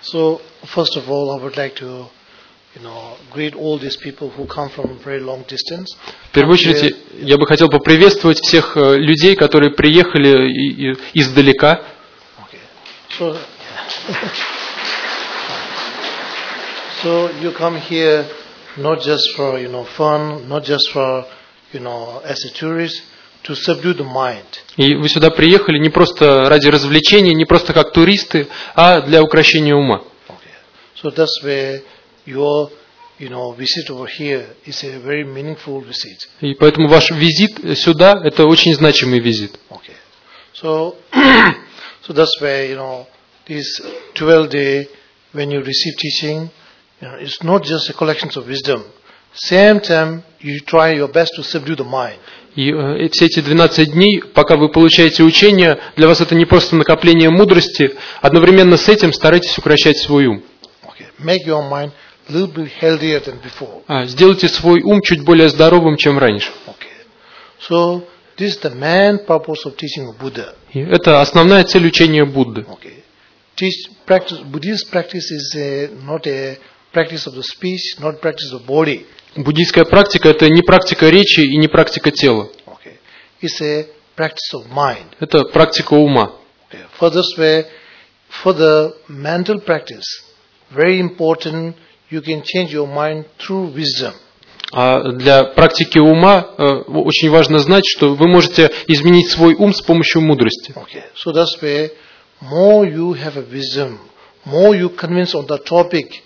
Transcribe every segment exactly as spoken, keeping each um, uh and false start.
So, first of all, I would like to, you know, greet all these people who come from a very long distance. В первую очередь, я бы хотел поприветствовать всех людей, которые приехали издалека. Okay. So, so you come here not just for, you know, fun, not just for, you know, as a tourist, to subdue the mind. И вы сюда приехали не просто ради развлечения, не просто как туристы, а для укрощения ума. Okay. So that's where your, you know, visit over here is a very meaningful visit. И поэтому ваш визит сюда – это очень значимый визит. Okay. So, so that's where, you know, this twelve day when you receive teaching, you know, it's not just a collection of wisdom. Same time, you try your best to subdue the mind. И э, все эти двенадцать дней, пока вы получаете учение, для вас это не просто накопление мудрости, одновременно с этим старайтесь укрощать свой ум. Okay. Make your mind a little bit healthier than before. А, сделайте свой ум чуть более здоровым, чем раньше. Okay. So, this is the main purpose of teaching of Buddha. И это основная цель учения Будды. Okay. Teach, practice, Buddhist practice is a, not a practice of the speech, not practice of body. Буддийская практика – это не практика речи и не практика тела. Okay. It's a practice of mind. Это практика ума. Okay. For this way, for the mental practice, very important, you can change your mind through wisdom. А для практики ума э, очень важно знать, что вы можете изменить свой ум с помощью мудрости. Okay. So that's why more you have a wisdom, more you convince on the topic,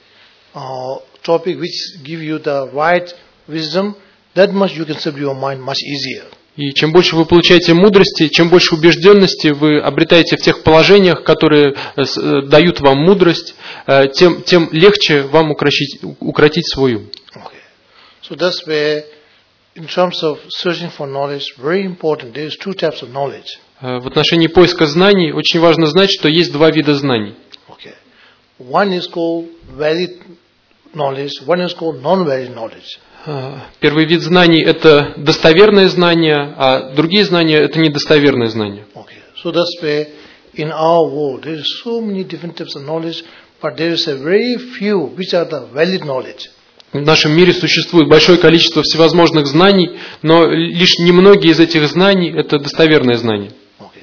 uh, topic which give you the right wisdom, that much you can subdue your mind much easier. И чем больше вы получаете мудрости, чем больше убежденности вы обретаете в тех положениях, которые э, дают вам мудрость, э, тем, тем легче вам укротить, укротить свой ум. Okay. So that's where, in terms of searching for knowledge, very important. There is two types of knowledge. Э, в отношении поиска знаний очень важно знать, что есть два вида знаний. Okay. One is called valid knowledge, one is called non-valid knowledge. Первый вид знаний – это достоверные знания, а другие знания – это недостоверные знания. Okay. So that's why in our world there is so many different types of knowledge, but there is a very few which are the valid knowledge. В нашем мире существует большое количество всевозможных знаний, но лишь немногие из этих знаний – это достоверные знания. Okay.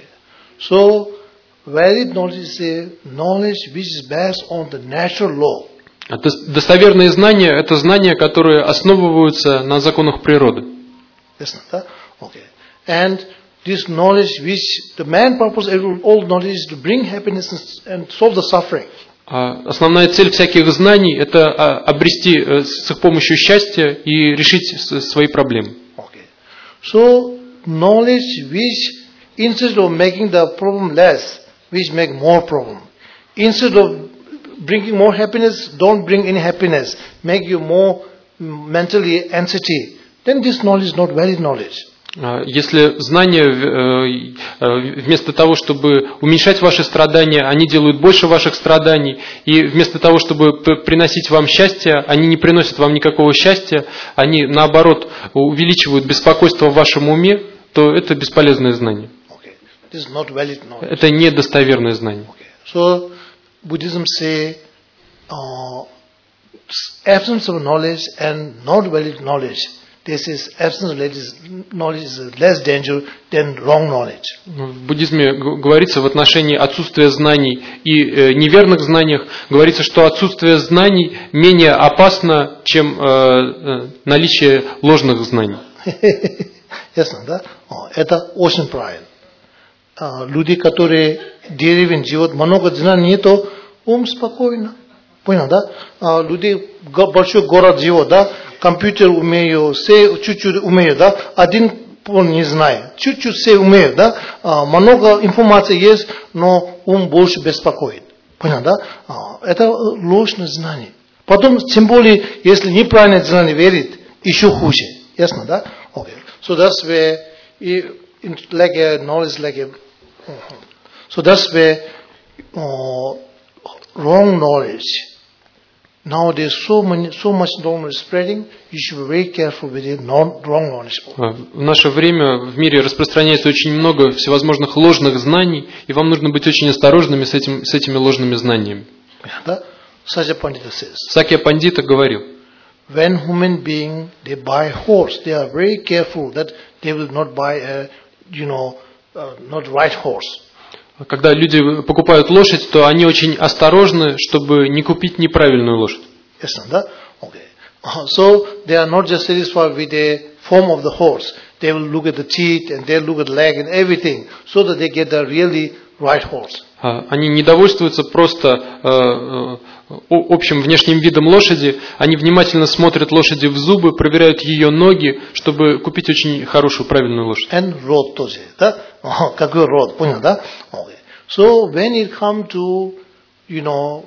So valid knowledge is a knowledge which is based on the natural law. Достоверные знания – это знания, которые основываются на законах природы. Yes, okay. And this knowledge, which the main purpose of all knowledge is to bring happiness and solve the suffering. Основная цель всяких знаний – это обрести с их помощью счастье и решить свои проблемы. Okay. So knowledge which instead of making the problem less, which make more problem. Instead of bringing more happiness, don't bring any happiness. Make you more mentally anxiety. Then this knowledge is not valid knowledge. Если знания вместо того, чтобы уменьшать ваши страдания, они делают больше ваших страданий, и вместо того, чтобы приносить вам счастье, они не приносят вам никакого счастья, они наоборот увеличивают беспокойство в вашем уме, то это бесполезное знание. Okay. This is not valid knowledge. Это недостоверное знание. Okay. So Buddhism say uh, absence of knowledge and not valid knowledge. This is absence of knowledge is less danger than wrong knowledge. В буддизме говорится в отношении отсутствия знаний и э, неверных знаниях, говорится, что отсутствие знаний менее опасно, чем э, э, наличие ложных знаний. Ясно, да? Это очень правильно. Люди, которые деревень живут, много знаний нету, ум спокойно. Понял, да? Люди, большой город живут, да? Компьютер умеют, все чуть-чуть умеют, да? Один он не знает. Чуть-чуть все умеют, да? Много информации есть, но ум больше беспокоит. Понял, да? Это ложное знание. Потом, тем более, если неправильное знание верит, еще хуже. Ясно, да? Okay. So that's where, like a knowledge, like a So that's where uh, wrong knowledge. Nowadays, so many, so much knowledge spreading. You should be very careful with it, not wrong knowledge. В наше время в мире распространяется очень много всевозможных ложных знаний, и вам нужно быть очень осторожными с этим, с этими ложными знаниями. Понятно? Such a Pandita says. Сакья Пандита говорил, When human being they buy horse, they are very careful that they will not buy a, you know, uh, not right horse. когда люди покупают лошадь, то они очень осторожны, чтобы не купить неправильную лошадь. Yes, да? Okay. Uh, so they are not just satisfied with the form of the horse. They will look at the teeth and they will look at the leg and everything, so that they get the really right horse. Они не довольствуются просто э, общим внешним видом лошади, они внимательно смотрят лошади в зубы, проверяют ее ноги, чтобы купить очень хорошую, правильную лошадь. And rod тоже, да? Какой род, понял, да? Okay. So when it come to, you know,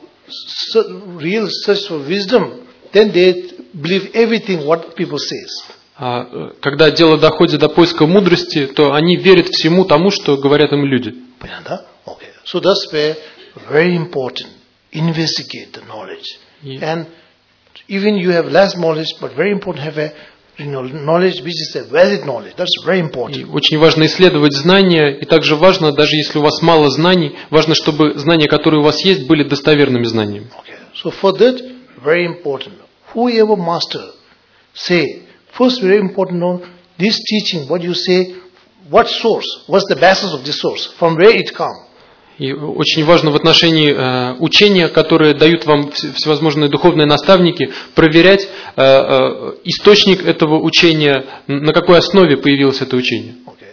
real search for wisdom, then they believe everything what people says. А когда дело доходит до поиска мудрости, то они верят всему тому, что говорят им люди. Понятно? Okay. So that's where very important. Investigate the knowledge. Yeah. And even you have less knowledge, but very important have a, you know, knowledge which is a valid knowledge. That's very important. И очень важно исследовать знания, и также важно, даже если у вас мало знаний, важно, чтобы знания, которые у вас есть, были достоверными знаниями. Okay. So for that, very important. Whoever master say, first very important know this teaching, what you say, what source, what's the basis of this source, from where it come. И очень важно в отношении э, учения, которые дают вам всевозможные духовные наставники, проверять э, э, источник этого учения, на какой основе появилось это учение. Okay.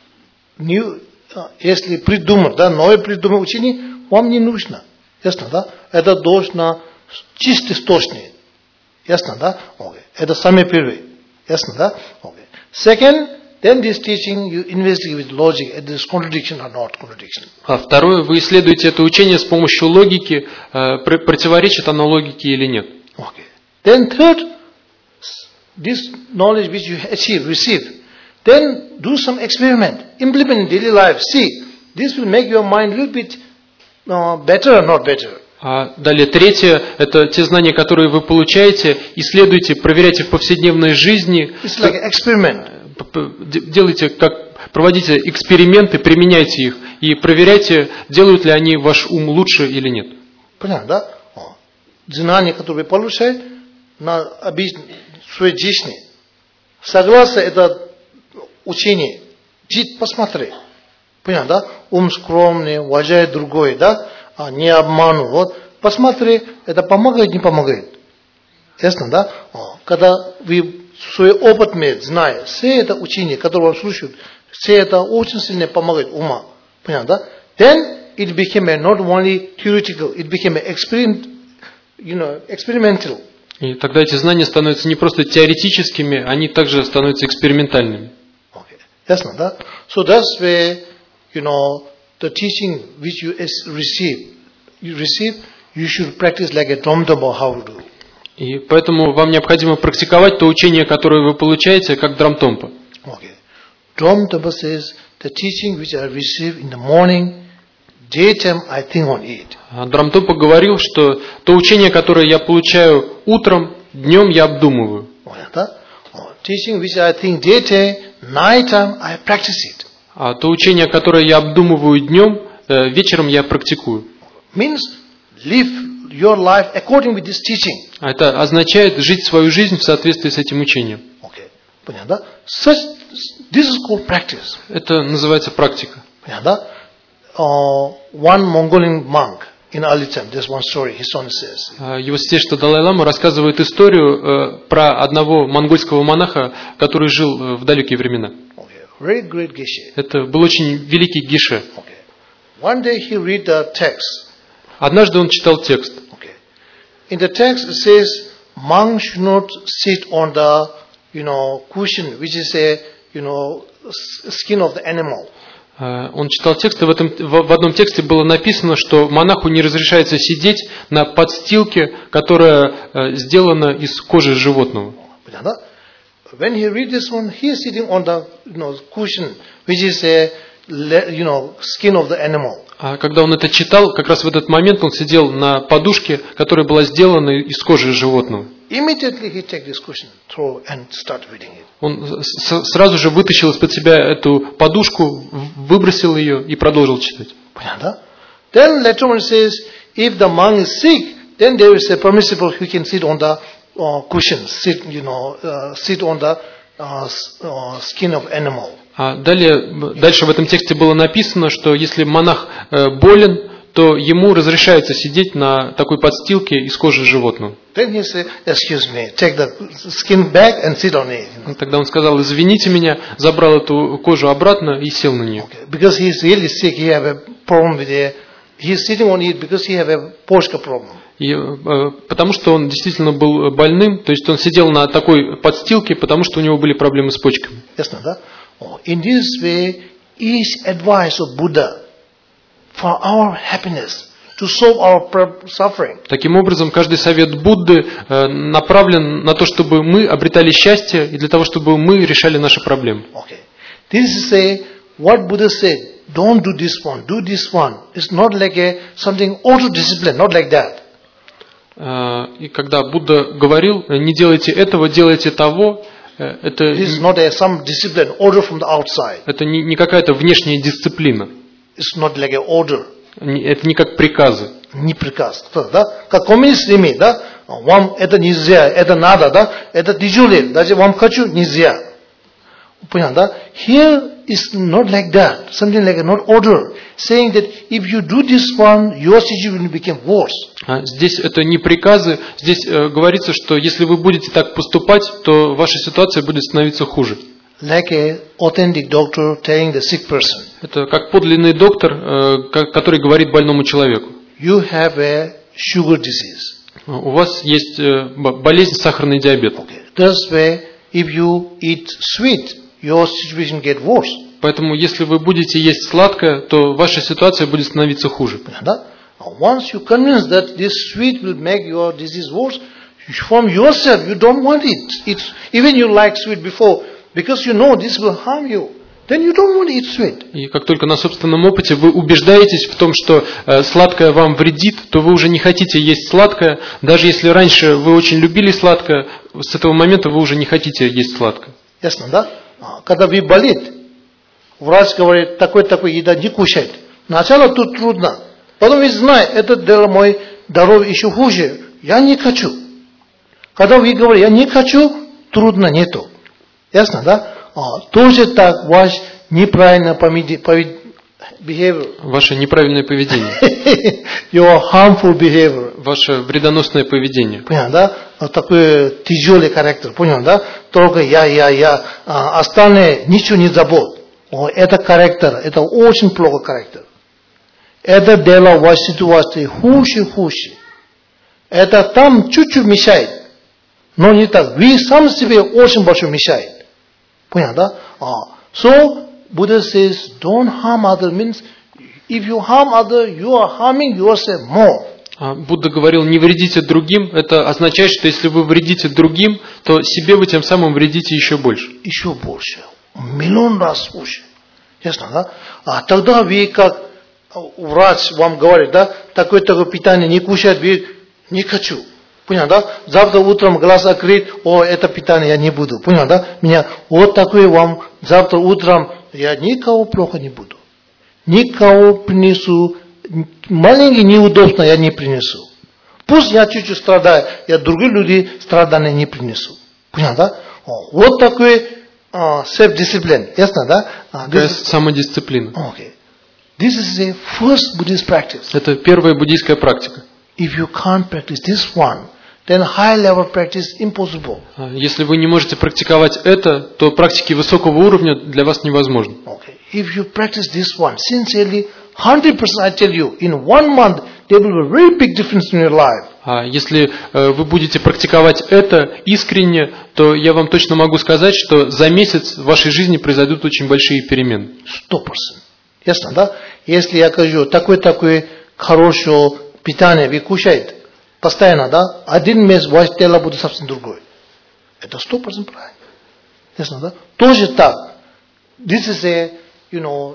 New, uh, если придумать, да, новое придумать учение, вам не нужно. Ясно, да? Это должно чистый источник. Ясно, да? Okay. Это самое первое. Ясно, да? Okay. Second, then this teaching you investigate with logic, is this contradiction or not contradiction. А второе, вы исследуете это учение с помощью логики, противоречит оно логике или нет. Okay. Then third, this knowledge which you achieve, receive, then do some experiment, implement in daily life. See, this will make your mind a little bit uh, better or not better. А далее третье, это те знания, которые вы получаете, исследуйте, проверяйте в повседневной жизни. It's like an experiment. Делайте, как, проводите эксперименты, применяйте их и проверяйте, делают ли они ваш ум лучше или нет. Понятно, да? Знания, которые вы получаете, на своей жизни, согласно это учение, жить посмотри. Понятно, да? Ум скромный, уважает другой, да? А не обману. Вот, посмотри, это помогает, не помогает. Ясно, да? Когда вы свой опыт имеет, зная, все это учение, которое вам слушают, все это очень сильно помогает ума. Понятно, да? Then it became a not only theoretical, it became a experiment, you know, experimental. И тогда эти знания становятся не просто теоретическими, они также становятся экспериментальными. Okay. Ясно, да? So that's where, you know, the teaching which you receive, you receive, you should practice like a dom-dom how to do. И поэтому вам необходимо практиковать то учение, которое вы получаете, как драмтомпа. Okay. Dhamma says the teaching which I receive in the morning, daytime I think on it. Драмтомпа говорил, что то учение, которое я получаю утром, днем я обдумываю. Понятно? Teaching which I think daytime, nighttime I practice it. А то учение, которое я обдумываю днем, вечером я практикую. Means live your life according with this teaching. Это означает жить свою жизнь в соответствии с этим учением. Okay. Понятно? Such, this is called practice. Это называется практика. Понятно? Uh, one Mongolian monk in early time, there's one story, his son says. Его святейшество Далай-лама рассказывает историю uh, про одного монгольского монаха, который жил uh, в далекие времена. Okay. Very great geshe. Это был очень великий геше. Okay. One day he read the text. Однажды он читал текст. Okay. In the text it says, monk should not sit on the, you know, cushion, which is a, you know, skin of the animal. Он читал текст, и в, этом, в одном тексте было написано, что монаху не разрешается сидеть на подстилке, которая сделана из кожи животного. When he read this one, he is sitting on the, you know, cushion, which is a, you know, skin of the animal. А когда он это читал, как раз в этот момент он сидел на подушке, которая была сделана из кожи животного. Immediately he take this cushion, throw and start reading it. Он сразу же вытащил из-под себя эту подушку, выбросил ее и продолжил читать. Понятно? Then later on says if the monk is sick, then there is a permissible, he can sit on the uh, cushion, sit, you know, uh, sit on the uh, uh, skin of animal. А далее, дальше в этом тексте было написано, что если монах болен, то ему разрешается сидеть на такой подстилке из кожи животного. Then he said, excuse me, take the skin back and sit on it. You know? Тогда он сказал, извините меня, забрал эту кожу обратно и сел на нее. Okay. Because he is really sick, he have a problem with a, he is sitting on it because he have a posture problem. И, э, потому что он действительно был больным, то есть он сидел на такой подстилке, потому что у него были проблемы с почками. Ясно, да? In this way, each advice of Buddha for our happiness, to solve our suffering. Таким образом, каждый совет Будды э, направлен на то, чтобы мы обретали счастье и для того, чтобы мы решали наши проблемы. Okay. This is a, what Buddha said, don't do this one, do this one. It's not like a something auto-discipline, not like that. Э, и когда Будда говорил, не делайте этого, делайте того, э, это, This is not a, some discipline, order from the outside. это не, не какая-то внешняя дисциплина. It's not like an order. Это не как приказы. Не приказ. Да? Как коммунист имеет, да? Вам это нельзя, это надо, да? Это тяжелее, даже вам хочу, нельзя. Понятно, да? Here is not like that. Something like a not order. Saying that if you do this one, your situation will become worse. А здесь это не приказы. Здесь э, говорится, что если вы будете так поступать, то ваша ситуация будет становиться хуже. Like a authentic doctor telling the sick person. Это как подлинный доктор, э, который говорит больному человеку. You have a sugar disease. У вас есть э, болезнь сахарный диабет. Okay. That's why if you eat sweet, your situation get worse. Поэтому если вы будете есть сладкое, то ваша ситуация будет становиться хуже. Да? Once you convince that this sweet will make your disease worse, from yourself you don't want it. It's, even you like sweet before, because you know this will harm you, then you don't want to eat sweet. И как только на собственном опыте вы убеждаетесь в том, что э, сладкое вам вредит, то вы уже не хотите есть сладкое. Даже если раньше вы очень любили сладкое, с этого момента вы уже не хотите есть сладкое. Ясно, да? Когда вы болит, врач говорит, такой-такой еда не кушать. Сначала тут трудно. Потом вы знаете, это дело мой здоровье еще хуже. Я не хочу. Когда вы говорите, я не хочу, трудно нету. Ясно, да? А, тоже так ваш неправильное behavior. Ваше неправильное поведение. Your harmful behavior. Ваше вредоносное поведение. Понял, да? Вот такой тяжелый характер. Понял, да? Только я, я, я. А остальные ничего не забот. О, это характер. Это очень плохой характер. Это дело вашей ситуации хуже, хуже. Это там чуть-чуть мешает. Но не так. Вы сам себе очень большой мешает. Понял, да? Uh, so, Buddha says, don't harm others. Means, if you harm others, you are harming yourself more. Будда говорил, не вредите другим. Это означает, что если вы вредите другим, то себе вы тем самым вредите еще больше. Еще больше. Миллион раз больше. Ясно, да? А тогда вы, как врач вам говорит, да, такое-такое питание не кушать, вы не хочу. Понял, да? Завтра утром глаз открыть, о, это питание я не буду. Понял, да? Меня вот такое вам, завтра утром я никого плохо не буду. Никого принесу, маленькие неудобства я не принесу. Пусть я чуть-чуть страдаю, я другие люди страдания не принесу. Понял, да? О, вот такой uh, self-discipline. Ясно, да? Uh, this is... Самодисциплина. Okay. This is a first Buddhist practice. Это первая буддийская практика. If you can't practice this one, then high level practice impossible. Если вы не можете практиковать это, то практики высокого уровня для вас невозможны. Okay. If you practice this one sincerely, one hundred percent I tell you, in one month there will be a very big difference in your life. А если э, вы будете практиковать это искренне, то я вам точно могу сказать, что за месяц в вашей жизни произойдут очень большие перемены. Сто процентов. Ясно, да? Если я скажу, такое-такое хорошее питание вы кушаете, постоянно, да? Один месяц ваше тело будет совсем другое. Это сто процентов правильно. Ясно, да? Тоже так. This is a, you know,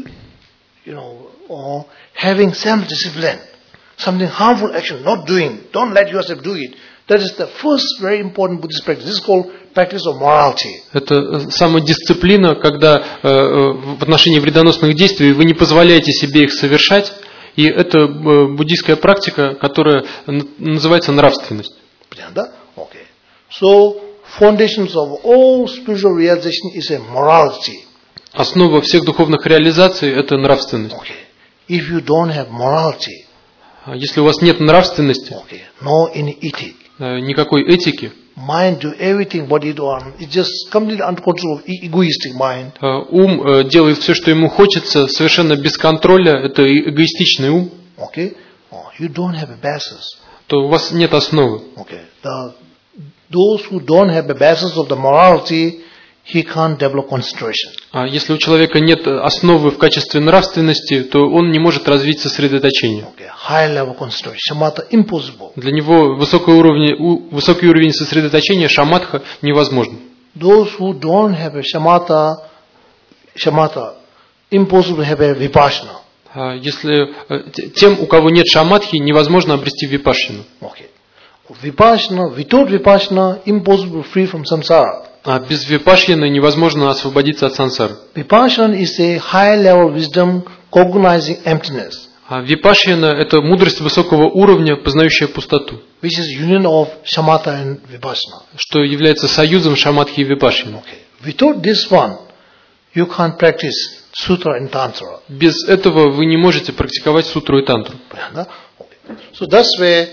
you know, uh, having self-discipline. Something harmful action, not doing. Don't let yourself do it. That is the first very important Buddhist practice. This is called practice of morality. Это самодисциплина, когда э, в отношении вредоносных действий вы не позволяете себе их совершать. И это э, буддийская практика, которая н- называется нравственность. Понятно? Okay. So, foundations of all spiritual realization is a morality. Основа всех духовных реализаций – это нравственность. Okay. If you don't have morality, А Если у вас нет нравственности, okay, no any ethic, э, никакой этики, mind do everything what it wants. It's just completely under control of e- egoistic mind. э, ум э, делает все, что ему хочется, совершенно без контроля, это э- эгоистичный ум, Okay, oh, you don't have a basis. то у вас нет основы. Okay, the, those who don't have a basis of the morality, he can't develop concentration. А если у человека нет основы в качестве нравственности, то он не может развить сосредоточение. Okay, high level concentration, shamatha impossible. Для него высокий уровень, у- высокий уровень сосредоточения шаматха невозможен. Those who don't have a shamatha, shamatha, impossible to have a vipassana. А Если э, т- тем, у кого нет шаматхи, невозможно обрести випашшину. Okay, vipassana, without vipassana, impossible free from samsara. А без випашшины невозможно освободиться от сансары. Vipassana is a high level wisdom cognizing emptiness, А випашшина – это мудрость высокого уровня, познающая пустоту, which is union of shamatha and vipassana. что является союзом шаматхи и випашшины. Okay. Without this one, you can't practice sutra and tantra. Без этого вы не можете практиковать сутру и тантру. Okay. So that's where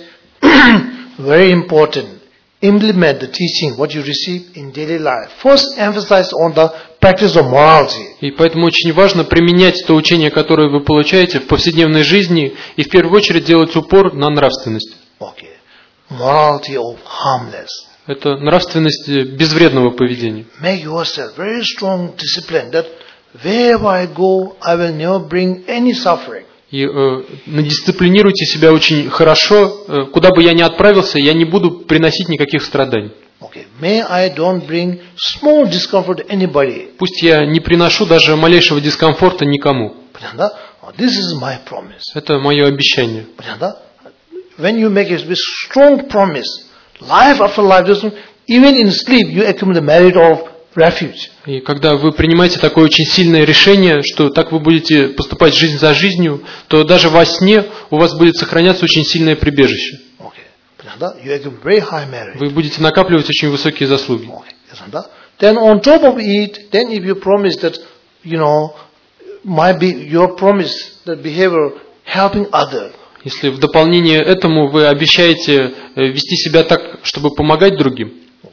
very important. Implement the teaching what you receive in daily life. First, emphasize on the practice of morality. И поэтому очень важно применять то учение, которое вы получаете в повседневной жизни, и в первую очередь делать упор на нравственность. Okay. Morality of harmless. Это нравственность безвредного поведения. Make yourself very strong discipline that wherever I go, I will never bring any suffering. И э, надисциплинируйте себя очень хорошо. Э, куда бы я ни отправился, я не буду приносить никаких страданий. Okay. May I don't bring small discomfort to anybody. Пусть я не приношу даже малейшего дискомфорта никому. Понятно? This is my promise. Это мое обещание. Понятно? When you make a very strong promise, life after life, even in sleep, you accumulate the merit of refuge. И когда вы принимаете такое очень сильное решение, что так вы будете поступать жизнь за жизнью, то даже во сне у вас будет сохраняться очень сильное прибежище. Okay. You accumulate very high merit. Вы будете накапливать очень высокие заслуги. Okay. Then on top of it, then if you promise that, you know, might be your promise, that behavior helping other. Если в дополнение этому вы обещаете вести себя так, чтобы помогать другим,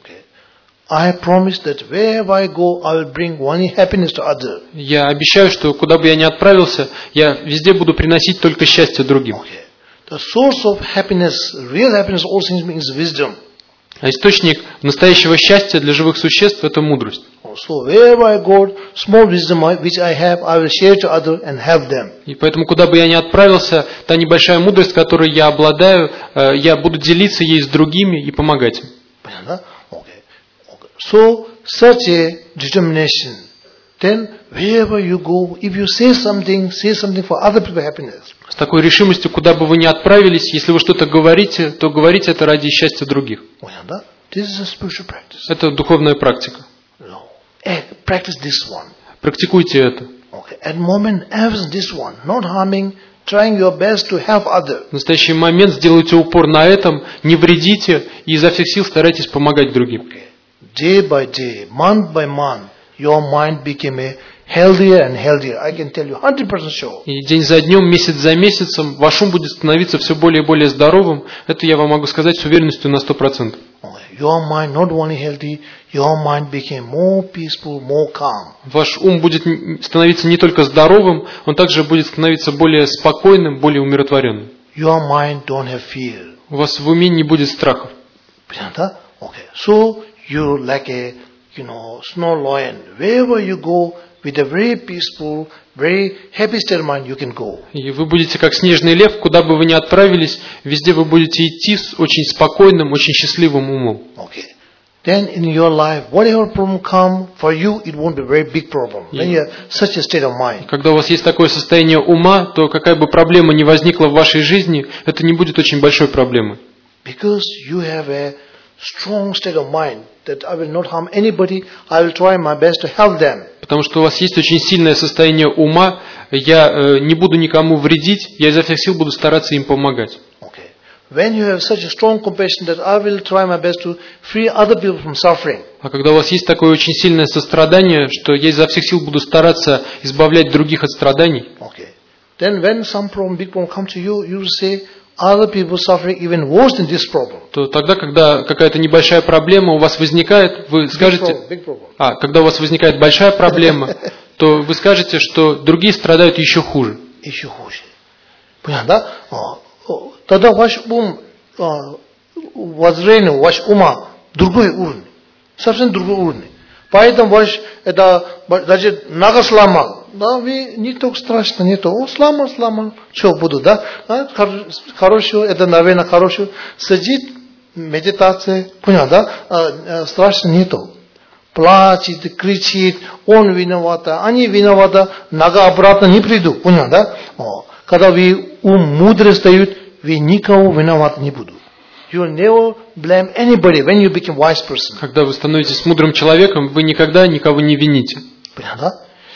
I promise that wherever I go, I will bring only happiness to others. Я обещаю, что куда бы я ни отправился, я везде буду приносить только счастье другим. Okay. The source of happiness, real happiness, all things is wisdom. А источник настоящего счастья для живых существ – это мудрость. So wherever I go, small wisdom which I have, I will share to others and help them. И поэтому, куда бы я ни отправился, та небольшая мудрость, которой я обладаю, я буду делиться ей с другими и помогать им. Понятно? So, such a determination, then wherever you go, if you say something, say something for other people's happiness. С такой решимостью, куда бы вы ни отправились, если вы что-то говорите, то говорите это ради счастья других. This is a spiritual practice. Это духовная практика. No. Practice this one. Практикуйте это. Okay. At the moment, emphasize this one, not harming, trying your best to help others. В настоящий момент сделайте упор на этом, не вредите и изо всех сил старайтесь помогать другим. Okay. Day by day, month by month, your mind became a healthier and healthier. I can tell you, one hundred percent sure. И день за днем, месяц за месяцем, ваш ум будет становиться все более и более здоровым. Это я вам могу сказать с уверенностью на сто процентов. Your mind not only healthy, your mind became more peaceful, more calm. Ваш ум будет становиться не только здоровым, он также будет становиться более спокойным, более умиротворенным. Your mind don't have fear. У вас в уме не будет страхов. Понятно? Okay. So you're like a, you know, snow lion. Wherever you go, with a very peaceful, very happy state of mind, you can go. И вы будете как снежный лев, куда бы вы ни отправились, везде вы будете идти с очень спокойным, очень счастливым умом. Okay. Then in your life, whatever problem come for you, it won't be a very big problem. When you have such a state of mind. Когда у вас есть такое состояние ума, то какая бы проблема ни возникла в вашей жизни, это не будет очень большой проблемой. Because you have a strong state of mind that I will not harm anybody, I will try my best to help them. Потому что у вас есть очень сильное состояние ума, я э, не буду никому вредить, я изо всех сил буду стараться им помогать. Okay. When you have such a strong compassion that I will try my best to free other people from suffering. А когда у вас есть такое очень сильное сострадание, что я изо всех сил буду стараться избавлять других от страданий, Okay. Then when some problem, big problem come to you, you will say, other people suffering even worse than this problem. то тогда, когда какая-то небольшая проблема у вас возникает, вы скажете, Big problem, big problem. а, когда у вас возникает большая проблема, то вы скажете, что другие страдают еще хуже. Еще хуже. Понятно, да? Тогда ваш ум, воззрение, ваш ума другой уровень. Совсем другой уровень. Поэтому ваш, это, даже нога сломал. Да, вы не так страшно, не то. О, сломал, сломал. Что буду, да? Хорошо, это, наверное, хорошо. Сидит, медитация, понял, да? Страшно не то. Плачет, кричит, он виноват, они виноваты, нога обратно не приду, понял, да? Когда вы ум мудрый стоит, вы никого виноват не будут. You will never blame anybody when you become wise person. Когда вы становитесь мудрым человеком, вы никогда никого не вините. Понятно?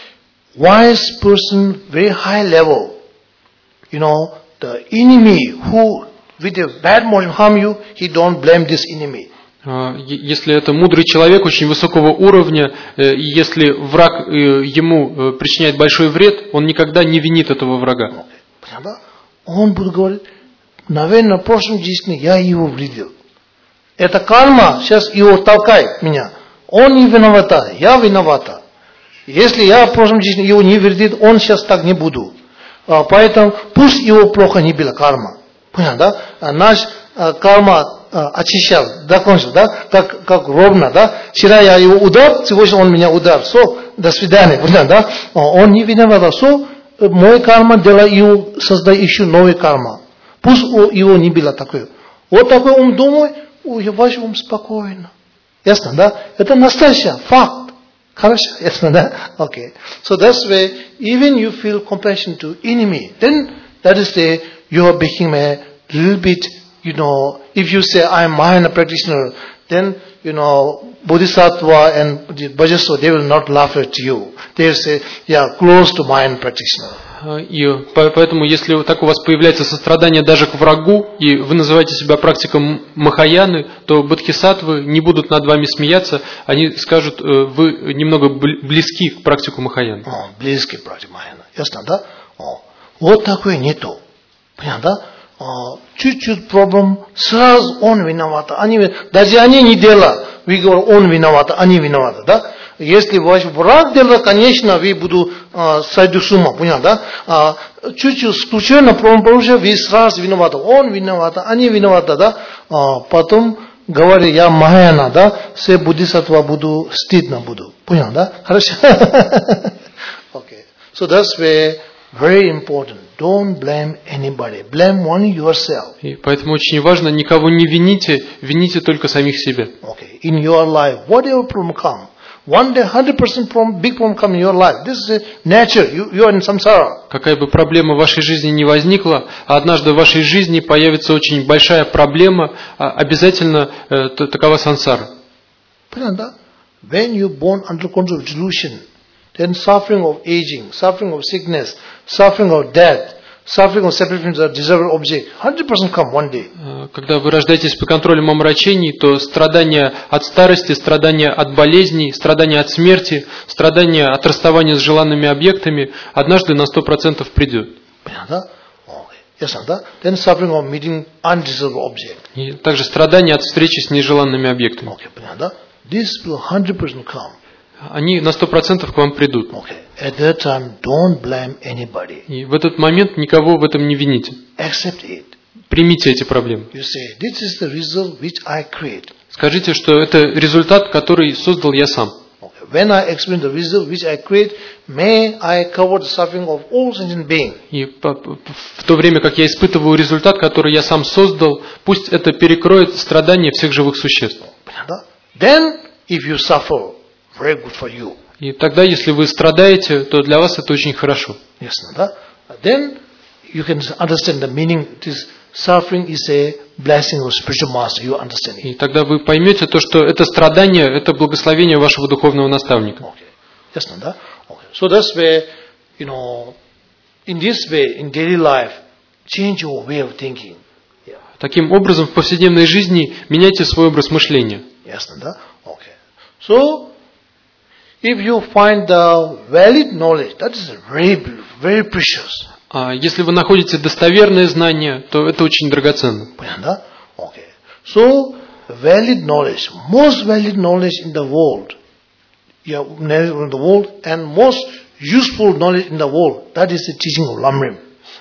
Wise person, very high level. You know, the enemy who with a bad motive harm you, he don't blame this enemy. Если это мудрый человек очень высокого уровня, и если враг ему причиняет большой вред, он никогда не винит этого врага. Понятно? Он будет говорить, наверное, в прошлой жизни я его вредил. Это карма сейчас его толкает меня. Он не виноват, я виновата. Если я в прошлой жизни его не вредил, он сейчас так не буду. Поэтому пусть его плохо не было карма. Понятно, да? Наш карма очищал, закончил, да? Как, как ровно, да? Вчера я его удар, сегодня он меня удар. Со, до свидания. Понятно, да? Он не виноват. Со, мой карма делает его, создает еще новый карма. Пусть его не было такое. Вот такой ум думает, ваш ум спокойно. Ясно, да? Это настоящий факт. Хорошо, ясно, да? Okay. So that's why even you feel compassion to enemy, then that is the you are becoming a little bit, you know, if you say I am Mahayana practitioner, then you know Bodhisattva and Bhajasva, they will not laugh at you. They will say, yeah, close to Mahayana practitioner. И поэтому, если так у вас появляется сострадание даже к врагу, и вы называете себя практиком Махаяны, то бодхисаттвы не будут над вами смеяться, они скажут, вы немного близки к практику Махаяны. О, близки к практике Махаяны. Ясно, да? О, вот такое нету. Понятно, да? О, чуть-чуть проблем, сразу он виноват. Они, даже они не делают. Вы говорите, он виноват, они виноваты, да? Если ваш враг делает, конечно, вы будете а, сойти с ума, понятно, да? А, чуть-чуть случайно проблем получил, вы сразу виноваты. Он виноват, они виноваты, да? А, потом говорит, я Махаяна, да? Все бодхисаттва буду, стыдно буду. Понятно, да? Хорошо? Okay. So that's very, very important. Don't blame anybody. Blame only yourself. И поэтому очень важно, никого не вините, вините только самих себя. Okay. In your life, whatever problem come, one day, one hundred percent problem, big problem come in your life. This is a nature. You, you are in samsara. Какая бы проблема в вашей жизни не возникла, а однажды в вашей жизни появится очень большая проблема, обязательно э, такова сансара. Понятно? When you born under control of delusion, then suffering of aging, suffering of sickness, suffering of death, suffering of separation from the desirable object, one hundred percent come one day. Когда вы рождаетесь под контролем омрачений, то страдания от старости, страдания от болезней, страдания от смерти, страдания от расставания с желанными объектами однажды на сто процентов придет. Понятно? Ясно, да? Then suffering of meeting undesirable object. И также страдания от встречи с нежеланными объектами. Okay, понятно? This will one hundred percent come. Они на сто процентов к вам придут. Okay. At that time, don't blame anybody. И в этот момент никого в этом не вините. Accept it. Примите эти проблемы. You say, this is the result which I create. Скажите, что это результат, который создал я сам. Okay. When I experience the result which I create, may I cover the suffering of all sentient beings. И в то время, как я испытываю результат, который я сам создал, пусть это перекроет страдания всех живых существ. Then, if you suffer, very good for you. И тогда, если вы страдаете, то для вас это очень хорошо. Ясно, да? Then you can understand the meaning. This suffering is a blessing of spiritual master. You understand it. И тогда вы поймете то, что это страдание, это благословение вашего духовного наставника. Okay. Ясно, да? Okay. So this way, you know, in this way, in daily life, change your way of thinking. Yeah. Таким образом, в повседневной жизни меняйте свой образ мышления. Ясно, да? Okay. So, if you find the valid knowledge, that is very, very precious. А если вы находите достоверные знания, то это очень драгоценно. Понятно, да? Okay. So, valid knowledge, most valid knowledge in the world, yeah, in the world, and most useful knowledge in the world, that is the teaching of Lamrim.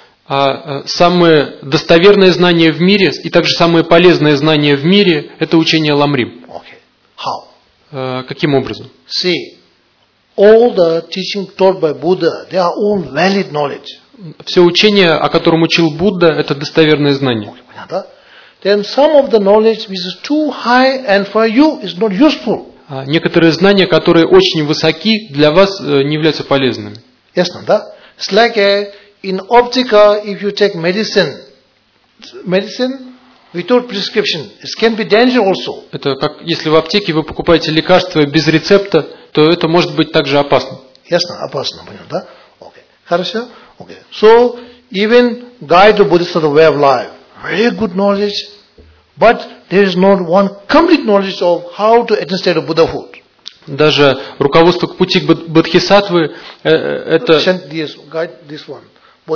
А самые достоверные знания в мире и также самые полезные знания в мире – это учение Ламрим. Okay. How? А, каким образом? See, all the teaching taught by Buddha, they are all valid knowledge. Все учение, о котором учил Будда, это достоверные знания. Okay, понятно? Then some of the knowledge which is too high and for you is not useful. А некоторые знания, которые очень высоки, для вас не являются полезными. Ясно, да? It's like a, in optica, if you take medicine, medicine without prescription, it can be dangerous also. Это как если в аптеке вы покупаете лекарства без рецепта, то это может быть также опасно. Ясно, опасно, понятно, да? Okay. Хорошо? Okay. So, even guide to Buddhist way of life, very good knowledge, but there is not one complete knowledge of how to attain state of Buddhahood. Даже руководство к пути к Бодхисаттвы э, это, This, guide this one.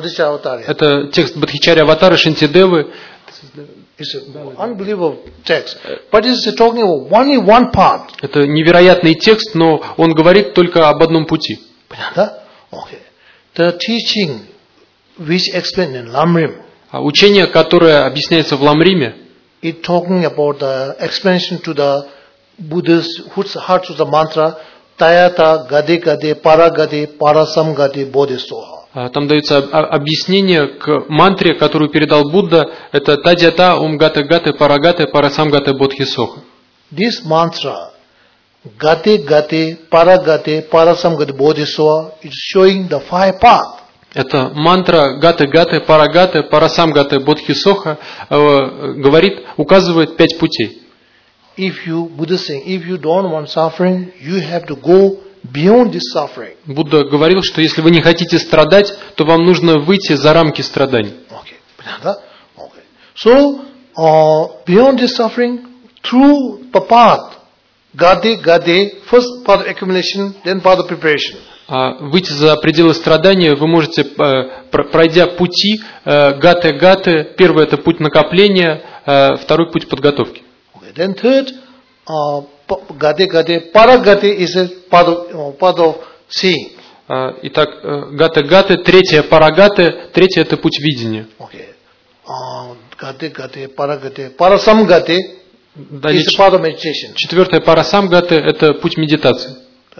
это текст Бодхичарья Аватары Шантидевы. It's an unbelievable text, but it's talking about only one part. Это невероятный текст, но он говорит только об одном пути. Понятно? Okay. The teaching which explained in Lamrim. А учение, которое объясняется в Ламриме, it talking about the explanation to the Buddha's heart of the mantra Tayata Gade Gade Para Gade Parasam Gade Bodhisoha. Там дается объяснение к мантре, которую передал Будда. Это Тадьята Ом Гате Гате Парагате Парасам Гате Бодхисоха. This mantra Gate Gate Paragate Parasam Gate Bodhisoha is showing the five paths. Это мантра Гате Гате Парагате Парасам Гате Бодхисоха э, говорит, указывает пять путей. If you, Buddha saying, if you don't want suffering, you have to go beyond this suffering. Будда говорил, что если вы не хотите страдать, то вам нужно выйти за рамки страданий. Okay. Okay. So, uh, beyond this suffering, through the path, Gade Gade, first path of accumulation, then path of preparation. А выйти за пределы страдания вы можете, пройдя пути гате-гате. Первый – это путь накопления, второй – путь подготовки. Okay. Then third, uh, gate-gate, para-gate is a path of, uh, path of seeing. Итак, гате-гате, третье – парагате, третье – это путь видения. Okay. Uh, gate-gate, para-gate, parasam-gate is a path of meditation. Четвертое – парасам-гате – это путь медитации.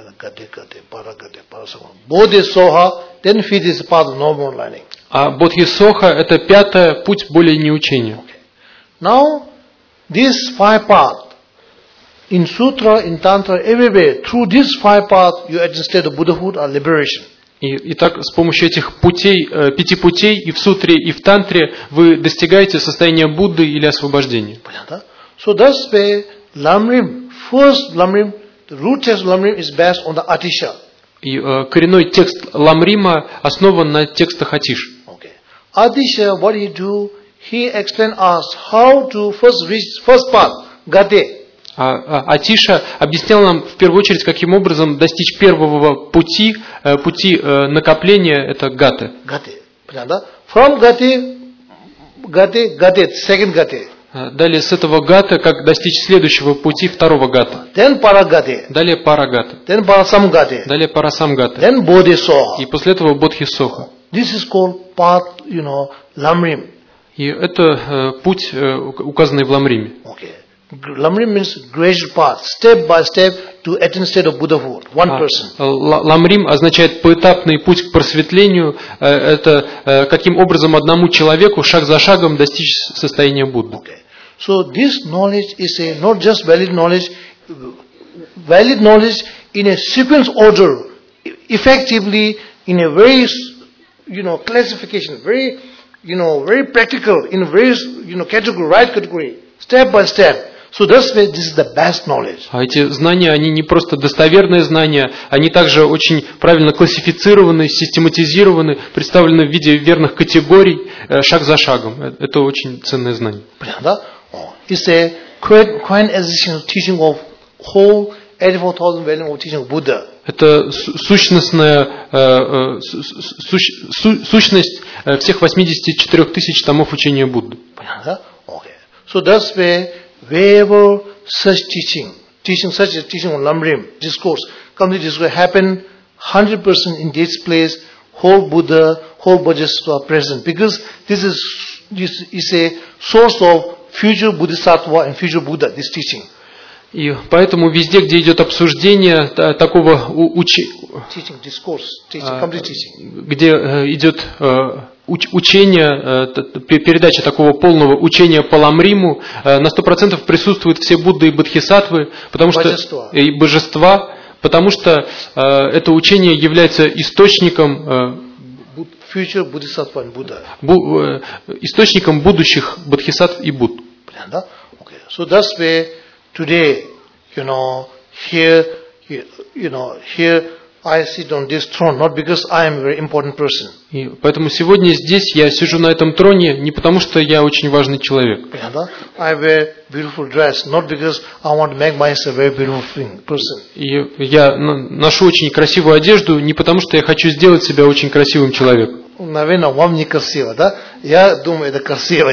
Bodhisoha, then fifth is path of normal learning. А Бодхисоха – это пятое, путь более неучения. Okay. Now, these five paths, in sutra, in tantra, everywhere, through these five paths, you attain state of Buddhahood or liberation. И, итак, с помощью этих путей, пяти путей, и в сутре, и в тантре, вы достигаете состояния Будды или освобождения. Понятно? So thus way, Lamrim, first Lamrim, the root text of Lamrim is based on the Atisha. И э, коренной текст Ламрима основан на текстах Атиш. Okay. Atisha, what he do, he explain us how to first reach first path, Gate. А, а, Атиша объяснял нам в первую очередь, каким образом достичь первого пути, э, пути э, накопления, это Гате. Gate. Понятно? From Gate, Gate, Gate, second Gate. Далее с этого гата, как достичь следующего пути, второго гата. Then Paragate. Далее Парагата. Then Parasamgate. Далее Парасамгата. Then Bodhisoha. И после этого Бодхисоха. This is called path, you know, Lamrim. И это э, путь, э, указанный в Ламриме. Okay. Lamrim means gradual path, step by step to attain state of Buddhahood. One person. А, Ламрим означает поэтапный путь к просветлению. Это э, каким образом одному человеку шаг за шагом достичь состояния Будды. Okay. So this knowledge is a not just valid knowledge, valid knowledge in a sequence order, effectively in a very, you know, classification, very, you know, very practical, in a very, you know, category, right category, step by step. So that's why this is the best knowledge. А эти знания, они не просто достоверные знания, они также очень правильно классифицированы, систематизированы, представлены в виде верных категорий, шаг за шагом. Это очень ценное знание. It's a quintessential teaching of whole eighty-four thousand volume of teaching of Buddha. Это сущностная э, су, су, сущность всех восьмидесяти четырёх тысяч томов учения Будды. Okay. So that's why wherever such teaching, teaching such a teaching on Lamrim, discourse, complete discourse happen, one hundred percent in this place, whole Buddha, whole Bodhisattva are present. Because this is, this is a source of future Bodhisattva and future Buddha, this teaching. И поэтому везде, где идет обсуждение такого учения, где идет учение, передача такого полного учения по Ламриму, на сто процентов присутствуют все Будды и Бодхисаттвы, потому что и божества, потому что это учение является источником future Bodhisattva and Buddha. источником будущих Бодхисаттв и Будд. So that's why today, you know, here, you know, here I sit on this throne, not because I am a very important person. И поэтому сегодня здесь я сижу на этом троне не потому, что я очень важный человек. I wear beautiful dress, not because I want to make myself a very beautiful person. И я ношу очень красивую одежду не потому, что я хочу сделать себя очень красивым человеком. Наверное, вам не красиво, да? Я думаю, это красиво,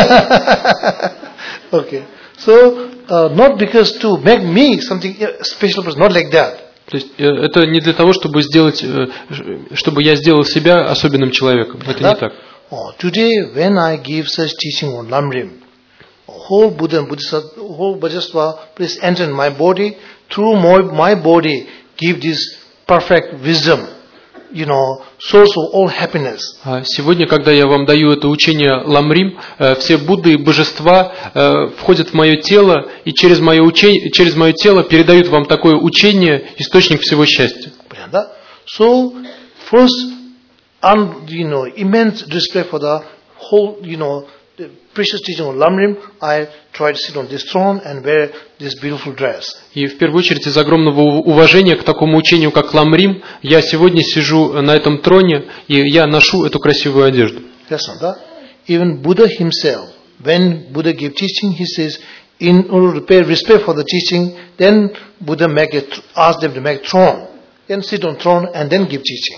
да? Okay. So, uh, not because to make me something special person, not like that. То есть это не для того, чтобы сделать, чтобы я сделал себя особенным человеком. Это не так. Oh, today, when I give such teaching on Lamrim, whole Buddha and Bodhisattva, whole Bodhisattva, please enter in my body. Through my, my body, give this perfect wisdom. You know, source of all happiness. Сегодня, когда я вам даю это учение Ламрим, все Будды и божества входят в мое тело и через мое учение, через мое тело передают вам такое учение, источник всего счастья. So first, un, you know, immense respect for the whole, you know, the precious teaching of Lamrim. I try to sit on this throne and wear this beautiful dress. И в первую очередь из огромного уважения к такому учению, как Ламрим, я сегодня сижу на этом троне и я ношу эту красивую одежду. Even Buddha himself, when Buddha gave teaching, he says, in order to pay respect for the teaching, then Buddha make a, ask them to make throne, then sit on throne and then give teaching.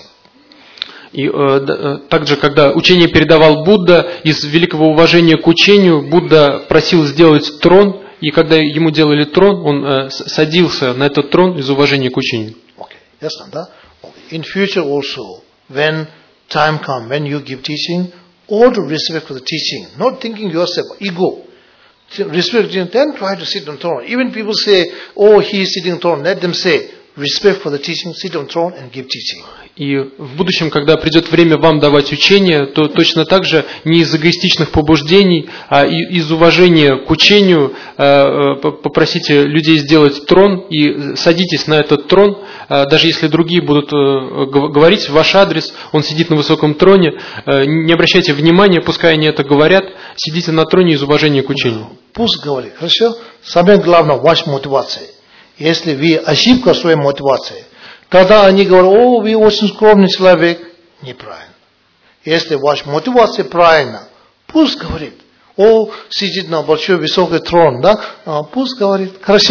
И э, также, когда учение передавал Будда, из великого уважения к учению, Будда просил сделать трон, и когда ему делали трон, он э, садился на этот трон из уважения к учению. Okay. Yes, Nanda. Okay. In future also, when time comes, when you give teaching, all the respect for the teaching, not thinking yourself, ego. Respect, then try to sit on throne. Even people say, oh, he is sitting on throne, let them say, respect for the teaching, sit on throne and give teaching. И в будущем, когда придет время вам давать учение, то точно так же не из эгоистичных побуждений, а из уважения к учению попросите людей сделать трон и садитесь на этот трон, даже если другие будут говорить в ваш адрес, он сидит на высоком троне, не обращайте внимания, пускай они это говорят, сидите на троне из уважения к учению. Пусть говорит, хорошо? Самое главное, ваша мотивация. Если вы ошибка своей мотивации, тогда они говорят, о, вы очень скромный человек. Неправильно. Если ваша мотивация правильна, пусть говорит. О, сидит на большой высокий трон, да? А, пусть говорит. Хорошо.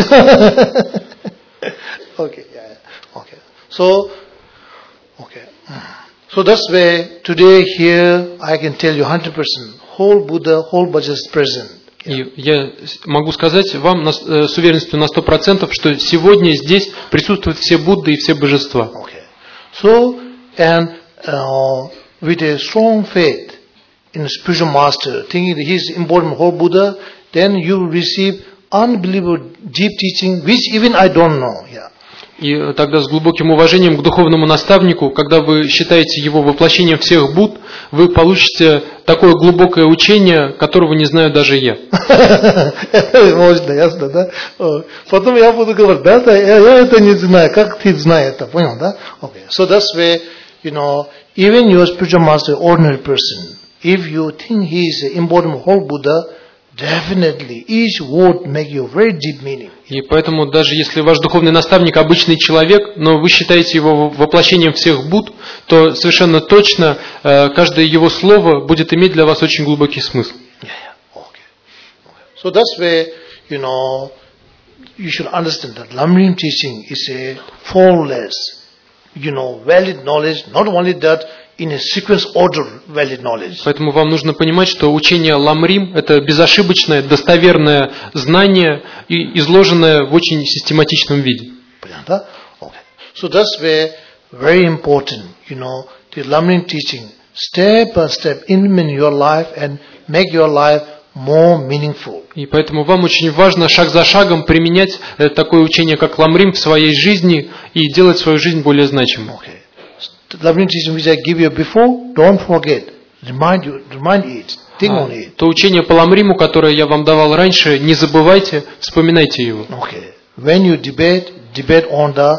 Okay, yeah, okay. So, okay. So that's why today here I can tell you one hundred percent whole Buddha, whole Buddha is present. И я могу сказать вам на, с уверенностью на сто процентов, что сегодня здесь присутствуют все Будды и все божества. Okay. So, and uh, with a strong faith in the spiritual master, thinking that he is embodiment whole Buddha, then you will receive unbelievable deep teaching, which even I don't know. Yeah. И тогда с глубоким уважением к духовному наставнику, когда вы считаете его воплощением всех Будд, вы получите такое глубокое учение, которого не знаю даже я. Можно, ясно, да? Потом я буду говорить, да, я это не знаю, как ты знаешь это, понял, да? Okay. So that's why, you know, even your spiritual master, ordinary person, if you think he is embodiment of whole Buddha, definitely each word make you very deep meaning. И поэтому даже если ваш духовный наставник обычный человек, но вы считаете его воплощением всех Будд, то совершенно точно э, каждое его слово будет иметь для вас очень глубокий смысл. Yeah, yeah. Okay. Okay. So that's where, you know, you should understand that Lamrim teaching is a flawless, you know, valid knowledge, not only that, in a sequence order valid knowledge. Поэтому вам нужно понимать, что учение Ламрим – это безошибочное, достоверное знание, и изложенное в очень систематичном виде. Понятно? Okay. So that's where very important, you know, the Lamrim teaching, step by step, implement your life and make your life more meaningful. И поэтому вам очень важно шаг за шагом применять такое учение, как Ламрим, в своей жизни и делать свою жизнь более значимой. Okay. The Lamrim teaching which I give you before, don't forget. Remind you, remind it. Think on it. То учение по Ламриму, которое я вам давал раньше, не забывайте, вспоминайте его. Okay. When you debate, debate on the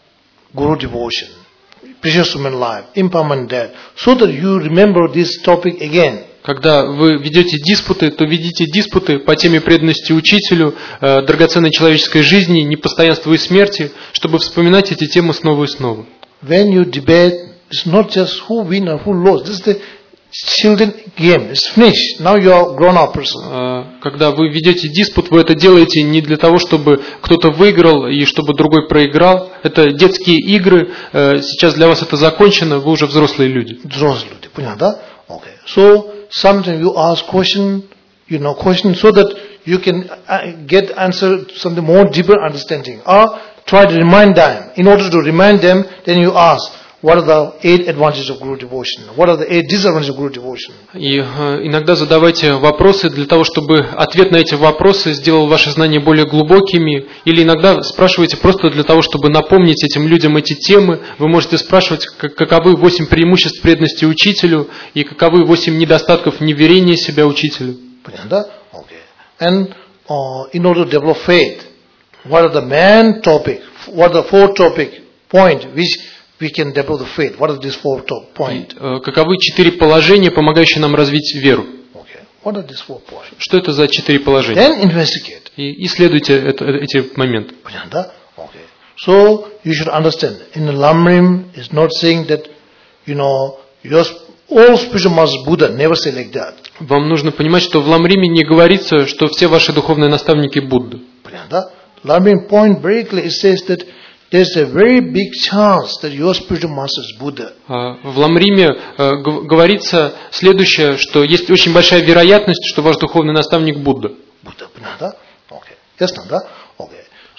Guru devotion, precious human life, impermanent death, so that you remember this topic again. Когда вы ведете диспуты, то ведите диспуты по теме преданности учителю, э, драгоценной человеческой жизни, непостоянству и смерти, чтобы вспоминать эти темы снова и снова. When you debate, it's not just who win or who lose. This is the children game. It's finished. Now you are grown-up person. Когда вы ведете диспут, вы это делаете не для того, чтобы кто-то выиграл и чтобы другой проиграл. Это детские игры. Сейчас для вас это закончено. Вы уже взрослые люди. Взрослые люди. Понятно? Okay. So sometimes you ask question, you know, question so that you can get answer something more deeper understanding. Or try to remind them. In order to remind them, then you ask, what are the eight advantages of Guru devotion? What are the eight disadvantages of Guru devotion? И э, иногда задавайте вопросы для того, чтобы ответ на эти вопросы сделал ваши знания более глубокими. Или иногда спрашивайте просто для того, чтобы напомнить этим людям эти темы. Вы можете спрашивать, как, каковы восемь преимуществ преданности учителю и каковы восемь недостатков неверения себя учителю. Понятно? Okay. And uh, in order to develop faith, what are the main topic? What are the four topic point which we can develop the faith? What are these four top point? И, каковы четыре положения, помогающие нам развить веру? Okay. What are these four points? Что это за четыре положения? Then investigate. И исследуйте это, эти моменты. Понятно? Okay. So you should understand. In the Lamrim, it's not saying that, you know, your all spiritual masters Buddha never say like that. Вам нужно понимать, что в Ламриме не говорится, что все ваши духовные наставники Будды. Понятно? Lamrim point very clear. It says that there's a very big chance that your spiritual master is Buddha. В Ламриме говорится следующее, что есть очень большая вероятность, что ваш духовный наставник Будда. Buddha, понятно? Okay. Ясно, да? Okay.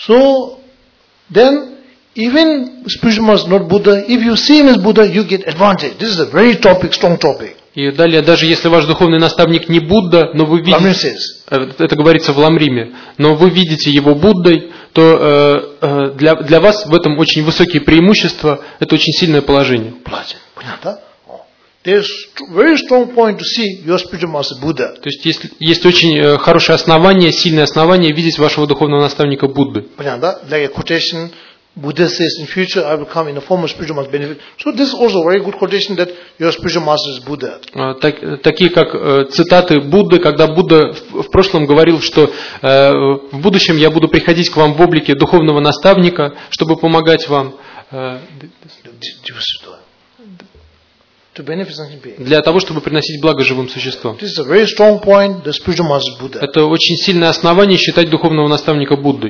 So then, even spiritual master not Buddha, if you see him as Buddha, you get advantage. This is a very topic, strong topic. И далее, даже если ваш духовный наставник не Будда, но вы видите, это говорится в Ламриме, но вы видите его Буддой, то э, для, для вас в этом очень высокие преимущества, это очень сильное положение. Понятно? There's very strong point to see your spiritual master Buddha. То есть есть, есть очень хорошее основание, сильное основание видеть вашего духовного наставника Будды. Понятно? Like a quotation, Buddha says, in future I will come in the form of spiritual master benefit. So this is also a very good quotation that your spiritual master is Buddha. Так, такие как э, цитаты Будды, когда Будда в, в прошлом говорил, что э, в будущем я буду приходить к вам в облике духовного наставника, чтобы помогать вам. Э, для того, чтобы приносить благо живым существам. Это очень сильное основание считать духовного наставника Буддой.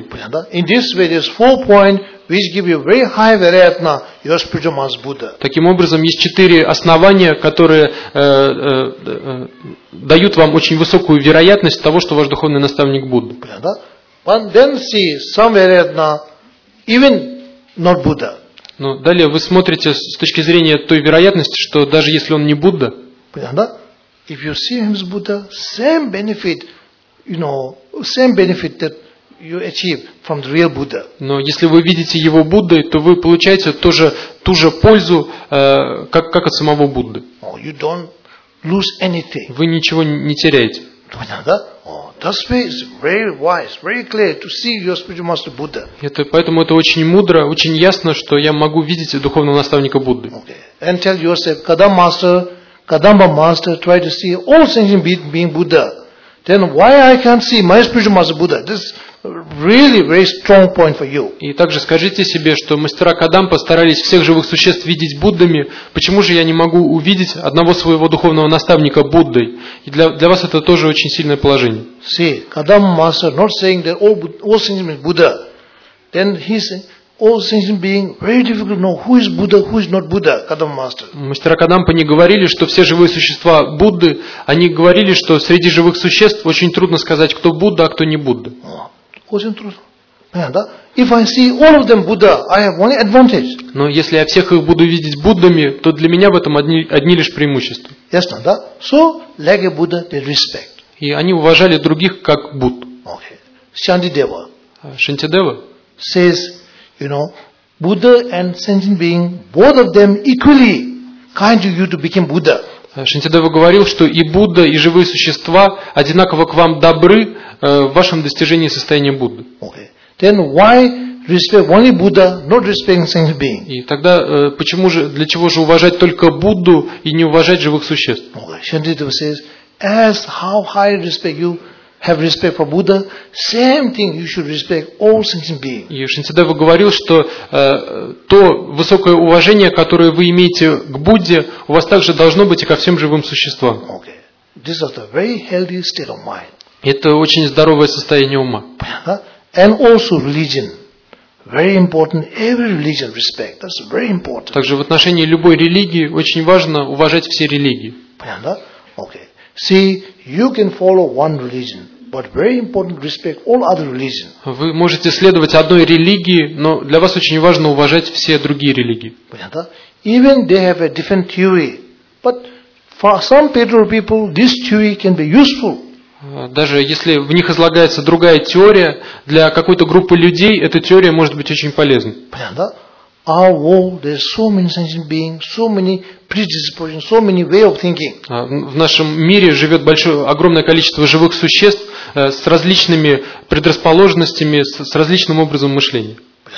Таким образом, есть четыре основания, которые э, э, э, дают вам очень высокую вероятность того, что ваш духовный наставник Будда. Но далее вы смотрите с точки зрения той вероятности, что даже если он не Будда, if you see him as Buddha, same benefit, you know, same benefit that you achieve from the real Buddha. Но если вы видите его Буддой, то вы получаете тоже ту же пользу, э, как, как от самого Будды. Oh, you don't lose anything. Вы ничего не теряете. Это, поэтому это очень мудро, очень ясно, что я могу видеть духовного наставника Будды. And tell yourself, Kadamba master, Kadamba master, try to see all things being Buddha. then why I can't see my spiritual master Buddha? This is really very strong point for you. И также скажите себе, что мастера Кадампа старались всех живых существ видеть Буддами. Почему же я не могу увидеть одного своего духовного наставника Буддой? И для, для вас это тоже очень сильное положение. See, Kadam master not saying that all, all sentient beings Buddha. Then he saying all sentient beings very difficult to know who is Buddha, who is not Buddha. Kadam master. Мастера Кадампа не говорили, что все живые существа Будды. Они говорили, что среди живых существ очень трудно сказать, кто Будда, а кто не Будда. Очень трудно. If I see all of them Buddha, I have only advantage. Но если я всех их буду видеть Буддами, то для меня в этом одни, одни лишь преимущества. Ясно, да? So, like a Buddha, they respect. И они уважали других как Будд. Okay. Shantideva Шантидева says, you know, Buddha and sentient being, both of them equally kind to you to become Buddha. Шантидева говорил, что и Будда, и живые существа одинаково к вам добры э, в вашем достижении состояния Будды. Okay. Then why respect only Buddha, not respecting sentient being? И тогда э, почему же, для чего же уважать только Будду и не уважать живых существ? Okay. Shantideva says, as how high respect you have respect for Buddha, same thing you should respect all sentient beings. И Шантидева говорил, что э, то высокое уважение, которое вы имеете к Будде, у вас также должно быть и ко всем живым существам. Okay. This is a very healthy state of mind. Это очень здоровое состояние ума. And also religion. Very important. Every religion respect. That's very important. Также в отношении любой религии очень важно уважать все религии. Okay. See, you can follow one religion, but very important respect all other religions. Вы можете следовать одной религии, но для вас очень важно уважать все другие религии. Even they have a different theory, but for some people, this theory can be useful. Даже если в них излагается другая теория, для какой-то группы людей эта теория может быть очень полезной. Our world, there's so many sentient beings, so many predispositions, so many way of thinking. В нашем мире живет большое, огромное количество живых существ с различными предрасположенностями, с различным образом мышления.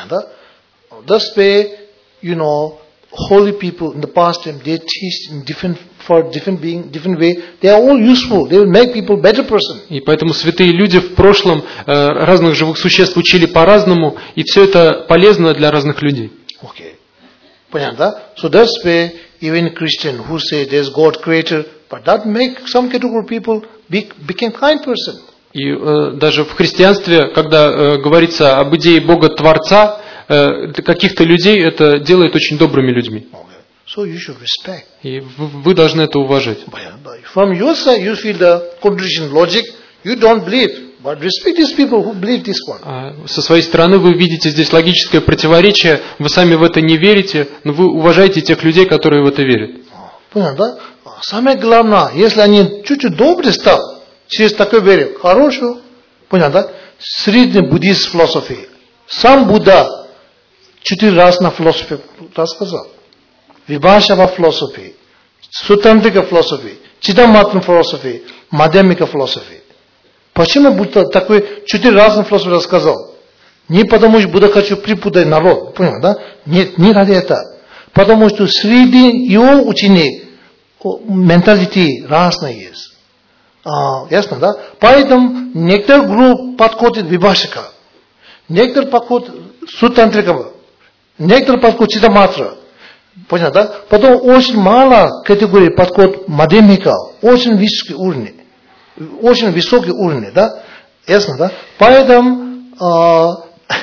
Thus way, you know, holy people in the past time, they teach in different for different being, different way. They are all useful. They will make people better person. И поэтому святые люди в прошлом разных живых существ учили по-разному, и все это полезно для разных людей. Okay. Понятно? So that's why even Christian who say there's God creator, but that make some category people be, become kind person. И э, даже в христианстве, когда э, говорится об идее Бога Творца, э, для каких-то людей это делает очень добрыми людьми. Okay. So you should respect. И вы, вы должны это уважать. From your side you feel the contradiction logic, you don't believe. But respect these people who believe this one. Со своей стороны вы видите здесь логическое противоречие, вы сами в это не верите, но вы уважаете тех людей, которые в это верят. Понятно, да? Самое главное, если они чуть-чуть добрый стал, через такое вере, хорошо, понятно, да? Средний буддист философии. Сам Будда четыре раза на философии рассказал. Вибхашава философии, Сутантрика философии, Читаматра философии, Мадхьямика философии. Почему Будда такой четыре разных философии рассказал? Не потому, что Будда хочу припутать народ, понял, да? Нет, не ради этого. Потому что среди его учеников менталити разные есть. А, ясно, да? Поэтому некоторые группы подходят вибхашика, некоторые подходят сутантрика, некоторые подходят читаматра. Понял, да? Потом очень мало категорий подходит мадхьямика, очень высокий уровень. Очень высокий уровень, да? Ясно, да? Поэтому, uh,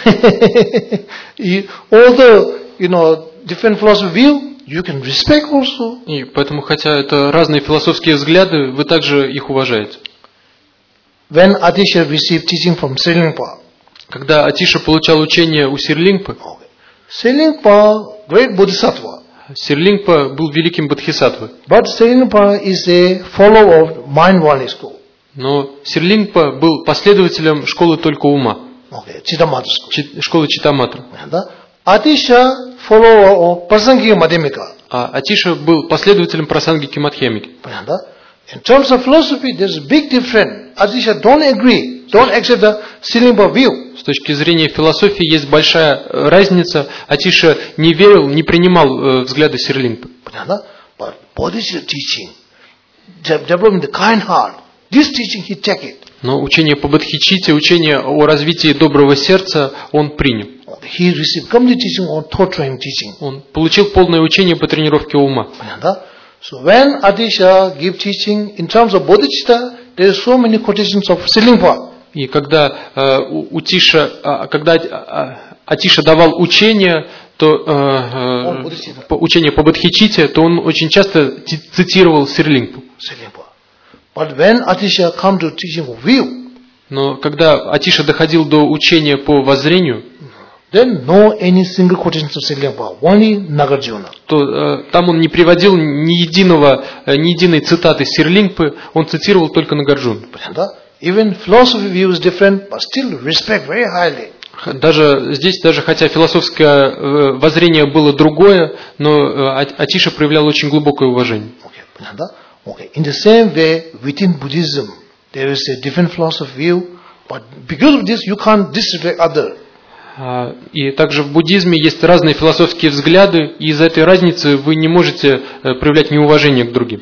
although, you know, different philosophy view, you can respect also. И поэтому, хотя это разные философские взгляды, вы также их уважаете. When Atisha received teaching from Srilingpa, когда Атиша получал учение у Сирлингпы, Srilingpa, great bodhisattva. Сирлингпа был великим бодхисаттвой. But Srilingpa is a follower of mind-only school. Но Сирлингпа был последователем школы только ума. Okay, Chittamatra school. Чи, школы Читаматра. Atisha follower of Prasangika Madhyamika. А Атиша был последователем Прасангики Мадхьямики. In terms of philosophy, there's a big difference. Atisha don't agree, don't accept the Srilingpa view. С точки зрения философии есть большая разница. Атиша не верил, не принимал э, взгляды Сирлингпы. But Bodhisattva teaching, developing the kind heart, this teaching he take it. Но учение по Бодхичитте, учение о развитии доброго сердца он принял. He received complete teaching on thought training teaching. Он получил полное учение по тренировке ума. So when Atisha give teaching in terms of bodhicitta, there are so many quotations of Silingpa. И когда э, Утиша, э, когда э, Атиша давал учение, то э, э, учение по Бодхичитте, то он очень часто цитировал Сирлингпу. But when Atisha come to teaching of view, но когда Атиша доходил до учения по воззрению, then no any single quotation of Silingpa, only Nagarjuna. То э, там он не приводил ни единого, э, ни единой цитаты Сирлингпы, он цитировал только Нагарджуну. Even philosophy view is different, but still respect very highly. Даже здесь, даже хотя философское э, воззрение было другое, но э, Атиша проявлял очень глубокое уважение. Okay. Okay. In the same way, within Buddhism, there is a different philosophy view, but because of this, you can't disrespect other. И также в буддизме есть разные философские взгляды, и из-за этой разницы вы не можете проявлять неуважение к другим.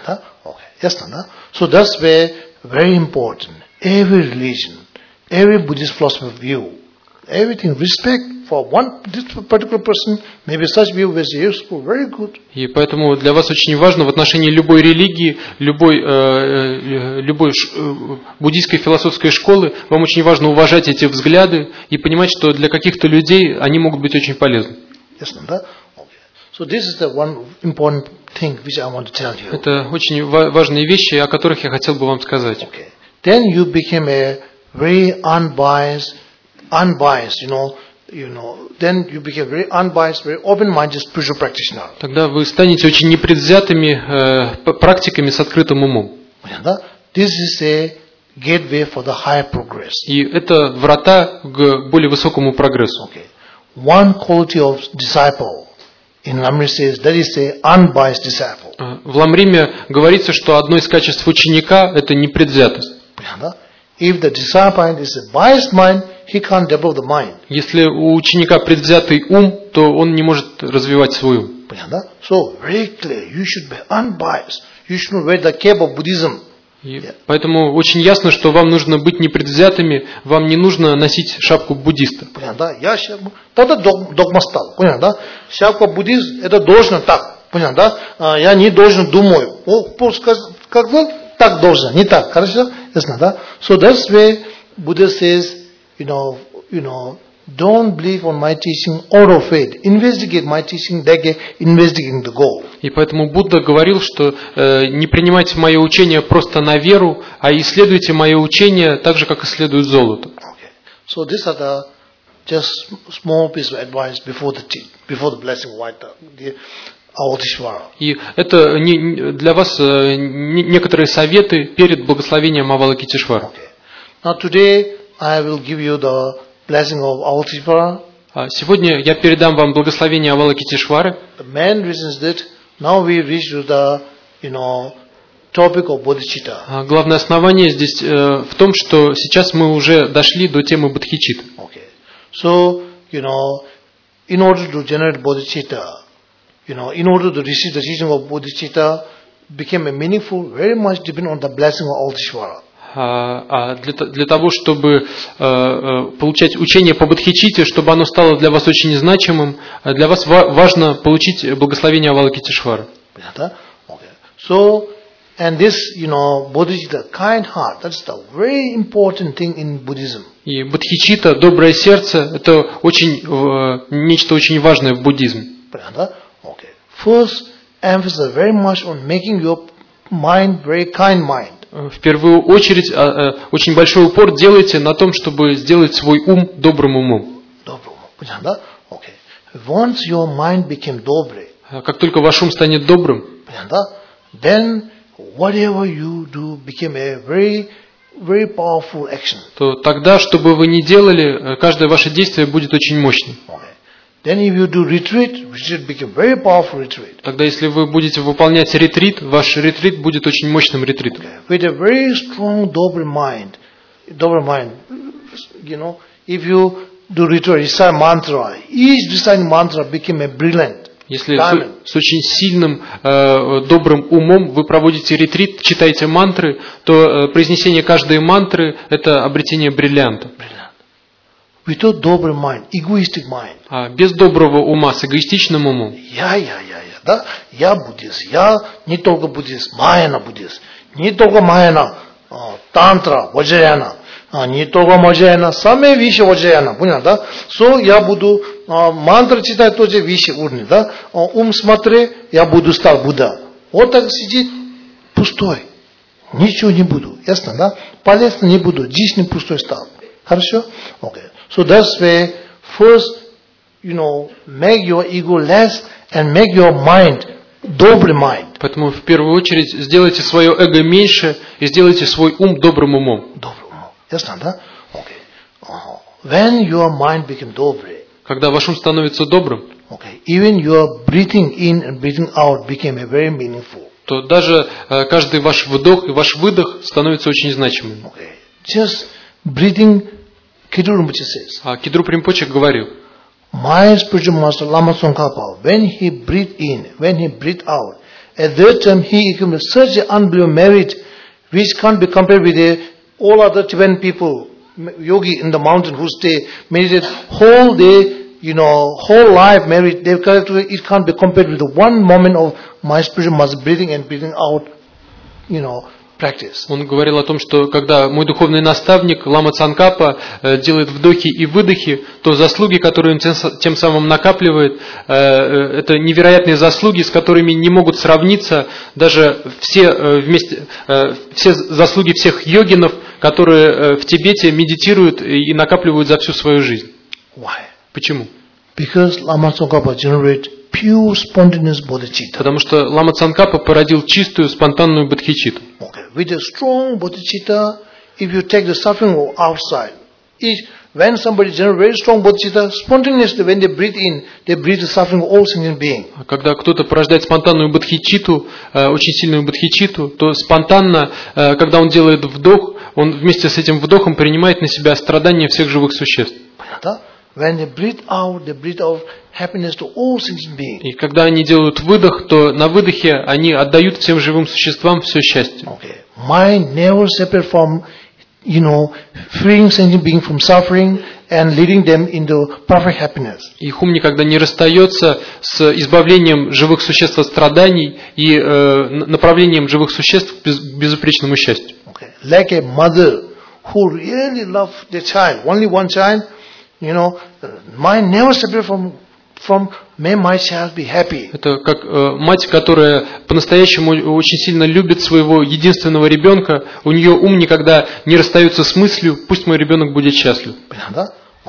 So that's why very important. Every religion, every Buddhist philosophy view, everything respect for one particular person, maybe such view is useful, very good. И поэтому для вас очень важно в отношении любой религии, любой, э, любой э, буддийской философской школы, вам очень важно уважать эти взгляды и понимать, что для каких-то людей они могут быть очень полезны. Yes, okay. So this is the one important thing which I want to tell you. Это очень важные вещи, о которых я хотел бы вам сказать. Okay. Then you became a very unbiased, unbiased, you know, you know. Then you became very unbiased, very open-minded spiritual practitioner. Тогда вы станете очень непредвзятыми э, практиками с открытым умом. This is a gateway for the higher progress. И это врата к более высокому прогрессу. Okay. One quality of disciple. In Lamrim says that is a unbiased disciple. В Ламриме говорится, что одно из качеств ученика – это непредвзятость. If the disciple is a biased mind, he can't develop the mind. Если у ученика предвзятый ум, то он не может развивать свой ум. So very clear, you should be unbiased. You should not wear the cape of Buddhism. И поэтому очень ясно, что вам нужно быть непредвзятыми, вам не нужно носить шапку буддиста. Я догма стал. Шапка буддист это должно так. Я не должен думать. Как бы так должно, не так. Хорошо? Ясно, да? So that's why Buddha says, you know, you know, don't believe on my teaching out of faith. Investigate my teaching, like investigating the gold. И поэтому Будда говорил, что э, не принимайте мое учение просто на веру, а исследуйте мое учение так же, как исследуют золото. Okay. So these are the just small piece of advice before the before the blessing of the Avalokiteshvara. И это не, для вас э, не, некоторые советы перед благословением Авалокитешвара. Okay. Now today I will give you the blessing of Avalokiteshvara. Сегодня я передам вам благословение Авалокитешвары. The main reason is that now we reach to the, you know, topic of bodhicitta. Главное основание здесь э, в том, что сейчас мы уже дошли до темы бодхичитты. Okay. So, you know, in order to generate bodhicitta, you know, in order to receive the teaching of bodhicitta, became a meaningful, very much depend on the blessing of Avalokiteshvara. А для, для того, чтобы э, получать учение по бодхичитте, чтобы оно стало для вас очень значимым, для вас ва- важно получить благословение Авалокитешвара. So, and this, you know, bodhicitta, kind heart, that's the very important thing in Buddhism. И бодхичитта, доброе сердце, это очень э, нечто очень важное в буддизме. Okay. First, emphasis very much on making your mind very kind mind. В первую очередь, очень большой упор делайте на том, чтобы сделать свой ум добрым умом. Okay. Once your mind became добрый, как только ваш ум станет добрым, then whatever you do became a very, very powerful action. То тогда, что бы вы ни делали, каждое ваше действие будет очень мощным. Okay. Then if you do retreat, retreat became very powerful retreat. Тогда, если вы будете выполнять ретрит, ваш ретрит будет очень мощным ретритом. Okay. With a very strong добрый mind, добрый mind, you know, if you do retreat, recite mantra, each reciting mantra became a brilliant. Если с, с очень сильным, э, добрым умом вы проводите ретрит, читаете мантры, то э, произнесение каждой мантры – это обретение бриллианта. Without добрый mind, egoistic mind. А без доброго ума, с эгоистичным умом. Я, я, я, я, да? Я буддист, я не только буддист, майяна буддист, не только майяна, тантра, ваджраяна, не только ваджраяна, самые высшие ваджраяна, понял, да? So я буду мантры читать тоже выше уровня, да? Ум смотри, я буду стал Будда. Вот так сидит пустой, ничего не буду, ясно, да? Полезно не буду, жизнь пустой стал. Хорошо? Okay. So that's why first, you know, make your ego less and make your mind добрый mind. Поэтому в первую очередь сделайте свое эго меньше и сделайте свой ум добрым умом. Добрым умом. Ясно, да? Okay. Uh-huh. When your mind become добрый, когда ваш ум становится добрым, okay, even your breathing in and breathing out became a very meaningful. То даже э, каждый ваш вдох и ваш выдох становится очень значимым. Okay. Just breathing. Kidru Rinpoche says. А Кидру Римпоче говорил. My spiritual master Lama Tsongkhapa, when he breathed in, when he breathed out, at that time he accumulated such an unbelievable merit, which can't be compared with the, all other Tibetan people, yogi in the mountain who stay, meditate whole day, you know, whole life merit. They it can't be compared with the one moment of my spiritual master breathing and breathing out, you know. Practice. Он говорил о том, что когда мой духовный наставник Лама Цангкапа делает вдохи и выдохи, то заслуги, которые он тем самым накапливает, это невероятные заслуги, с которыми не могут сравниться даже все, вместе, все заслуги всех йогинов, которые в Тибете медитируют и накапливают за всю свою жизнь. Why? Почему? Because Lama Tsongkhapa generate pure spontaneous bodhicitta. Потому что Лама Цангкапа породил чистую спонтанную бодхичитту. Okay. With a strong bodhicitta, if you take the suffering outside, if, when somebody generates very strong bodhicitta, spontaneously when they breathe in, they breathe the suffering of all sentient beings. Когда кто-то порождает спонтанную бодхичитту, очень сильную бодхичитту, то спонтанно, когда он делает вдох, он вместе с этим вдохом принимает на себя страдания всех живых существ. Понятно? When they breathe out, they breathe out happiness to all sentient beings. И когда они делают выдох, то на выдохе они отдают всем живым существам все счастье. Okay. Mind never separate from, you know, freeing sentient beings from suffering and leading them into perfect happiness. Их ум никогда не расстается с избавлением живых существ от страданий и э, направлением живых существ к безупречному счастью. Okay. Like a mother who really loves their child, only one child. You know, mind never separate from from may my child be happy. Это как э, мать, которая по-настоящему очень сильно любит своего единственного ребенка. У нее ум никогда не расстается с мыслью, пусть мой ребенок будет счастлив. Понятно?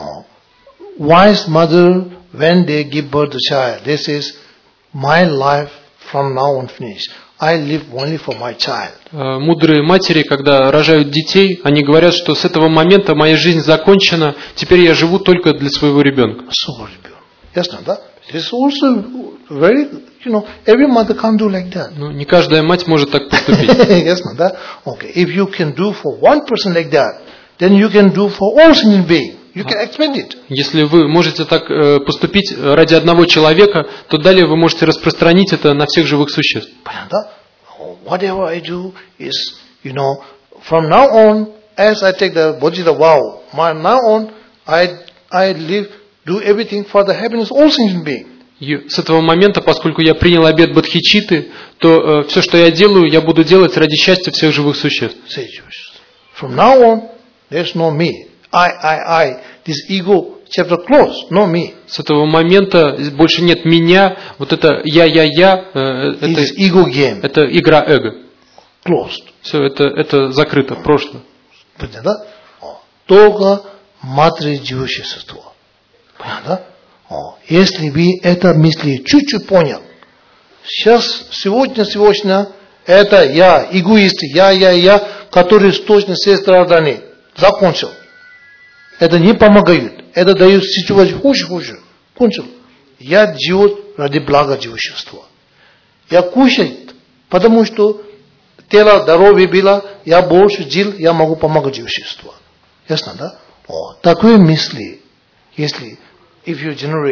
Wise mother, when they give birth to child, they says, my life from now on finished. I live only for my child. Мудрые матери, когда рожают детей, они говорят, что с этого момента моя жизнь закончена, теперь я живу только для своего ребенка. Ясно, да? This also very, you know, every mother can't do like that. Ну, не каждая мать может так поступить. Ясно, да? Okay. If you can do for one person like that, then you can do for all sentient beings. You can expand it. Если вы можете так э, поступить ради одного человека, то далее вы можете распространить это на всех живых существ. Понятно? Whatever I do is, you know, from now on, as I take the bodhicitta vow, from now on, I I live, do everything for the happiness of all sentient beings. И с этого момента, поскольку я принял обет бодхичитты, то э, все, что я делаю, я буду делать ради счастья всех живых существ. From now on, there's no me. I, I, I. This ego chapter closed. No me. С этого момента больше нет меня. Вот это я, я, я. Э, это, ego game. Это игра эго. Closed. Все это, это закрыто, прошлое. Понятно? Только матери живущее существо. Понятно? Если вы это мысли чуть-чуть понял, сейчас, сегодня, сегодня, это я, эгоист, я, я, я, который точно все страдания закончил. Это не помогает. Это дает ситуацию хуже, хуже. Кончил. Я живу ради блага живущества. Я кушаю, потому что тело здоровье было, я больше жил, я могу помогать живуществу. Ясно, да? О, такие мысли, если if you generate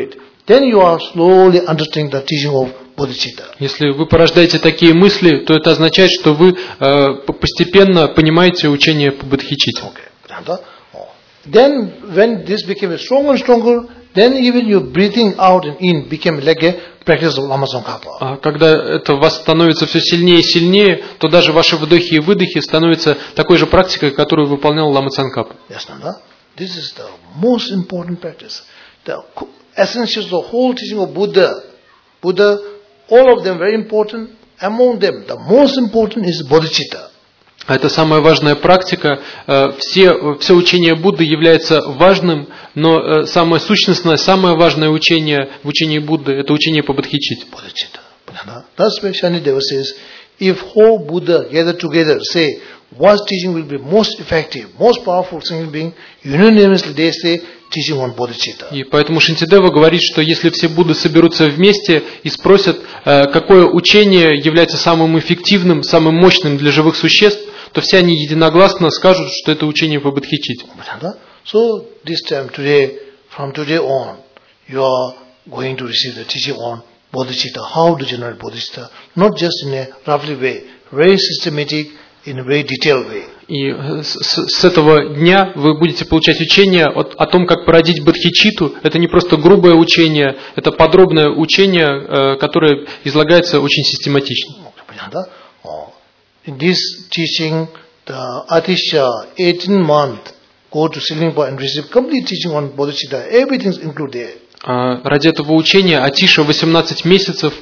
then you are slowly understanding the teaching of bodhicitta. Если вы порождаете такие мысли, то это означает, что вы э, постепенно понимаете учение по бодхичитте. Okay. Then when this became stronger and stronger, then even your breathing out and in became like a practice of Lama Tsongkhapa. А когда это у вас становится все сильнее и сильнее, то даже ваши вдохи и выдохи становятся такой же практикой, которую выполнял Лама Цангкапа. Yes, Nanda. This is the most important practice. The essentials of the whole teaching of Buddha. Buddha, all of them very important. Among them, the most important is bodhicitta. Это самая важная практика. Все, все учение Будды является важным, но самое сущностное, самое важное учение в учении Будды – это учение по бодхичитте. That's why Shanideva says, if whole Buddha gather together, say, what teaching will be most effective, most powerful single being, unanimously they say, teaching on bodhicitta. И поэтому Шантидева говорит, что если все Будды соберутся вместе и спросят, какое учение является самым эффективным, самым мощным для живых существ, то все они единогласно скажут, что это учение по бодхичитте. So this time today, from today on, you are going to receive the teaching on bodhicitta, how to generate bodhicitta, not just in a roughly way, very systematic, in a very detailed way. И с, с этого дня вы будете получать учение о, о том, как породить бодхичитту. Это не просто грубое учение, это подробное учение, которое излагается очень систематично. In this teaching, the Atisha, eighteen months, go to Silingpa and receive complete teaching on bodhicitta. Everything is included there. Ради этого учения Атиша восемнадцать месяцев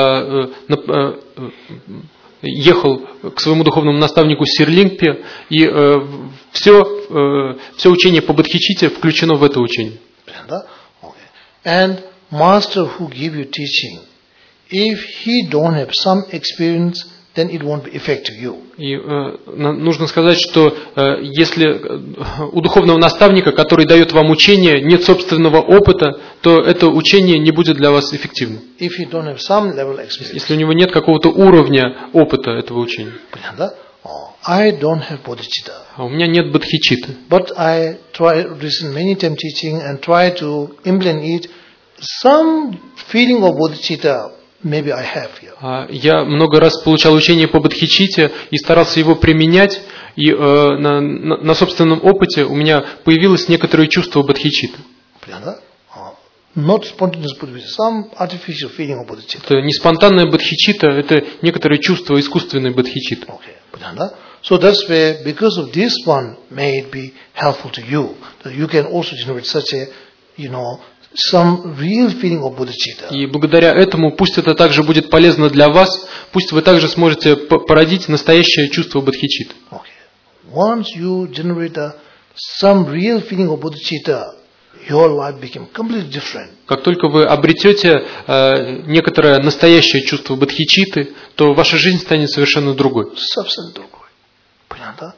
ехал к своему духовному наставнику Сирлингпе, и все, все учение по бодхичитте включено в это учение. And master who give you teaching, if he don't have some experience, then it won't be effective you. И э, нужно сказать, что э, если у духовного наставника, который дает вам учение, нет собственного опыта, то это учение не будет для вас эффективным. If you don't have some level experience. Если у него нет какого-то уровня опыта этого учения. I don't have bodhicitta. А у меня нет бодхичитты. But I try to listen many times teaching and try to implement it. Some feeling of bodhicitta maybe I have here. Я много раз получал учение по бодхичитте и старался его применять, и э, на, на, на собственном опыте у меня появилось некоторое чувство бодхичитты. Not spontaneous bodhicitta, some artificial feeling of bodhicitta. Это не спонтанная бодхичитта, это некоторое чувство искусственной бодхичитты. Okay. So that's why, because of this one, may it be helpful to you, that you can also generate such a, you know, some real feeling of bodhicitta. И благодаря этому, пусть это также будет полезно для вас, пусть вы также сможете породить настоящее чувство бодхичитты. Okay. Once you generate a, some real feeling of bodhicitta, your life became completely different. Как только вы обретете э, некоторое настоящее чувство бодхичитты, то ваша жизнь станет совершенно другой. Совсем другой. Понятно?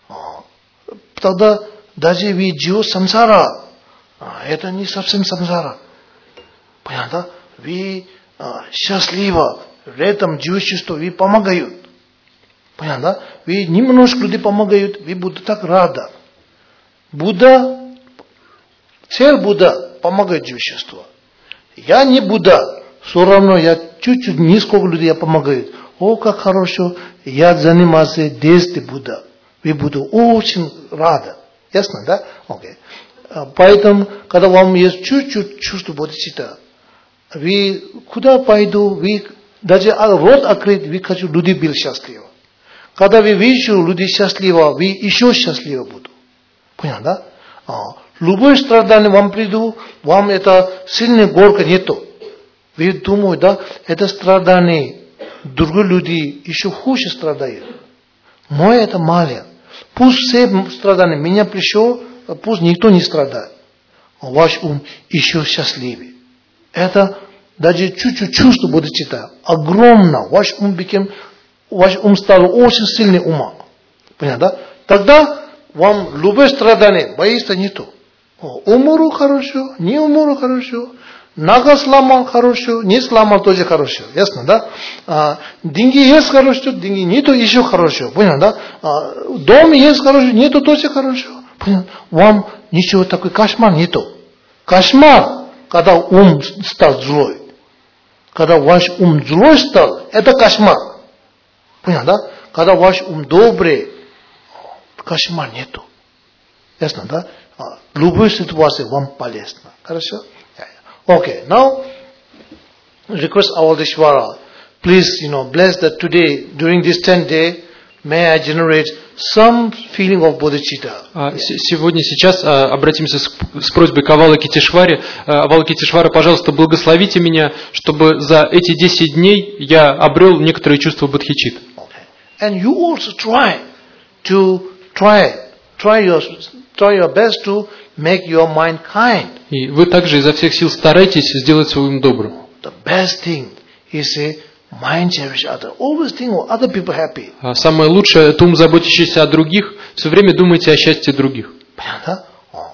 Тогда даже вы живете самсара. Это не совсем самсара. Понятно? Вы счастливы. В этом чувстве вы помогают. Понятно? Вы немножко люди помогают, вы будете так рады. Будда, цель Будда помогает чувству. Я не Будда. Все равно я чуть-чуть несколько людей я помогаю. О, как хорошо. Я занимаюсь действием Будда. Вы будете очень рады. Ясно, да? Окей. Поэтому, когда вам есть чуть-чуть чувство бодхичитта, вы куда пойду, вы даже рот открыть, вы хотите люди были счастливы. Когда вы видите люди счастливы, вы еще счастливы будут. Понятно, да? Любое страдание вам приду, вам это сильная горка нету. Вы думаете, да, это страдание, другие люди еще хуже страдают. Мое это малое. Пусть все страдания меня пришло, пусть никто не страдает. Ваш ум еще счастливый. Это даже чуть-чуть чувство бодхичитта. Огромно. Ваш ум, became, ваш ум стал очень сильный ума. Понятно, да? Тогда вам любое страдание боится нету. Умру хорошо, не умру хорошо. Нога сломал хорошо, не сломал тоже хорошо. Ясно, да? А, деньги есть хорошо, деньги нету еще хорошо. Понятно, да? А, дом есть хорошо, нету тоже хорошо. Понятно? Вам ничего такой кошмар нету. Кошмар, когда ум стал злой. Когда ваш ум злой стал, это кошмар. Понял, да? Когда ваш ум добрый, кошмар нету. Ясно, да? Любая ситуация вам полезна. Хорошо? Okay, now request Avalokiteshvara, please, you know, bless that today, during this tenth day, may I generate some feeling of bodhicitta. Сегодня, сейчас обратимся с просьбой к Авалокитешваре. Авалокитешвара, пожалуйста, благословите меня, чтобы за эти десять дней я обрел некоторые чувства бодхичитты. And you also try to try, try your, try your best to make your mind kind. И вы также изо всех сил старайтесь сделать свой ум добрым. The best thing is a mind cherish other. Always think of other people happy. А самое лучшее – это ум, заботящийся о других. Все время думайте о счастье других. Понятно?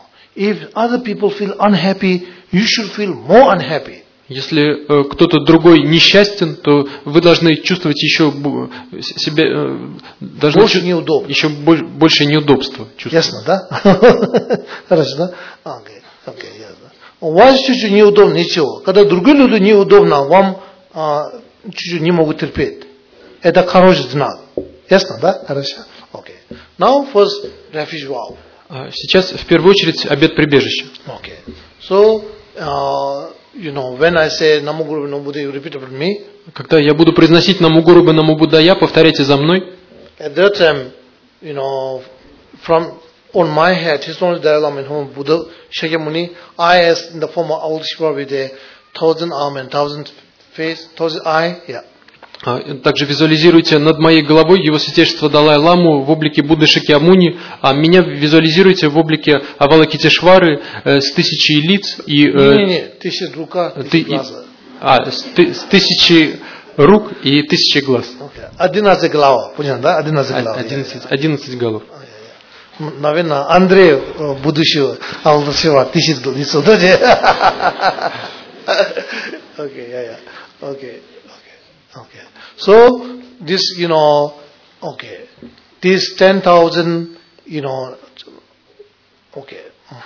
If other people feel unhappy, you should feel more unhappy. Если э, кто-то другой несчастен, то вы должны чувствовать еще себя, э, должны больше неудобства. Еще больше, больше неудобства. Ясно, да? Хорошо, да? Окей, окей, ясно. У вас чуть-чуть неудобно, ничего. Когда другие люди неудобно, вам а, чуть-чуть не могут терпеть. Это хороший знак. Ясно, да? Хорошо. Окей. Now first refuge vow. Сейчас в первую очередь обет прибежища. Okay. So, uh, you know, when I say Namo Guru Namo Buddhaya, you repeat after me. Когда я буду произносить Намо Гуру Намо Буддая, повторяйте за мной. At that time, you know, from on my head, His Holiness Dalai Lama and Home Buddha Shakyamuni, I as in the form of Avalokiteshvara with a thousand arm and thousand face, thousand eye, yeah. Также визуализируйте над моей головой его святейшество Далай-ламу в облике Будды Шакьямуни, а меня визуализируйте в облике Авалокитешвары э, с тысячей лиц и... Э, не, не, не, тысяча рука, тысяча глаза. А, с, с тысячи рук и тысячи глаз. Okay. Одиннадцать голов, понятно, да? Одиннадцать голов. Одиннадцать, одиннадцать голов. Наверное, Андрей будущего Авалокитешвара тысяч лиц. Окей, я, я. Окей. Okay. So, this, you know, okay, this ten thousand, you know, okay.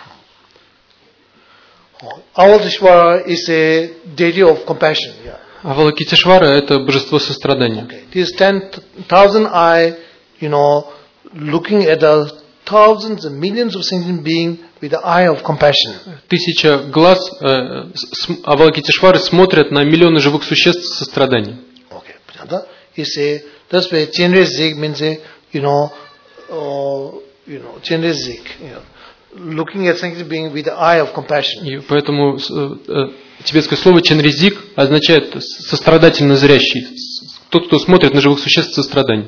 Avalokiteshvara is a deity of compassion. Yeah. Авалокитешвара – это божество сострадания. Okay. This ten thousand eye, you know, looking at the thousands and millions of sentient beings with the eye of compassion. Тысяча глаз э, Авалокитешвары смотрят на миллионы живых существ с состраданием. He say that's why Chenrezig means a, you know, uh, you know, Chenrezig, you know, looking at something being with the eye of compassion. И поэтому э, тибетское слово Ченрезик означает сострадательно зрящий, тот, кто смотрит на живых существ с состраданием.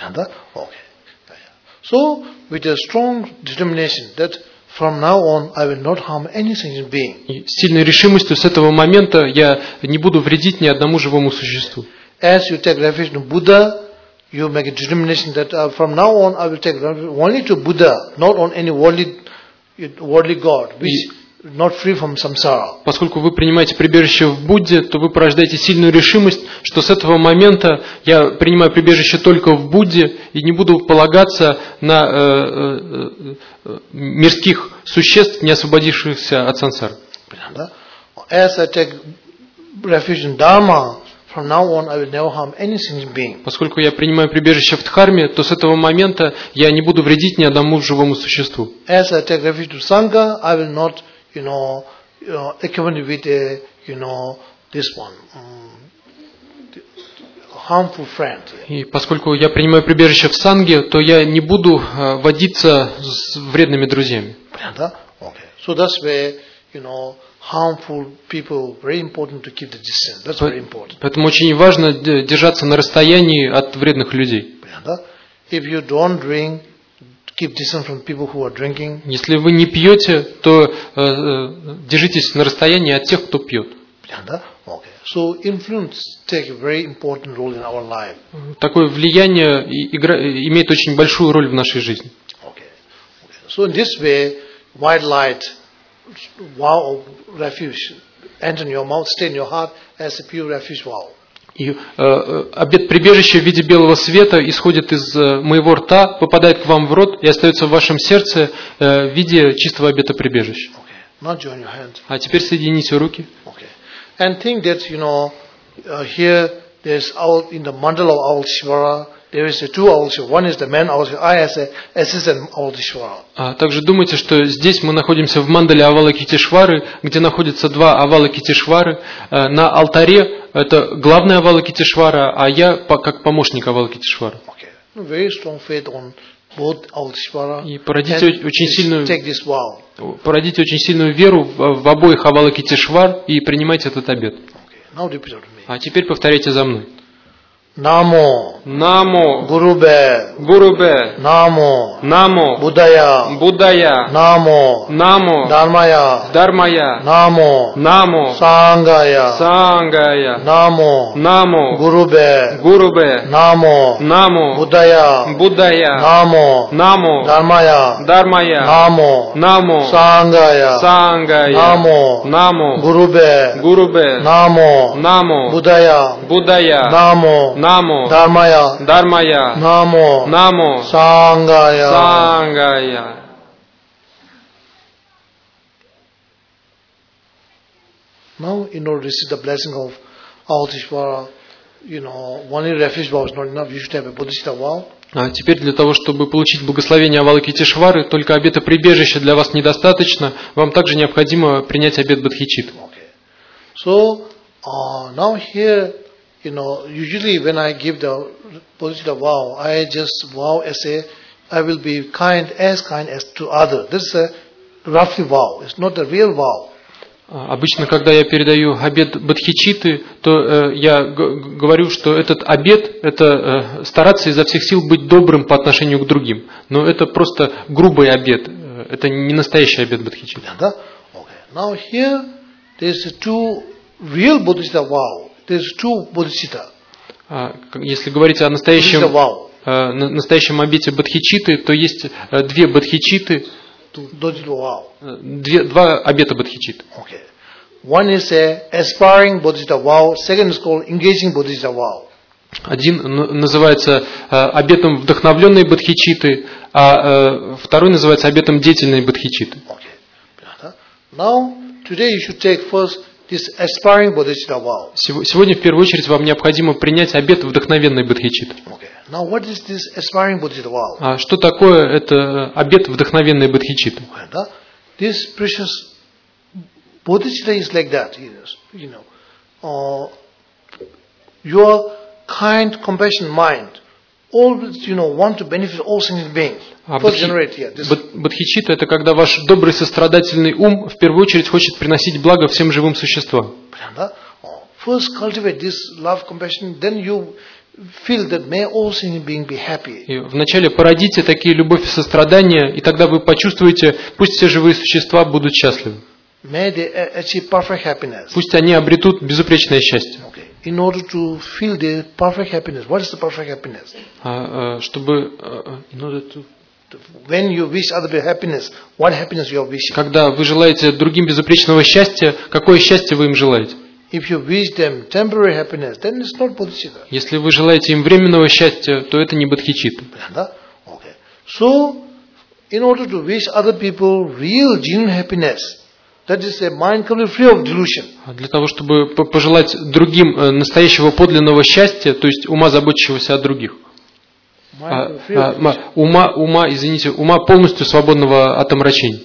So, with a strong determination that from now on I will not harm any sentient being. И с сильной решимостью с этого момента я не буду вредить ни одному живому существу. As you take refuge in Buddha, you make a determination that uh, from now on I will take refuge only to Buddha, not on any worldly, worldly God, which is not free from samsara. Поскольку вы принимаете прибежище в Будде, то вы порождаете сильную решимость, что с этого момента я принимаю прибежище только в Будде и не буду полагаться на э, э, э, мирских существ, не освободившихся от сансары. As I take refuge in Dharma, from now on, I will never harm any sentient being. Поскольку я принимаю прибежище в Дхарме, то с этого момента я не буду вредить ни одному живому существу. As I take refuge to Sangha, I will not, you know, you know, accompany with a, you know, this one, um, harmful friend. И поскольку я принимаю прибежище в Санге, то я не буду uh, водиться с вредными друзьями. Okay. So that's where, you know, harmful people, very important to keep the distance. That's very important. Поэтому очень важно держаться на расстоянии от вредных людей. If you don't drink, keep distance from people who are drinking. Если вы не пьете, то э, э, держитесь на расстоянии от тех, кто пьет. Okay. So influence take a very important role in our life. Такое влияние игра, имеет очень большую роль в нашей жизни. Okay. Okay. So in this way, white light, vow of refuge, enter in your mouth, stay in your heart as a pure refuge vow. И э, обет прибежища в виде белого света исходит из э, моего рта, попадает к вам в рот и остается в вашем сердце э, в виде чистого обета прибежища. Okay. Now join your hands. А теперь соедините руки. Okay. And think that, you know, uh, here there's out in the mandala of Avalokiteshvara, there is a two Avalokiteshvara. One is the man Avalokiteshvara, I as a assistant Avalokiteshvara. А также думайте, что здесь мы находимся в мандале Авалокитешвары, где находятся два Авалокитешвары. На алтаре это главный Авалокитешвара, а я как помощник Авалокитешвара. Okay. Very strong faith on both Avalokiteshvara. И породите очень сильную, take this vow. породите очень сильную веру в, в обоих Авалокитешвар и принимайте этот обет. Okay. Now repeat after me. А теперь повторяйте за мной. Namo Намо Gurube Гурубе Namo Намо Buddhaya Буддая Namo Намо Dharmaya Дharmaya Namo Намо Sangaya Сангая Namo Намо Gurube Гурубе Namo Намо Buddhaya Буддая Namo Намо Dharmaya Дharmaya Namo Намо Sangaya Сангая Namo Намо Gurube Гурубе Namo Намо Buddhaya Буддая Namo Намо Dharmaya Дharmaya Namo Намо Sangaya. Сангая. Now, in order to receive the blessing of Avalokiteshvara, you know, only refuge vow is not enough. You should have a Bodhisattva vow. А теперь для того, чтобы получить благословение Авалокитешвары, только обета прибежища для вас недостаточно. Вам также необходимо принять обет Бодхичитты. Okay. So, uh, now here, you know, usually when I give the Bodhisattva vow, I just vow as a, I will be kind, as kind as to others. This is a roughly vow. It's not a real vow. Обычно, когда я передаю обет Бодхичитты, то э, я г- говорю, что этот обет – это э, стараться изо всех сил быть добрым по отношению к другим. Но это просто грубый обет. Это не настоящий обет Бодхичитты. Okay. Now here, there is two real Bodhisattva vow. There is two Bodhisattva. Если говорить о настоящем, э, настоящем обете Бодхичитты, то есть э, две Бодхичитты, Две, два обета Бодхичитты. Okay. One is a aspiring Bodhisattva vow. Second is called engaging Bodhisattva vow. Один называется э, обетом вдохновленной Бодхичитты, а э, второй называется обетом деятельной Бодхичитты. Okay. Now, today you should take first this aspiring Bodhisattva vow. Сегодня в первую очередь вам необходимо принять обет вдохновенной Бодхичитты. Okay. Now, what is this aspiring Bodhisattva vow? А что такое это обет вдохновенной Бодхичитты? Okay. This precious Bodhisattva is like that. You know, uh, your kind, compassionate mind always, you know, want to benefit all sentient beings. А First generate here. This. Бодхичитта – это когда ваш добрый сострадательный ум в первую очередь хочет приносить благо всем живым существам. First cultivate this love, compassion, then you feel that may all sentient beings be happy. И вначале породите такие любовь и сострадание, и тогда вы почувствуете, пусть все живые существа будут счастливы. May they achieve perfect happiness. Пусть они обретут безупречное счастье. Okay. In order to feel the perfect happiness, what is the perfect happiness? А, а, чтобы, а, in order to... When you wish other people happiness, what happiness you are wishing? Когда вы желаете другим безупречного счастья, какое счастье вы им желаете? If you wish them temporary happiness, then it's not bodhicitta. Если вы желаете им временного счастья, то это не бодхичитта. Okay. So, in order to wish other people real, genuine happiness, that is a mind completely free of delusion. Для того, чтобы пожелать другим настоящего подлинного счастья, то есть ума, заботящегося о других. А, а, ума, ума, извините, ума полностью свободного от омрачений.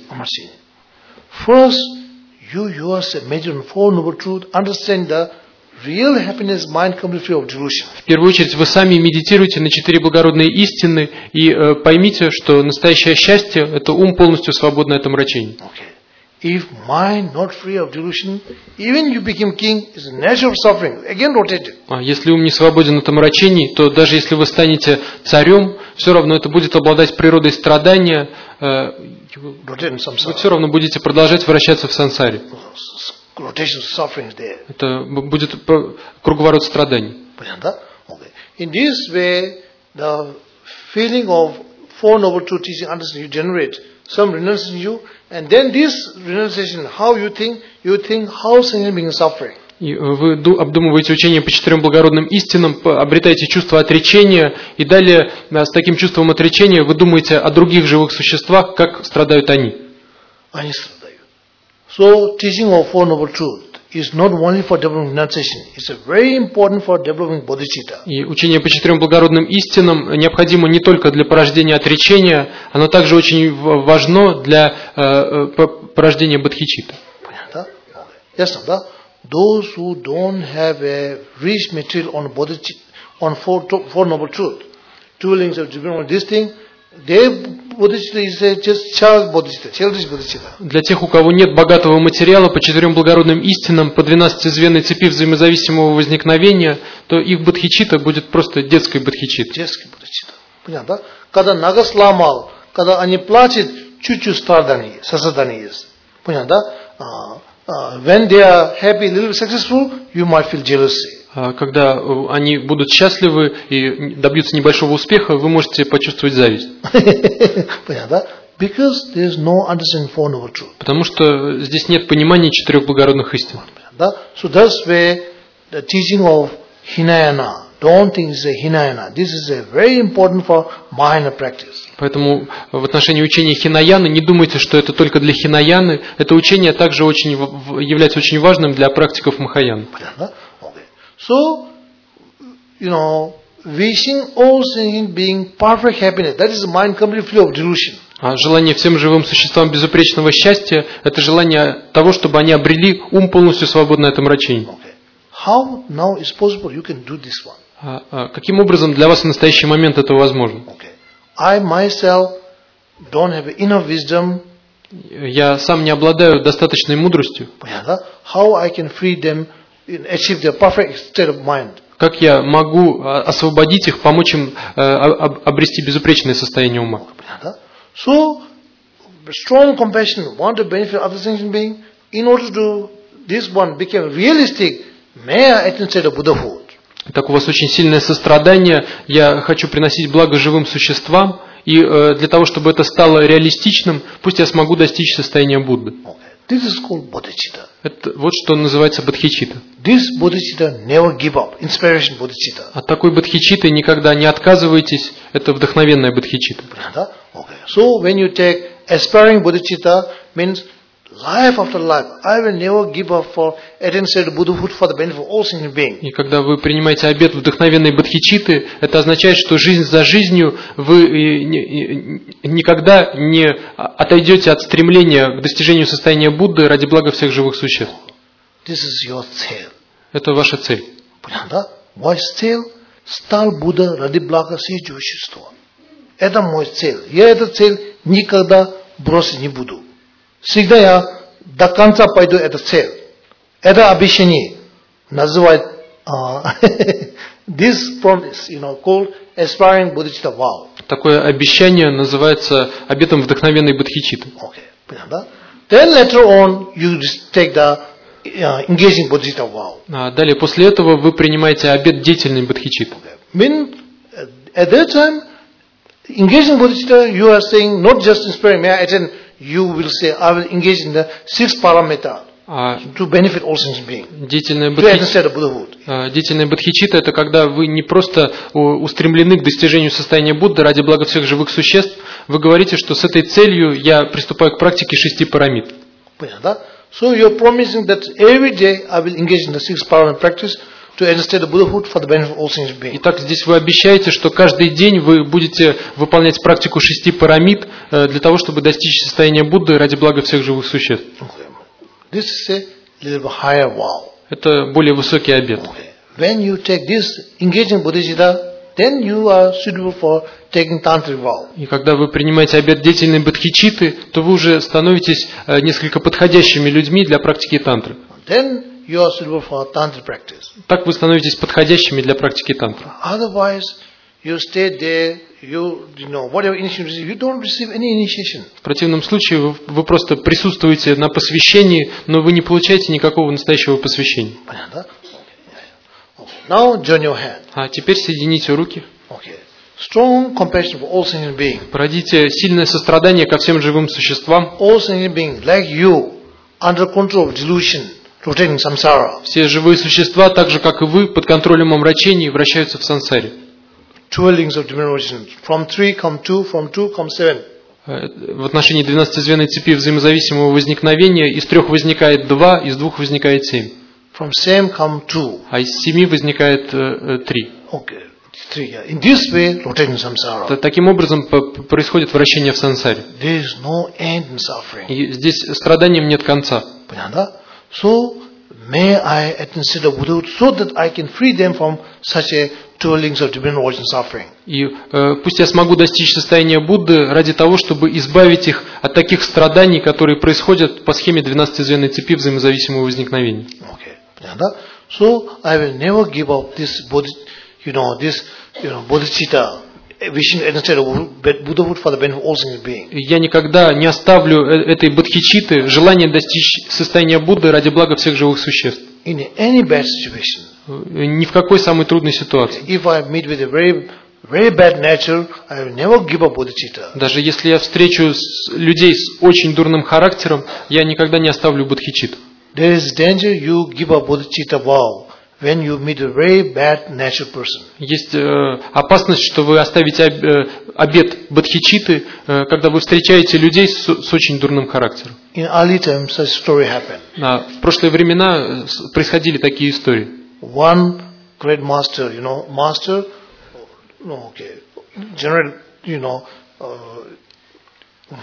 First, you yourself meditate on Four Noble Truths, understand the real happiness, mind completely free of delusion. В первую очередь вы сами медитируйте на четыре благородные истины и э, поймите, что настоящее счастье – это ум полностью свободный от омрачений. Okay. If mind not free of delusion, even you become king, is a nature of suffering. Again rotated. А если ум не свободен от омрачений, то даже если вы станете царем, все равно это будет обладать природой страдания. Э, вы все равно будете продолжать вращаться в сансаре. Это будет круговорот страданий. In this way, the feeling of Four Noble Truths teaching, understand, you generate some renunciation in you, and then this renunciation, how you think, you think how sentient beings suffering. И вы обдумываете учение по четырем благородным истинам, обретаете чувство отречения, и далее с таким чувством отречения вы думаете о других живых существах, как страдают они. Они страдают. So, teaching of Four Noble Truths is not only for developing renunciation, it's very important for developing bodhicitta. И учение по четырем благородным истинам необходимо не только для порождения отречения, оно также очень важно для э, порождения бодхичитты. Понятно? Yes, да? Those who don't have a rich material on bodhicitta, on four, four noble truths, two links of development, this thing, their bodhicitta is just child bodhicitta, childish bodhicitta. Для тех, у кого нет богатого материала по четырем благородным истинам, по двенадцатизвенной цепи взаимозависимого возникновения, то их бодхичитта будет просто детской бодхичиттой. Детской бодхичитта. Понятно? Когда нога сломал, когда они плачут, чуть-чуть страдания, сострадание есть. Понятно? When they are happy, little successful, you might feel jealousy. Когда они будут счастливы и добьются небольшого успеха, вы можете почувствовать зависть. Понятно? Because there is no understanding Four Noble Truths. Потому что здесь нет понимания четырех благородных истин. So that's where the teaching of Hinayana. Don't think it's a Hinayana. This is a very important for Mahayana practice. Поэтому в отношении учения Хинаяны не думайте, что это только для Хинаяны. Это учение также очень, является очень важным для практиков Махаяны. Понятно? So, you know, wishing all sentient being perfect happiness, that is the mind completely free of delusion. А желание всем живым существам безупречного счастья – это желание того, чтобы они обрели ум полностью свободный от омрачений. Okay. How now is possible you can do this one? А, а, каким образом для вас в настоящий момент это возможно? Okay. I myself don't have enough wisdom. Я сам не обладаю достаточной мудростью. How I can free them? Achieve their perfect state of mind. Как я могу освободить их, помочь им э, обрести безупречное состояние ума? So, strong compassion, want to benefit other sentient being. In order to do this one become realistic, may I attain state of Buddhahood. Так у вас очень сильное сострадание. Я хочу приносить благо живым существам, и э, для того, чтобы это стало реалистичным, пусть я смогу достичь состояния Будды. This is called bodhicitta. Это вот что называется бодхичитта. This bodhicitta never give up. Inspiration bodhicitta. От такой бодхичитты никогда не отказывайтесь. Это вдохновенная бодхичитта. Okay. So when you take aspiring bodhicitta, means life after life, I will never give up for attaining state Buddhahood for the benefit of all sentient beings. И когда вы принимаете обет вдохновенной бодхичитты, это означает, что жизнь за жизнью вы никогда не отойдете от стремления к достижению состояния Будды ради блага всех живых существ. This is your цель. Это ваша цель. Понятно? Мой цель стал Будда ради блага всех живых существ. Это мой цель. Я эту цель никогда бросить не буду. Всегда я до конца пойду эту цель. Это обещание называют uh, this promise, you know, called aspiring bodhicitta vow. Такое обещание называется обетом вдохновенной бодхичитты. Okay, понятно? Then later on you just take the uh, engaging bodhicitta vow. А далее после этого вы принимаете обет деятельной бодхичитты. Okay. Mean at that time engaging bodhicitta you are saying not just inspiring, may I attain. You will say, I will engage in the six parameter а to benefit all sentient beings. Деятельная бодхичитта – это когда вы не просто устремлены к достижению состояния Будды ради блага всех живых существ, вы говорите, что с этой целью я приступаю к практике шести парамид. Понятно? So you are promising that every day I will engage in the six paramita practice to attain the Buddhahood for the benefit of all sentient beings. Итак, здесь вы обещаете, что каждый день вы будете выполнять практику шести парамид для того, чтобы достичь состояния Будды ради блага всех живых существ. Okay. This is a little bit higher vow. Это более высокий обет. Okay. When you take this engaging bodhicitta, then you are suitable for taking tantric vow. И когда вы принимаете обет деятельной бодхичитты, то вы уже становитесь несколько подходящими людьми для практики тантры. Then you are suitable for tantric practice. Так вы становитесь подходящими для практики тантры. Otherwise, you stay there, you, you know, whatever initiation, you don't receive any initiation. В противном случае вы, вы просто присутствуете на посвящении, но вы не получаете никакого настоящего посвящения. Понятно? Okay. Now join your hand. А теперь соедините руки. Okay. Strong compassion for all sentient beings. Породите сильное сострадание ко всем живым существам. All sentient beings, like you, under control of delusion, rotating samsara. Все живые существа, так же как и вы, под контролем омрачений, вращаются в сансаре. Twelve links of dimension. From three come two, from two come seven. В отношении двенадцатизвенной цепи взаимозависимого возникновения из трех возникает два, из двух возникает семь. From same come two. А из семи возникает э, три. Okay, three. Yeah. In this way, rotating samsara. Таким образом происходит вращение в сансаре. There is no end in suffering. И здесь страданиям нет конца. Понятно? So, may I attain state of Buddhahood so that I can free them from such a twirlings of different origin suffering. И э, пусть я смогу достичь состояния Будды ради того, чтобы избавить их от таких страданий, которые происходят по схеме двенадцатизвенной цепи взаимозависимого возникновения. Okay. Понятно? So, I will never give up this, you know, this, you know, bodhicitta, wishing attain state of Buddhahood for the benefit of all sentient beings. Я никогда не оставлю этой бодхичитты желание достичь состояния Будды ради блага всех живых существ. In any bad situation. Ни в какой самой трудной ситуации. If I meet with a very, very bad nature, I will never give up bodhicitta. Даже если я встречу с людей с очень дурным характером, я никогда не оставлю бодхичитту. There is danger you give up bodhicitta vow when you meet a very bad natural person. Есть э, опасность, что вы оставите э, обет бодхичитты, э, когда вы встречаете людей с, с очень дурным характером. In early times, such story happened. А в прошлые времена происходили такие истории. One great master, you know, master, no, okay, general, you know, uh,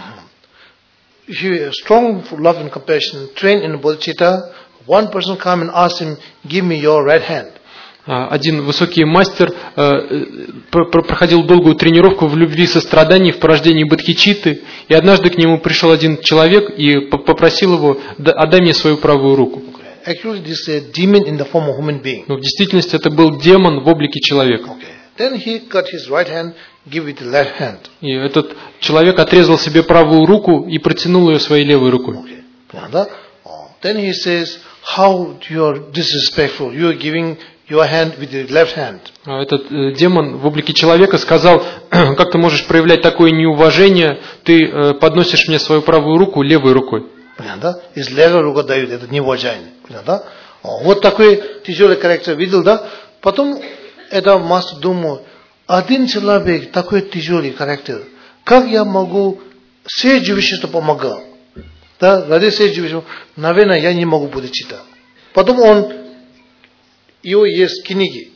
he strong love and compassion, trained in bodhicitta. One person come and ask him, give me your right hand. Один высокий мастер проходил долгую тренировку в любви и сострадании, в порождении бодхичитты, и однажды к нему пришел один человек и попросил его: отдай мне свою правую руку. Actually, this is a demon in the form of human being. Но в действительности это был демон в облике человека. Okay. Then he cut his right hand, give it the left hand. И этот человек отрезал себе правую руку и протянул ее своей левой рукой. Okay. Then he says, how you are disrespectful. You are giving your hand with the left hand. Этот э, демон в облике человека сказал: как ты можешь проявлять такое неуважение? Ты э, подносишь мне свою правую руку левой рукой. Понятно? Из левой рукой дают это неуважение. Понятно? Вот такой тяжелый характер видел, да? Потом это мастер думал: один человек такой тяжелый характер, как я могу всей живущей помогать? Да, ради всей живущей, наверное, я не могу бодхичитта. Потом он, его есть книги,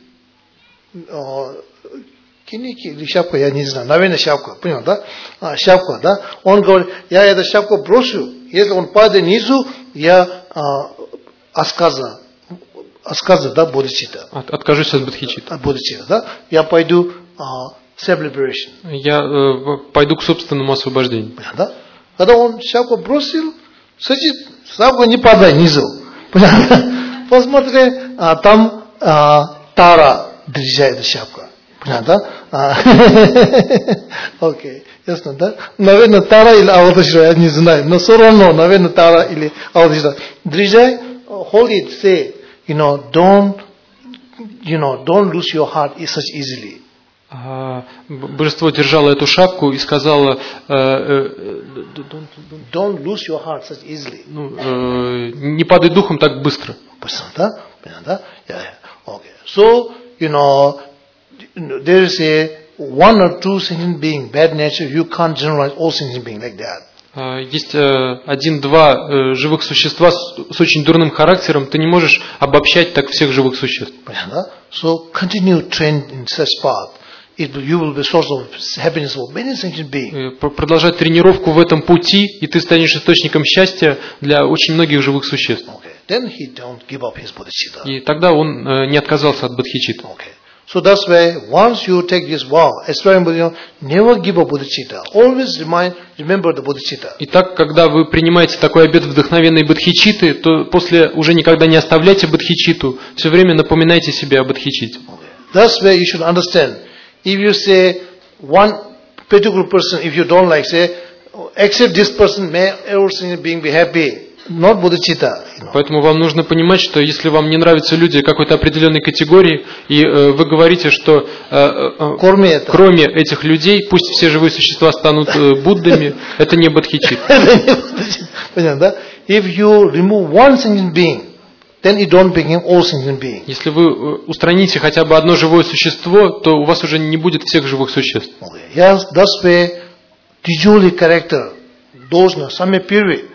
книги или шапка, я не знаю, наверное, шапка, понял, да? А, шапка, да? Он говорит: я эту шапку брошу, если он падает низу, я а, отказа, отказа, да, бодхичитта. От, откажусь от бодхичитты. От бодхичитта, да? Я пойду а, self-liberation. Я э, пойду к собственному освобождению. Да? Когда он шапку бросил, садит, шапку не падает низу. Понятно? Посмотри, а, там а, Тара держит шапка. Понятно? Окей, ясно, да? Наверное, Тара или Аваташира, я не знаю. Но все равно, наверное, Тара или Аваташира. Держи, hold it, say, you know, don't, you know, don't lose your heart such easily. Божество держало эту шапку и сказало: don't lose your heart such easily. Ну, не падай духом так быстро. Понятно? Понятно? Yeah, yeah. Okay. So, you know, there is a one or two sentient being, bad nature, you can't generalize all sentient beings like that. Есть один-два живых существа с очень дурным характером, ты не можешь обобщать так всех живых существ. Понятно? So, continue trend in such path. It will, you will be source of happiness for many sentient beings. Продолжать тренировку в этом пути, и ты станешь источником счастья для очень многих живых существ. Okay. Then he don't give up his bodhicitta. И тогда он не отказался от бодхичитты. Okay. So that's why once you take this vow, aspiring bodhicitta, never give up bodhicitta. Always remind, remember the bodhicitta. Итак, когда вы принимаете такой обет вдохновенной бодхичитты, то после уже никогда не оставляйте бодхичитту, все время напоминайте себе о бодхичитте. Okay. That's why you should understand. If you say one particular person, if you don't like, say, accept this person, may every single being be happy. Not bodhicitta. You know. Поэтому вам нужно понимать, что если вам не нравятся люди какой-то определенной категории, и э, вы говорите, что э, э, кроме, кроме этих людей, пусть все живые существа станут э, Буддами, это не бодхичитта. Понятно, да? If you remove one sentient being, then you don't become all sentient beings. Если вы устраните хотя бы одно живое существо, то у вас уже не будет всех живых существ. Okay. Yes, that's why тяжелый характер должен самый первый.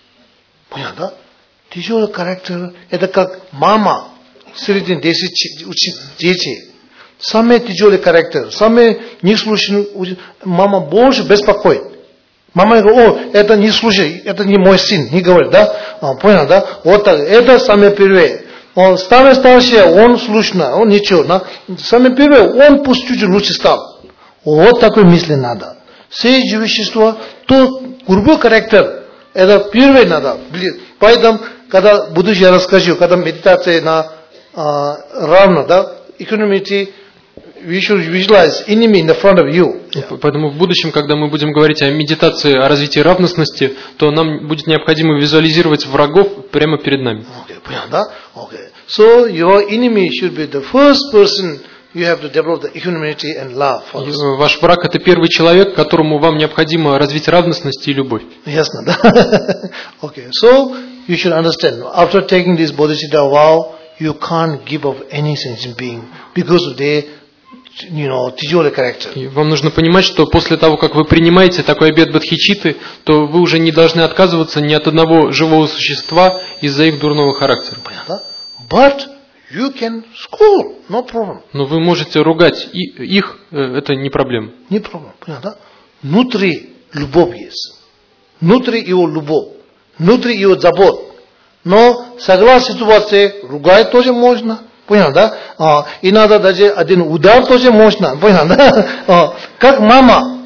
Понятно? Тяжелый характер это как мама среди десяти детей. Самый тяжелый характер, самый неслушный, мама больше беспокоит. Мама говорит, о, это не слушай, это не мой сын, не говорит, да? А, понял, да? Вот так, это самое первое. Он старый старший, он слушный, он ничего, да? Самое первое, он пусть чуть лучше стал. Вот такой мысли надо. Все живущество, то грубый характер, это первое надо. Поэтому, когда будущее расскажу, когда медитация на а, равно, да, equanimity, we should visualize enemy in the front of you. Поэтому в будущем, когда мы будем говорить о медитации, о развитии равностности, то нам будет необходимо визуализировать врагов прямо перед нами. Okay, понятно? Okay. So your enemy should be the first person you have to develop the equanimity and love for us. Ваш враг – это первый человек, которому вам необходимо развить равностность и любовь. Ясно, да? Okay. So you should understand. After taking this bodhicitta vow, you can't give up any sentient being because of their You know, тяжелый характер. И вам нужно понимать, что после того, как вы принимаете такой обет бодхичитты, то вы уже не должны отказываться ни от одного живого существа из-за их дурного характера. Понятно? But you can scold, no problem. Но вы можете ругать и, их, это не проблема. Не проблема, понятно? Внутри любовь есть. Внутри его любовь. Внутри его забот. Но согласно ситуации, ругать тоже можно. Понял, да? А, и надо даже один удар тоже можно. Понял, да? А, как мама,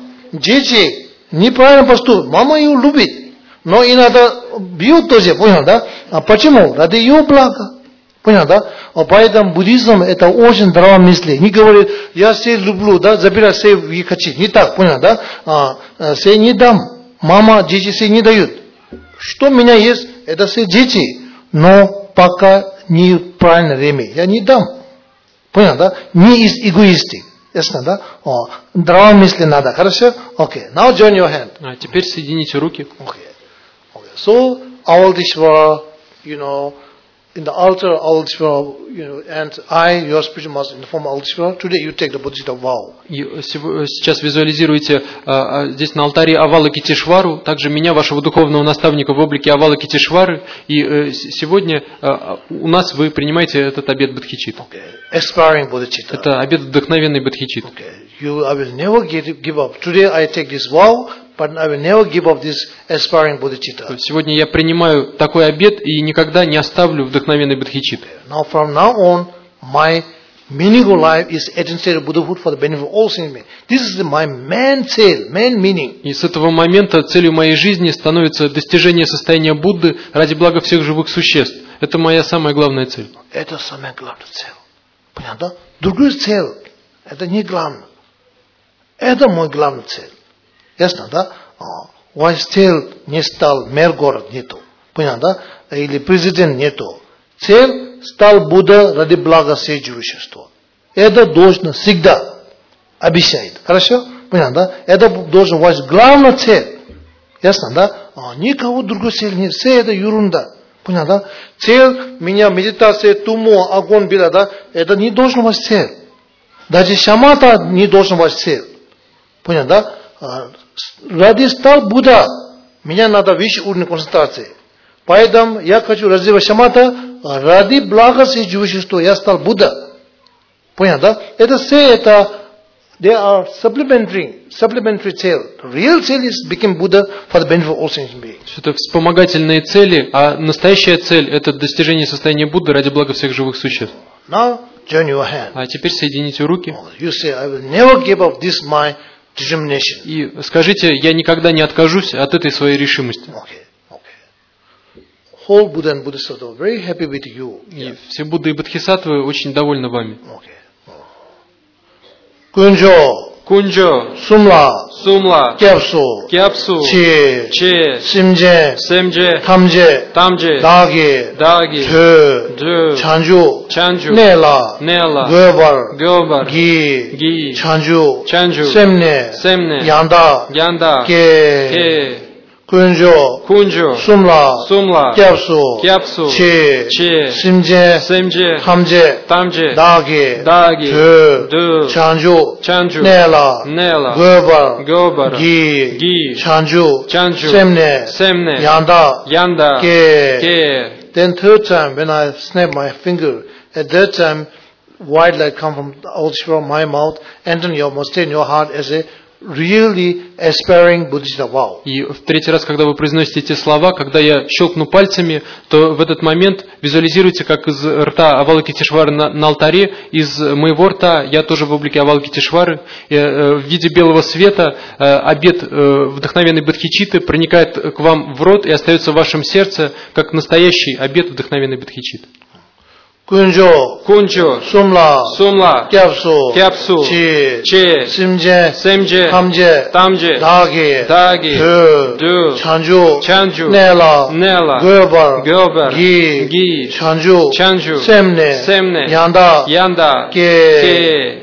дети неправильно поступают. Мама ее любит. Но и надо бьют тоже. Понял, да? А почему? Ради ее блага. Понял, да? А поэтому буддизм это очень здравое мысли. Не говорит, я все люблю, да, забирай все в хочу. Не так, понял, да? А, все не дам. Мама, дети все не дают. Что у меня есть, это все дети. Но пока неправильное время. Я не дам. Понял, да? Не из эгоистик. Ясно, да? О, здравые мысли надо. Хорошо? Окей. Okay. Now join your hand. А теперь соедините руки. Okay. Okay. So, Avalokiteshvara, you know, in the altar of Avalokiteshvara, you know, and I, your spiritual master in the form of Avalokiteshvara, today you take the bodhicitta vow. И сейчас визуализируйте а, здесь на алтаре Авалокитешвару, также меня, вашего духовного наставника в облике Авалокитешвары, и э, сегодня а, у нас вы принимаете этот обет бодхичитты. Okay. Expiring bodhicitta. Это обет вдохновенной бодхичитты. Okay. You, I will never give, give up. Today I take this vow, but I will never give up this aspiring bodhicitta. Сегодня я принимаю такой обет и никогда не оставлю вдохновенной бодхичитты. Now from now on, my meaning of life is attain state of Buddhahood for the benefit of all sentient. This is my main sale, main meaning. И с этого момента целью моей жизни становится достижение состояния Будды ради блага всех живых существ. Это моя самая главная цель. Это самая главная цель. Понятно? Другая цель, это не главное. Это мой главная цель. Ясно, да? Ваш цель не стал мэр город, нету. Понятно, да? Или президент нету. Цель стал Будда ради блага всех живущества. Это должно всегда обещать. Хорошо? Понятно, да? Это должен ваш главная цель. Ясно, да? А, никого другой цель нет. Все это ерунда. Понятно, да? Цель меня медитация, тумо, огонь, беда, да? Это не должен ваш цель. Даже шамата не должен ваш цель. Понятно, да? А, ради стал Будда. Меня надо выше уровня концентрации. Поэтому я хочу развивать шамата ради блага всех живущества. Я стал Будда. Понятно, да? Это все это they are supplementary, supplementary цель. Real цель is become Buddha for the benefit of all sentient beings. Это вспомогательные цели, а настоящая цель – это достижение состояния Будды ради блага всех живых существ. Now join your hand. А теперь соедините руки. You say, I will never give up this my determination. И скажите, я никогда не откажусь от этой своей решимости. Okay, okay. Whole Buddha and Bodhisattva are very happy with you. И все Будды и Бодхисаттвы очень довольны вами. Okay. Kunjo, Kunjo, Sumla, Sumla, Kyapsu, Kyapsu, Che, Che, Simje, Semje, Tamje, Tamje, Dagi, Dagi, Dö, Dö, Chanju, Chanju, Nela, Nela, Gobar, Gobar, Gi, Gi, Chanju, Chanju, Semne, Semne, Yanda, Yanda, Ke, Ke, Kunjo, Kunjo, Sumla, Sumla, Kyapsu, Kyapsu, Che, Che, Simje, Semje, Hamje, Tamje, Dagi, Dagi, Du, Du, Chanju, Chanju, Nela, Nela, Gobar, Gobar, Gi, Gi, Chanju, Chanju, Semne, Semne, Yanda, Yanda, Ke. Ke. Then third time when I snap my finger, at that time white light come from also from my mouth, enter your must stay in your heart as a really aspiring Buddhist vow. И в третий раз, когда вы произносите эти слова, когда я щелкну пальцами, то в этот момент визуализируйте, как из рта Авалокитешвары на, на алтаре, из моего рта, я тоже в облике Авалокитешвары, э, в виде белого света, э, обет э, вдохновенной Бодхичитты проникает к вам в рот и остается в вашем сердце, как настоящий обет вдохновенной Бодхичитты. Kunjo, Kunjo, Sumla, Sumla, Kyapsu, Kyapsu, Che, Che, Simje, Semje, Hamje, Tamje, Dagi, Dagi, Du, Du, Chanju, Chanju, Nela, Nela, Gobar, Gobar, Gi, Gi, Chanju, Chanju, Semne, Semne, Yanda, Yanda, Ke. Ke.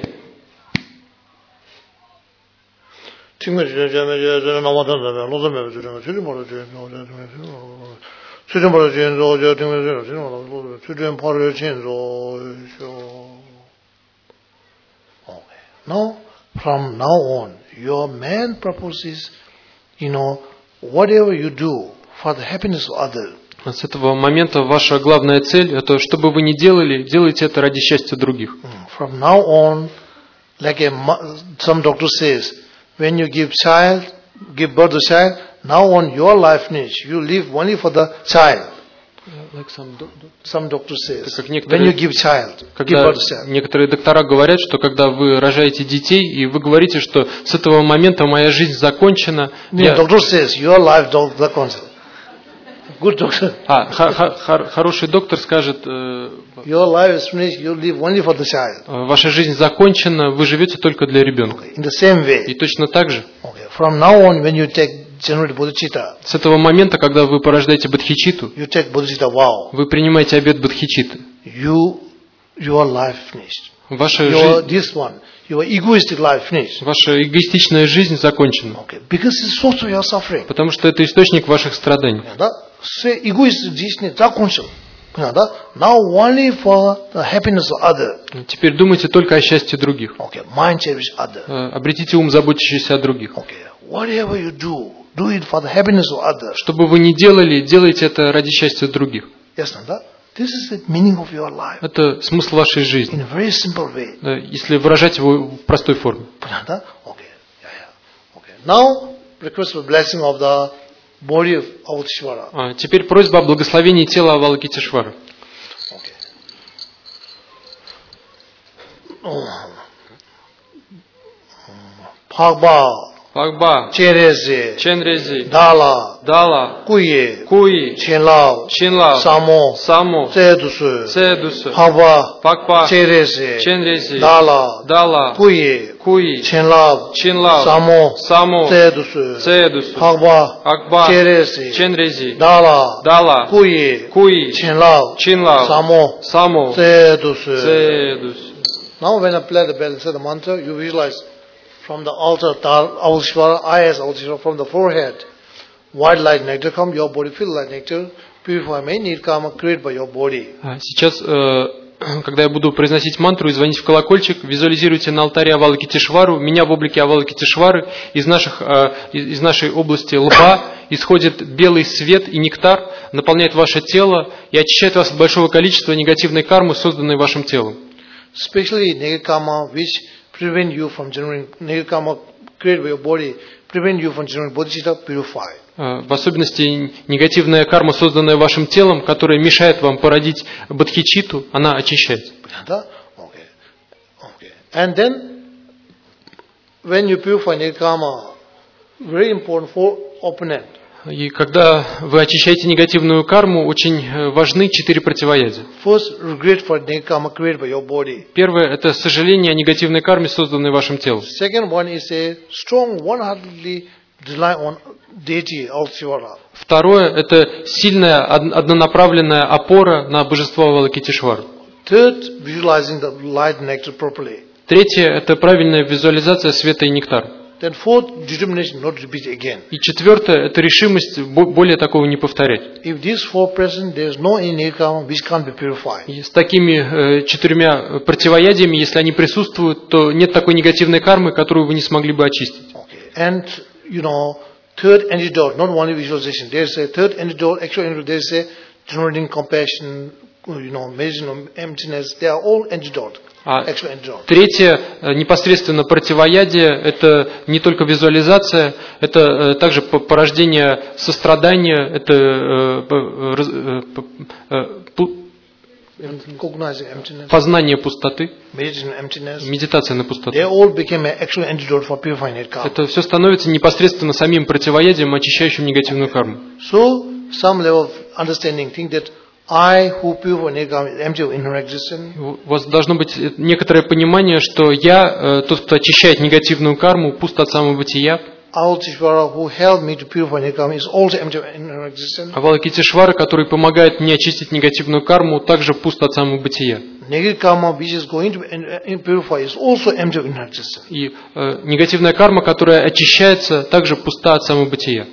Now, from now on, your main purpose is, you know, whatever you do for the happiness of others. С этого момента ваша главная цель, это что бы вы ни делали, делайте это ради счастья других. From now on, like a, some doctor says, when you give child, give birth to child, now on your life needs, you live only for the child. Like some doctor. Some doctor says, как некоторые, when you give child, give когда birth to child. Некоторые доктора говорят, что когда вы рожаете детей, и вы говорите, что с этого момента моя жизнь закончена. Yeah, doctor says, your life закончена. Good doctor. А, х- х- хороший доктор скажет, э, your life is finished, you live only for the child. Ваша жизнь закончена, вы живете только для ребенка. Okay. In the same way. И точно так же. Okay. From now on, when you take generate bodhicitta, с этого момента, когда вы порождаете бодхичитту, you take bodhicitta vow, вы принимаете обет бодхичитты. You, your life finished. Ваша your, жизнь, this one, your egoistic life finished. Ваша эгоистичная жизнь закончена. Okay. Because it's source of your suffering. Потому что это источник ваших страданий. Да? Say egoistic жизнь закончил. Now only for the happiness of others. Теперь думайте только о счастье других. Okay. Mind cherish others. Обретите ум, заботящийся о других. Okay. Whatever you do, do it for the happiness of others. Что бы вы ни делали, делайте это ради счастья других. Ясно, да? This is the meaning of your life. Это смысл вашей жизни. In a very simple way. Если выражать его в простой форме. Понятно? Okay. Yeah, yeah. Okay. Now, request for blessing of the body of Avalokiteshvara. А теперь просьба о благословении тела Авалокитешвары. Okay. Phagba, Phagba, Chenrezi, Chenrezi, Dala, Dala, Kuyi, Kuyi, Chenlao, Chenlao, Samo, Samo, Tsedusu, Tsedusu, Phagba, Phagba, Chenrezi, Chenrezi, Dala, Dala, Kuyi, Kuyi, Chenlao, Chenlao, Samo, Samo, Tsedusu, Tsedusu, Phagba, Phagba, Chenrezi, Chenrezi, Dala, Dala, Kuyi, Kuyi, Chenlao, Chenlao, Samo, Samo, Tsedusu. Tsedusu. Now when I play the bell and say the mantra, you visualize from the altar, Avalokiteshvara, eyes, Avalokiteshvara, from the forehead, white light nectar come, your body filled like nectar, purify may need karma created by your body. Сейчас, когда я буду произносить мантру и звонить в колокольчик, визуализируйте на алтаре Авалокитешвару, меня в облике Авалокитешвары, из, наших, из нашей области лба исходит белый свет и нектар, наполняет ваше тело и очищает вас от большого количества негативной кармы, созданной вашим телом. Especially negative karma, which prevent you from generating negative karma created by your body, prevent you from generating bodhicitta, purify. В особенности негативная карма, созданная вашим телом, которая мешает вам породить бодхичитту, она очищает. Okay. Okay. And then, when you purify negative karma, very important for opponent. И когда вы очищаете негативную карму, очень важны четыре противоядия. First, regret for negative karma created by your body. Первое – это сожаление о негативной карме, созданной вашим телом. Second one is a strong, one-heartedly rely on deity, Avalokiteshvara. Второе – это сильная, однонаправленная опора на божество Авалокитешвару. Third, visualizing the light nectar properly. Третье – это правильная визуализация света и нектара. then fourth, determination not to repeat again. И четвертое – это решимость бо- более такого не повторять. If these four present, there is no any negative karma which can't be purified. И с такими э, четырьмя противоядиями, если они присутствуют, то нет такой негативной кармы, которую вы не смогли бы очистить. Okay. And, you know, third antidote, not only visualization, there is a third antidote, actual antidote, there is a generating compassion, you know, medicine of emptiness, they are all antidote. А третье, непосредственно противоядие, это не только визуализация, это также порождение сострадания, это познание пустоты, медитация на пустоту. Это все становится непосредственно самим противоядием, очищающим негативную карму. So, some level of understanding, think that I who pure negative is empty of inner existence. У вас должно быть некоторое понимание, что я, тот, кто очищает негативную карму, пуст от самого бытия. Авалокитешвара, который помогает мне очистить негативную карму, также пуст от самого бытия. И э, негативная карма, которая очищается, также пуста от самого бытия.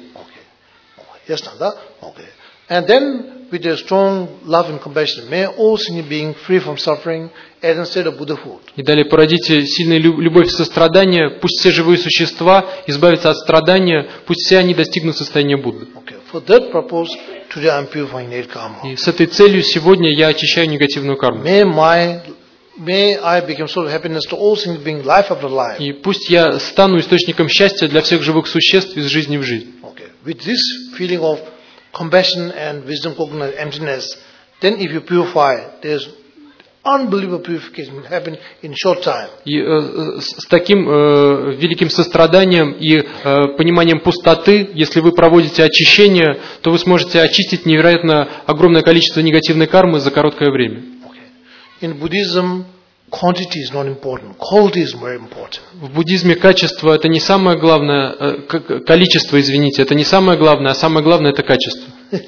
And then, with a strong love and compassion, may all sentient beings free from suffering as instead of Buddhahood. И далее породите сильную любовь и сострадание, пусть все живые существа избавятся от страдания, пусть все они достигнут состояния Будды. Okay. For that purpose, today I am purifying negative karma. И с этой целью сегодня я очищаю негативную карму. May my May I become source of happiness to all sentient beings, life after life. И пусть я стану источником счастья для всех живых существ из жизни в жизнь. Okay. With this feeling of compassion and wisdom, cognizance, emptiness, then if you purify, there's unbelievable purification will happen in short time. И э, с таким э, великим состраданием и э, пониманием пустоты, если вы проводите очищение, то вы сможете очистить невероятно огромное количество негативной кармы за короткое время. Okay. In Buddhism, quantity is not important. Quality is very important. В буддизме качество это не самое главное, э, количество, извините, это не самое главное, а самое главное это качество.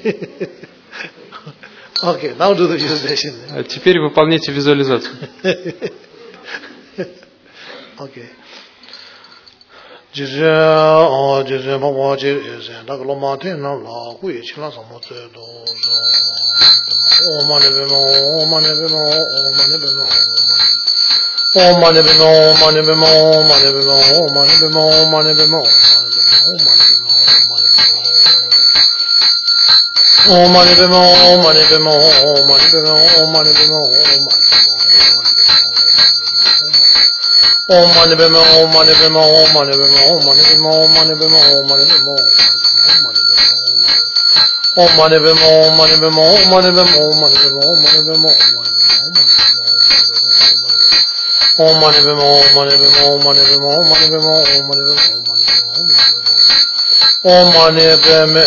Okay, now do the visualization. А теперь выполняйте визуализацию. Okay. Jizya o jizya ma wa ji is and la ma te na la hu yi chila sa mo tse do o ma ne be no o ma ne be no o ma ne be no o ma ne be no o ma ne be no o ma ne be no o ma ne be no o ma ne be no o ma ne be no o ma ne be no o ma ne be no o ma ne be no o ma Om mani bema, om mani bema, om mani bema, om mani bema, om mani bema, om mani bema, om mani bema, om mani bema, om mani bema, om mani bema, om mani bema, om mani bema, om mani bema, om mani bema, om mani bema, om mani bema, om mani bema.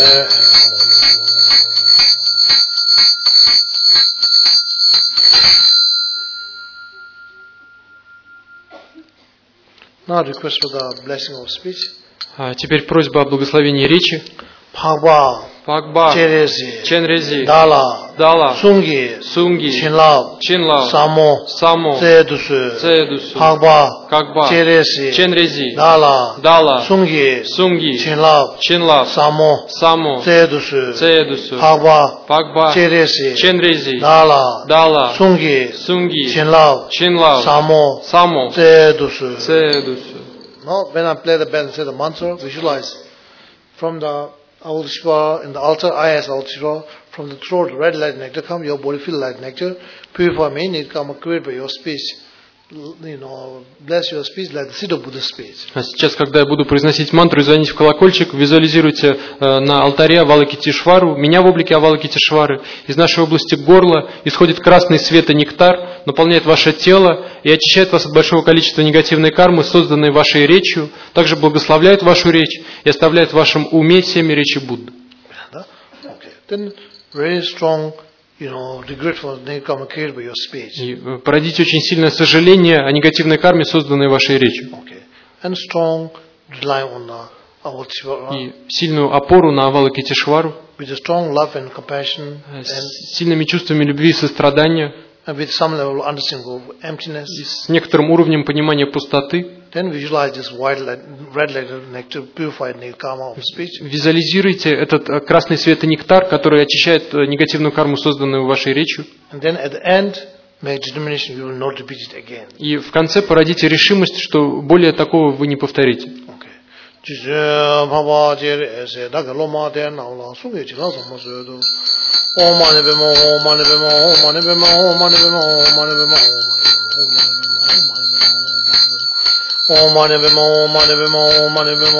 Now request for the blessing of speech. А теперь просьба о благословении речи. Phagba, Phagba, Cherezi, Chenrezi, Dala, Dala, Sungi, Sungi, Chinlao, Chinlao, Samo, Samo, Zedusu, Zedusu, Phagba, Phagba, Cherezi, Chenrezi, Dala, Dala, Sungi, Sungi, Chinlao, Chinlao, Samo, Samo, Zedusu, Zedusu, Phagba, Phagba, Cherezi, Chenrezi, Dala, Dala, Sungi, Sungi, Chinlao, Chinlao, Samo, Samo, Zedusu. Zedusu. Now, when I play the bell and say the mantra, visualize from the Avalokiteshvara in the altar, I as Avalokiteshvara, from the throat, red light nectar come, your body feel like nectar, purify me, need come create by your speech, you know, bless your speech like the seed of Buddha's speech. А сейчас, когда я буду произносить мантру и звонить в колокольчик, визуализируйте э, на алтаре Авалокитешвару, меня в облике Авалокитешвары, из нашей области горла исходит красный свет и нектар, наполняет ваше тело и очищает вас от большого количества негативной кармы, созданной вашей речью, также благословляет вашу речь и оставляет в вашем уме семя речи Будды. Okay. Then very strong, you know, regret for the negative karma created by your speech. И породите очень сильное сожаление о негативной карме, созданной вашей речью. Okay. And strong rely on the Avalokiteshvara. И сильную опору на Авалокитешвару. With a strong love and compassion. С сильными чувствами любви и сострадания. with some level of understanding of emptiness. С некоторым уровнем понимания пустоты. Then visualize this white light, red light of nectar, purified karma of speech. Визуализируйте этот красный свет и нектар, который очищает негативную карму, созданную вашей речью. And then at the end, make determination you will not repeat it again. И в конце породите решимость, что более такого вы не повторите. Okay. 지제 바바 제레세 다글로마 데나올라 수게 지가서 모스도 오마네베모 오마네베모 오마네베모 오마네베모 오마네베모 오마네베모 오마네베모 오마네베모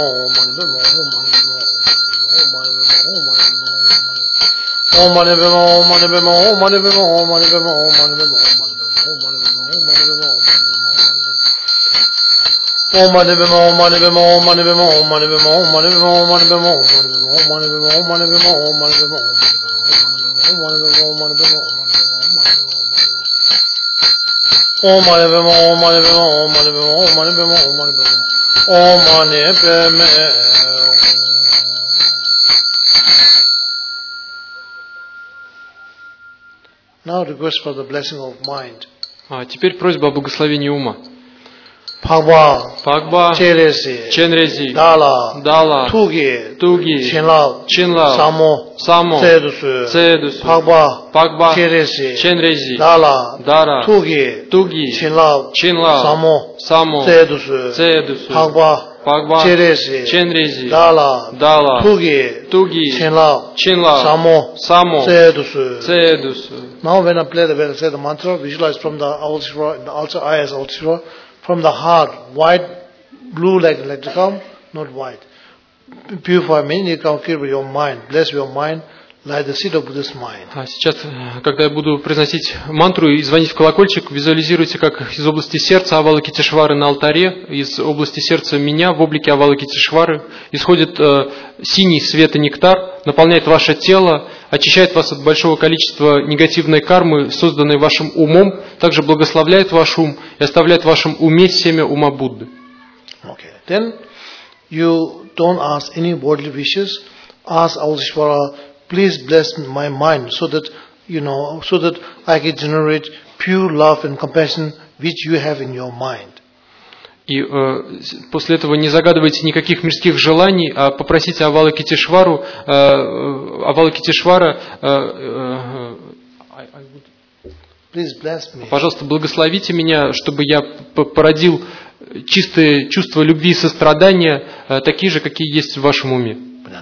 오마네베모 오마네베모 오마네베모 오마네베모 Om mani bemo, om mani bemo, om mani bemo, om mani bemo, om mani bemo, om mani bemo, om mani bemo, om mani bemo, om mani bemo, om mani bemo, om mani bemo, om mani bemo, om mani bemo, om mani bemo, om mani bemo, om mani bemo, om mani bemo. Now request for the blessing of mind. А теперь просьба о благословении ума. Pagba, Pagba, Cheresi, Chenrezi, Dala, Dala, Tugi, Tugi, Chenlao, Chenlao, Samo, Samo, Cedusu, Cedusu, Pagba, Pagba, Cheresi, Chenrezi, Dala, Dara, Tugi, Tugi, Chenlao, Chenlao, Samo, Samo, Cedusu, Cedusu, Pagba, Pagba, Cheresi, Chenrezi, Dala, Dala, Tugi, Tugi, Chenlao, Chenlao, Samo, Samo, Cedusu. Cedusu. Now when I play the when I say the mantra, visualize from the Altsura, the Altsura eyes, Altsura, from the heart, white, blue like like to come, not white. Purify me, you can clear your mind, bless your mind, like the seed of Buddha's mind. А сейчас, когда я буду произносить мантру и звонить в колокольчик, визуализируйте, как из области сердца Авалокитешвары на алтаре, из области сердца меня в облике Авалокитешвары исходит э, синий свет и нектар, наполняет ваше тело, очищает вас от большого количества негативной кармы, созданной вашим умом, также благословляет ваш ум и оставляет в вашем уме семя ума Будды. Okay. Then you don't ask any worldly wishes. Ask Avalokiteshvara, please bless my mind so that, you know, so that I can generate pure love and compassion which you have in your mind. И э, после этого не загадывайте никаких мирских желаний, а попросите Авалокитешвару, э, Авалокитешвара, э, э, пожалуйста, благословите меня, чтобы я породил чистые чувства любви и сострадания, э, такие же, какие есть в вашем уме.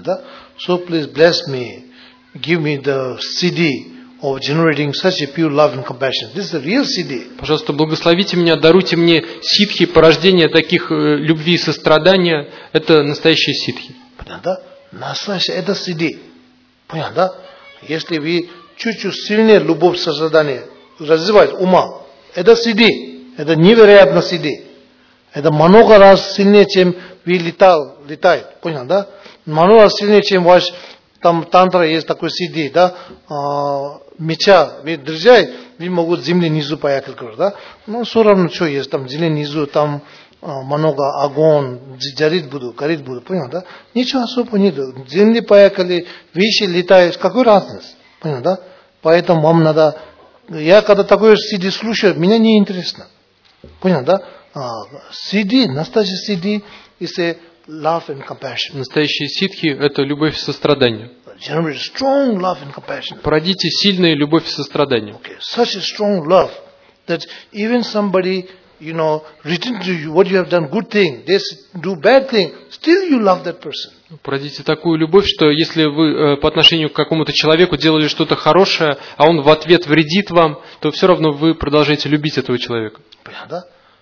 So please bless me, give me the си ди of generating such a pure love and compassion. This is the real си ди. Пожалуйста, благословите меня, даруйте мне ситхи, порождение таких э, любви и сострадания. Это настоящие ситхи. Понятно? Настоящее это си ди. Понятно? Если вы чуть-чуть сильнее любовь сострадания развивать ума, это си ди. Это невероятно си ди. Это много раз сильнее, чем вы летал, летает. Понятно? Да? Много раз сильнее, чем ваш там тантра есть такой си ди, да, а, меча, вы держите, вы могут земли низу поехать, да, но все равно что есть, там земли низу, там а, много огонь, жарить буду, гореть буду, понял, да, ничего особо нет, земли поехали, выше летают, какой разница, понял, да, поэтому вам надо, я когда такое си ди слушаю, меня не интересно, понял, да, а, си ди, настоящий си ди, если love and compassion. Настоящие ситхи – это любовь и сострадание. Generate strong love and compassion. Породите сильную любовь и сострадание. Okay, such a strong love that even somebody, you know, written to you what you have done good thing, they do bad thing, still you love that person. Породите такую любовь, что если вы э, по отношению к какому-то человеку делали что-то хорошее, а он в ответ вредит вам, то все равно вы продолжаете любить этого человека. Понятно?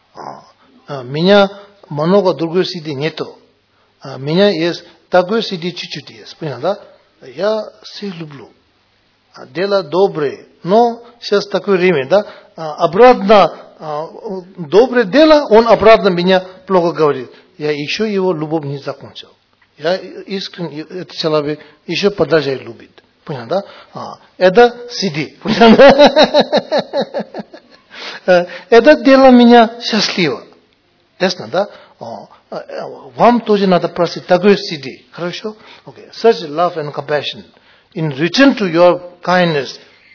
А, меня много другой си ди нету. У меня есть такой си ди чуть-чуть есть, понятно, да? Я всех люблю. Дело доброе, но сейчас такое время, да? Обратно, доброе дело, он обратно меня плохо говорит. Я еще его любовь не закончил. Я искренне, этот человек еще продолжает любить. Понятно, да? Это си ди, понятно? Это дело меня счастливо. Ясно, да? Вам тоже надо просить такой си ди. Хорошо? Okay. Such love and compassion. In return to your kindness,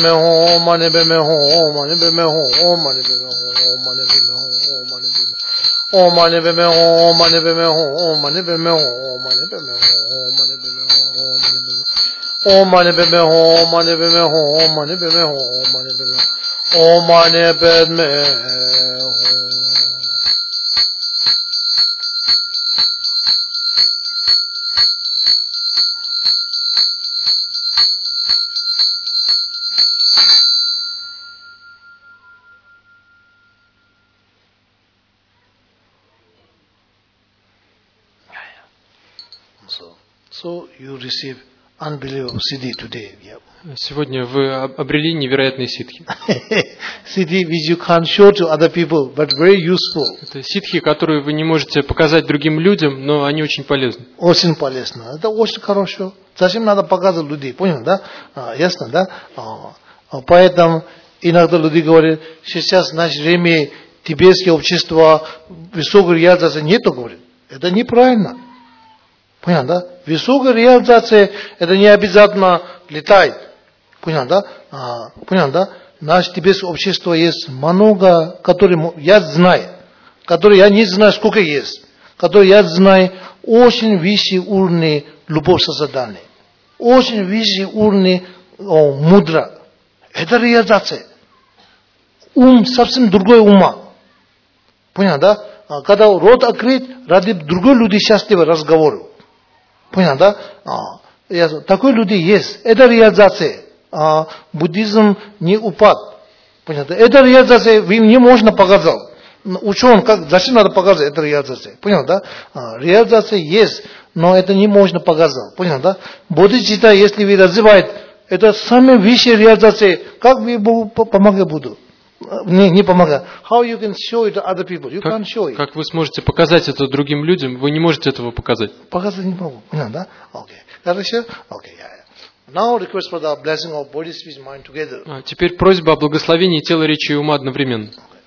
be me home, money be me home, money be me home, money be me home, money be me home, money be me oh money be me home, money be me home, money be me home, money be me home, money be me home, money be me oh money be me home, money be me home, money be me home, money be me oh money be me home. So, so you receive unbelievable C D today. Yeah. Сегодня вы обрели невероятные ситхи. C D which you can't show to other people, but very useful. Это ситхи, которые вы не можете показать другим людям, но они очень полезны. Очень полезно. Это очень хорошо. Зачем надо показывать людей? Понял, да? А, ясно, да? А, а поэтому иногда люди говорят, сейчас в наше время тибетское общество высокой реализации нету, говорит. Это неправильно. Понял, да? Высокая реализация, это не обязательно летает. Понял, да? А, понял, да? Наше тибетское общество есть много, которые я знаю, которые я не знаю, сколько есть, которые я знаю, очень высший уровень любовь созидания, очень высший уровень о, мудра. Это реализация. Ум совсем другой ума. Понял, да? А, когда рот открыт, ради другой люди счастливы разговору. Понял, да? А, такой люди есть. Это реализация. А, буддизм не упад. Понял, да? Это реализация, им не можно показать. Ученый, как, зачем надо показать, это реализация. Понял, да? А, реализация есть, но это не можно показать. Понял, да? Бодхичитта, если вы развиваете, это самая высшая реализация. Как вы помогать буду? Не, не помогать. How you can show it to other people? You как, can't show it. Как вы сможете показать это другим людям? Вы не можете этого показать. Показать не могу. Понял, да? Окей. Хорошо? Окей, я. Now request for the blessing of body, speech, mind together. А теперь просьба о благословении тела, речи и ума одновременно.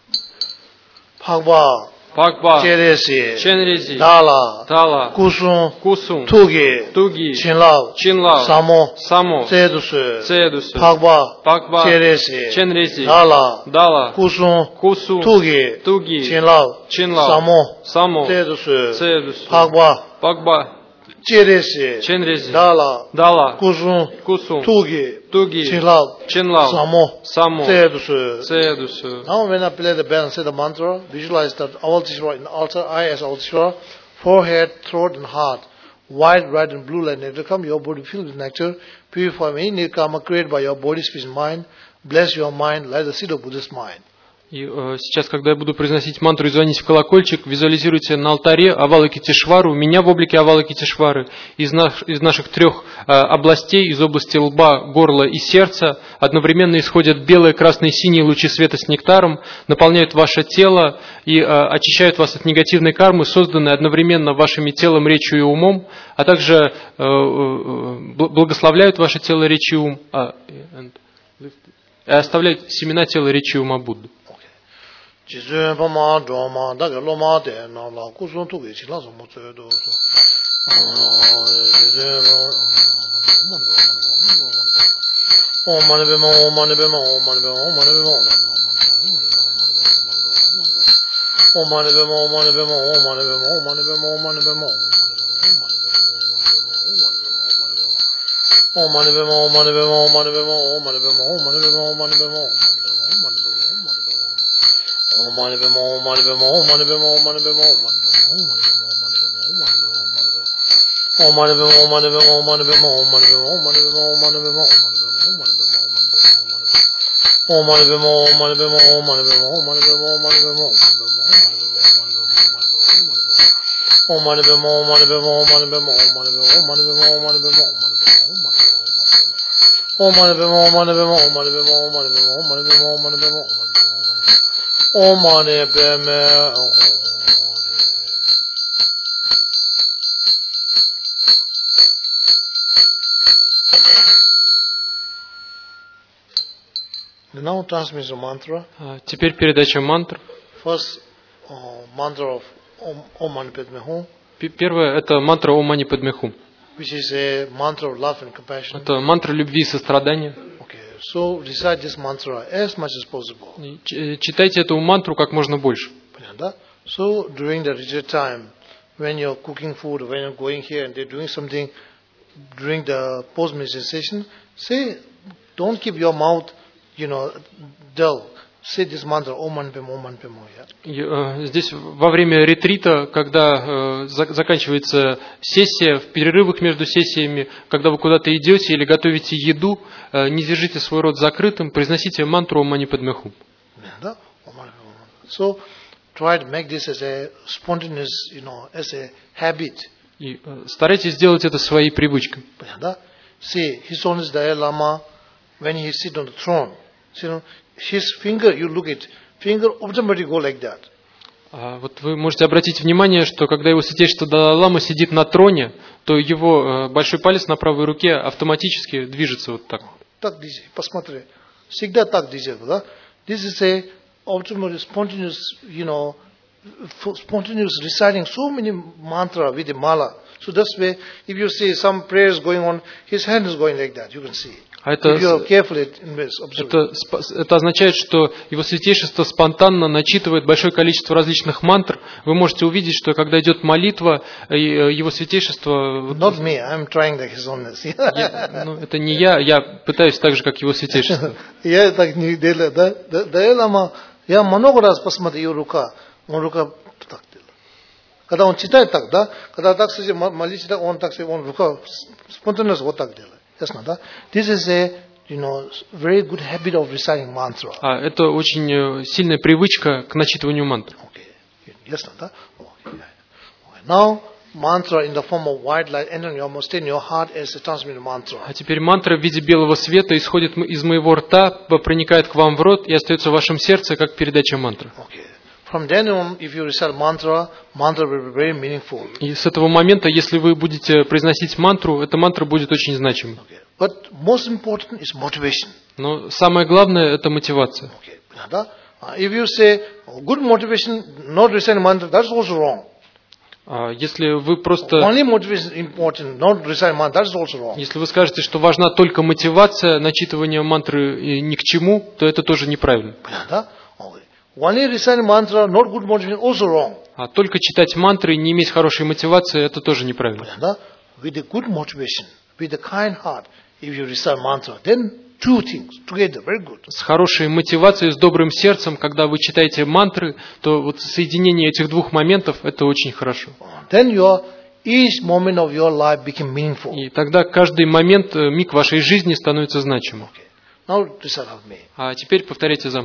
Бхагва, Бхагва, Череси, Ченрези, Дала, Дала, Кусум, Кусум, Туги, Туги, Чинлав, Чинлав, Само, Само, Цедусы, Цедусы, Бхагва, Бхагва, Череси, Ченрези, Дала, Дала, Кусум, Кусум, Туги, Туги, Чинлав, Чинлав, Само, Само, Цедусы, Цедусы, Бхагва, Бхагва, Череси, Ченрези, Дала, Дала, Кусум, Кусум, Туги, Туги, Чинлав, Чинлав, Само, Само, Цедусы. Цедусы. Now when I play the bell and say the mantra, visualize that Avalokiteshvara in the altar, I as Avalokiteshvara, forehead, throat and heart, white, red and blue like nectar come, your body filled with nectar, purify any karma created by your body, speech and mind, bless your mind like the seed of Buddhist mind. И э, сейчас, когда я буду произносить мантру и звонить в колокольчик, визуализируйте на алтаре Авалокитешвару, меня в облике Авалокитешвары, из, наш, из наших трех э, областей, из области лба, горла и сердца, одновременно исходят белые, красные, синие лучи света с нектаром, наполняют ваше тело и э, очищают вас от негативной кармы, созданной одновременно вашими телом, речью и умом, а также э, э, благословляют ваше тело, речь и ум, а, и оставляют семена тела, речи и ума Будды. Jizun pama drama daga loma de na la kusun tu ge chila so mo tse do so o mane be mo mane be mo mane be mo mane be mo o mane be mo mane be mo mane be mo mane be mo mane be mo o mane be mo mane be mo mane be mo mane be mo mane be mo mane be mo Om mani be mo, mani be mo, mani be mo, mani be mo, mani be mo, mani be mo, mani be mo, mani be mo, mani be mo, mani be mo, mani be mo, mani be mo, mani be mo, mani be mo, mani be mo, mani be mo, Om mani be mo, mani be mo, mani be mo, mani be mo, mani be mo, mani be mo, Om mani be mo, mani be mo, mani be mo, mani be mo, mani be mo, mani be mo. Om mani be me. The now transmission mantra. Теперь передача мантр. First uh, mantra of Om, Om Mani Padme Hum. Первое это мантра Om Mani Padme Hum. Which is a mantra of love and compassion. Это мантра любви и сострадания. So recite this mantra as much as possible. Читайте эту мантру как можно больше. So during the retreat time, when you're cooking food, when you're going here and they're doing something during the post-meditation, say, don't keep your mouth, you know, dull. Say this mantra, Om Mani Padme, Om Mani Padme. Здесь во время ретрита, когда заканчивается сессия, в перерывах между сессиями, когда вы куда-то идете или готовите еду, не держите свой рот закрытым, произносите мантру Om Mani Padme Hum. So try to make this as a spontaneous, you know, as a habit. И старайтесь сделать это своей привычкой. See, His Holiness Dalai Lama, when he sit on the throne, you know, his finger, you look at, finger automatically go like that. А вот вы можете обратить внимание, что когда его святейшество Далай-лама сидит на троне, то его большой палец на правой руке автоматически движется вот так. Так дизи, посмотри. Всегда так дизи, да? This is a automatic, spontaneous, you know, spontaneous reciting so many mantra with the mala. So that's way, if you see some prayers going on, his hand is going like that. You can see. А это, это, это означает, что его святейшество спонтанно начитывает большое количество различных мантр. Вы можете увидеть, что когда идет молитва, его святейшество... Not me, I'm trying like his holiness. Я, ну, это не я, я пытаюсь так же, как его святейшество. Я так не делаю, да? Далай Лама, я много раз посмотрел его рука, он рука так делает. Когда он читает так, да? Когда так молится, он так, он рука спонтанно вот так делает. Ясно, да? This is a, you know, very good habit of reciting mantra. А это очень сильная привычка к начитыванию мантр. Okay. Ясно, да? Okay. Now, mantra in the form of white light entering your mouth, stay in your heart as a transmitted mantra. А теперь мантра в виде белого света исходит из моего рта, проникает к вам в рот и остается в вашем сердце, как передача мантры. Okay. From then on, if you recite mantra, mantra will be very meaningful. И с этого момента, если вы будете произносить мантру, эта мантра будет очень значимой. Okay. But most important is motivation. Но самое главное – это мотивация. Okay. If you say good motivation, not reciting mantra, that's also wrong. Если вы просто... Only motivation is important, not reciting mantra, that's also wrong. Если вы скажете, что важна только мотивация, начитывание мантры ни к чему, то это тоже неправильно. Only reciting mantra, not good motivation, also wrong. А только читать мантры и не иметь хорошей мотивации, это тоже неправильно. With a good motivation, with a kind heart, if you recite mantra, then two things together, very good. С хорошей мотивацией, с добрым сердцем, когда вы читаете мантры, то вот соединение этих двух моментов, это очень хорошо. Then your each moment of your life become meaningful. И тогда каждый момент, миг вашей жизни становится значимым. Okay. Now recite with me. А теперь повторите за мной.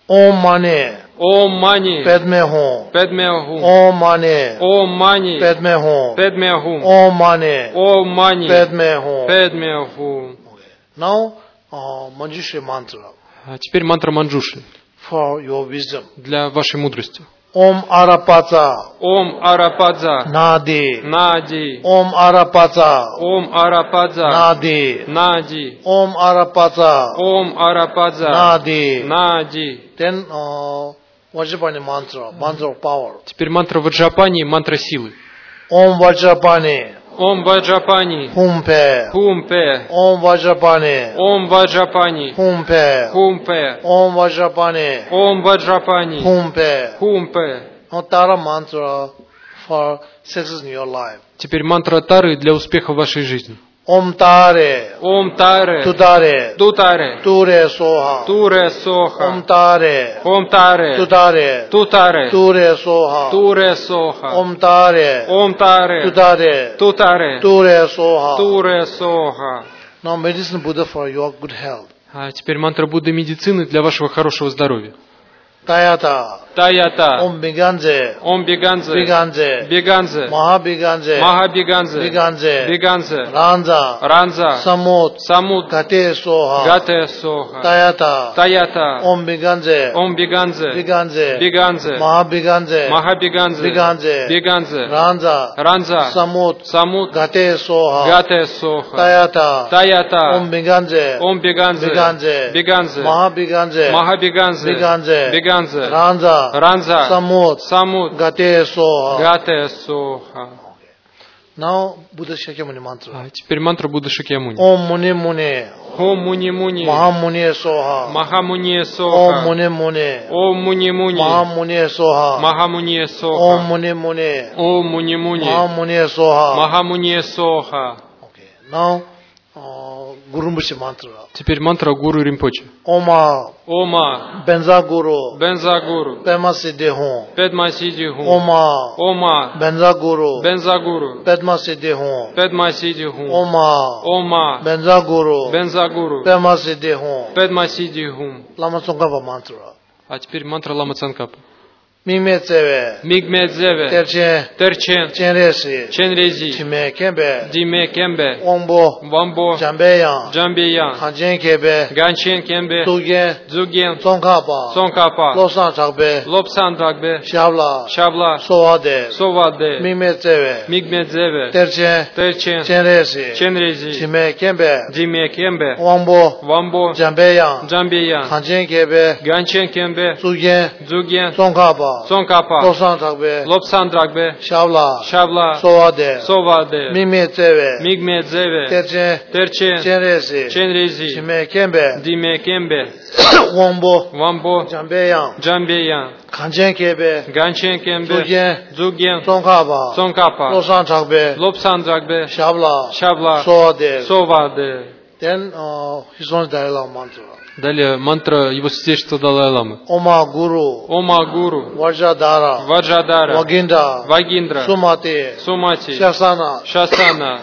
Om Mani. Om Mani. Padme Hum. Padme Hum. Om Mani. Om Mani. Padme Hum. Padme Hum. Om Mani. Om Mani. Padme Hum. Padme Hum. Now, uh, Manjushri mantra А теперь мантра Манджуши for your wisdom. для вашей мудрости. Om Arapatsa. Om Arapадза. Nadi. Нади. Om Arapatsa. Om Arapадза. Nadi. Нади. Om Arapatsa. Om Arapадза. Nadi. Нади. Then, uh, Vajrapani mantra, mantra of power. Теперь мантра Ваджрапани, мантра силы. Om Vajrapani. Om Vajrapani. Humpe. Humpe. Om Vajrapani. Om Vajrapani. Humpe. Humpe. Om Vajrapani. Om Vajrapani. Humpe. Humpe. Now, Tara mantra for success in your life. Теперь мантра Тары для успеха в вашей жизни. Om Tare. Om Таре. Tutare. Тутаре. Ture Soha. Туре Om Соха. Tare. Om Таре. Tutare. Тутаре. Ture Soha. Туре Соха. Om Tare. Om Таре. Tutare. Тутаре. Ture Soha. Туре Соха. Now, medicine Buddha for your good health. А теперь мантра Будды медицины для вашего хорошего здоровья. Tayata. Таята. Om Biganze. Om Биганзе. Biganze. Биганзе. Mahabiganze. Махабиганзе. Biganze. Биганзе. Ranza. Ранза. Samut. Самут. Gate Soha. Гате Соха. Tayata. Таята. Om Biganze. Om Биганзе. Biganze. Биганзе. Mahabiganze. Махабиганзе. Биганзе. Биганзе. Ranza. Ранза. Samut. Самут. Gate Soha. Гате Соха. Tayata. Таята. Om Biganze. Om Биганзе. Biganze. Биганзе. Mahabiganze. Махабиганзе. Биганze. Биганзе. Ranza. Ранза. Samut. Самут. Gate Soha. Гате Соха. Now, Buddha Shakyamuni mantra. А теперь мантра Будды Шакьямуни. Om Muni Muni. Om Муни Муни. Mahamuni Soha. Махамуни Om Соха. Muni Muni. Om Муни Муни. Mahamuni Soha. Махамуни Om Соха. Muni Muni. Om Муни Муни. Mahamuni Soha. Махамуни Соха. Okay. Now, uh, Gurumbushi mantra. Теперь мантра Гуру Римпоче. Oma. Ома. Benza Guru. Бенза Гуру. Pema Siddhi Hum. Педма Сиди Хум. Oma. Ома. Benza Guru. Бенза Гуру. Pema Siddhi Hum. Педма Сиди Хум. Oma. Ома. Benza Guru. Бенза Гуру. Pema Siddhi Hum. Педма Сиди Хум. Lama Tsongkhapa mantra. А теперь мантра Лама Цанкапа. Mime Tseve. Мигмедзеве. Terchen. Терчен. Chenresi. Ченрези. Chime Kembe. Диме Кембе. Ombo. Вамбо. Jambeyan. Джамбиян. Hanjen Kebe. Ганчен Кембе. Tugen. Дзуген. Tsongkhapa. Сонкапа. Losan Chakbe. Лопсан Дагбе. Shabla. Шабла. Soade. Соваде. Mime Tseve. Мигмедзеве. Terchen. Терчен. Chenresi. Ченрези. Chime Kembe. Диме Кембе. Ombo. Вамбо. Jambeyan. Джамбиян. Hanjen Kebe. Ганчен Кембе. Tugen. Дзуген. Tsongkhapa. Сонкапа. Losan Chakbe. Лопсан Драгбе. Shabla. Шабла. Soade. Соваде. Mime Tseve. Мигмедзеве. Terchen. Терчен. Chenresi. Ченрези. Chime Kembe. Диме Кембе. Ombo. Вамбо. Jambeyan. Джамбиян. Hanjen Kebe. Ганчен Кембе. Tugen. Дзуген. Tsongkhapa. Сонкапа. Losan Chakbe. Лопсан Драгбе. Shabla. Шабла. Soade. Соваде. Then uh, his own Dalai Lama mantra. Далее мантра его святейшества Далай-ламы. Oma Guru. Ома Гуру. Vajradhara. Ваджадара. Vaginda. Вагиндра. Sumati. Сумати. Shasana. Шасана.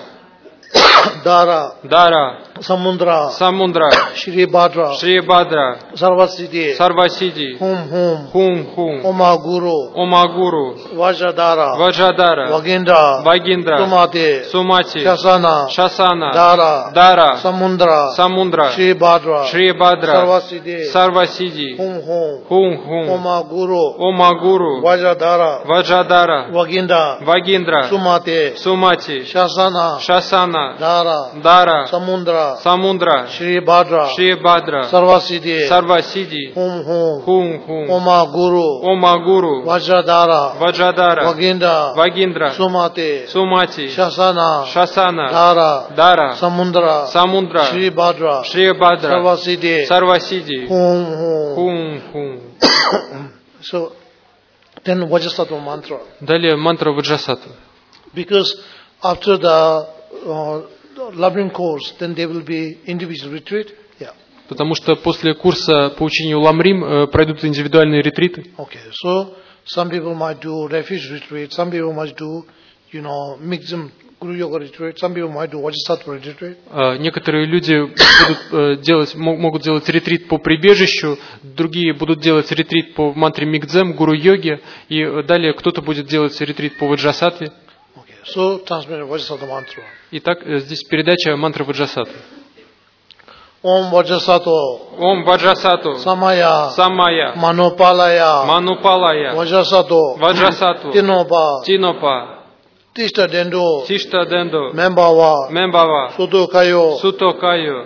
Dara. Дара. Samundra. Самундра. Shri Bhadra. Шри Бадра. Sarvasiddhi. Сарвасиди. Hum Hum. Хум Хум. Oma Guru. Ома Гуру. Vajradhara. Ваджадара. Vaginda. Вагиндра. Sumati. Сумати. Shasana. Шасана. Dara. Дара. Samundra. Самундра. Shri Bhadra. Шри Бадра. Sarvasiddhi. Сарвасиди. Hum Hum. Хум Хум. Oma Guru. Ома Гуру. Vajradhara. Ваджадара. Vaginda. Вагиндра. Sumati. Сумати. Shasana. Шасана. Dara. Дара. Samundra. Самундра. Shri Bhadra. Шри Бадра. Sarvasiddhi. Сарвасиди. Hum Hum. Хум Хум. Oma Guru. Ома Гуру. Vajradhara. Ваджадара. Vaginda. Вагиндра. Sumati. Сумати. Shasana. Шасана. Dara. Дара. Samundra. Самундра. Shri Bhadra. Шри Бадра. Sarvasiddhi. Сарвасиди. Hum Hum. Хум Хум. So, then Vajrasattva mantra. Далее мантра Ваджрасаттва. Because after the uh, Lamrim course, then there will be individual retreat. Yeah. Потому что после курса по учению Ламрим э, пройдут индивидуальные ретриты. Okay. So some people might do refuge retreat. Some people might do, you know, mix them Guru Yoga retreat. Some people might do Vajrasattva retreat. А, Некоторые люди будут э, делать, мо- могут делать ретрит по прибежищу, другие будут делать ретрит по мантре Мигдзем, гуру-йоге, и э, далее кто-то будет делать ретрит по ваджрасаттве. Okay. So transmit Vajrasattva mantra. Итак, э, здесь передача мантры ваджрасаттвы. Om Vajrasattva Ом ваджрасатту, Samaya самая, Manopalaya манупалая, Vajrasattva ваджрасатту, Tinopa тинопа, Tishta Dendo тишта дендо, Membawa мембава, Sudokayo сутокайо,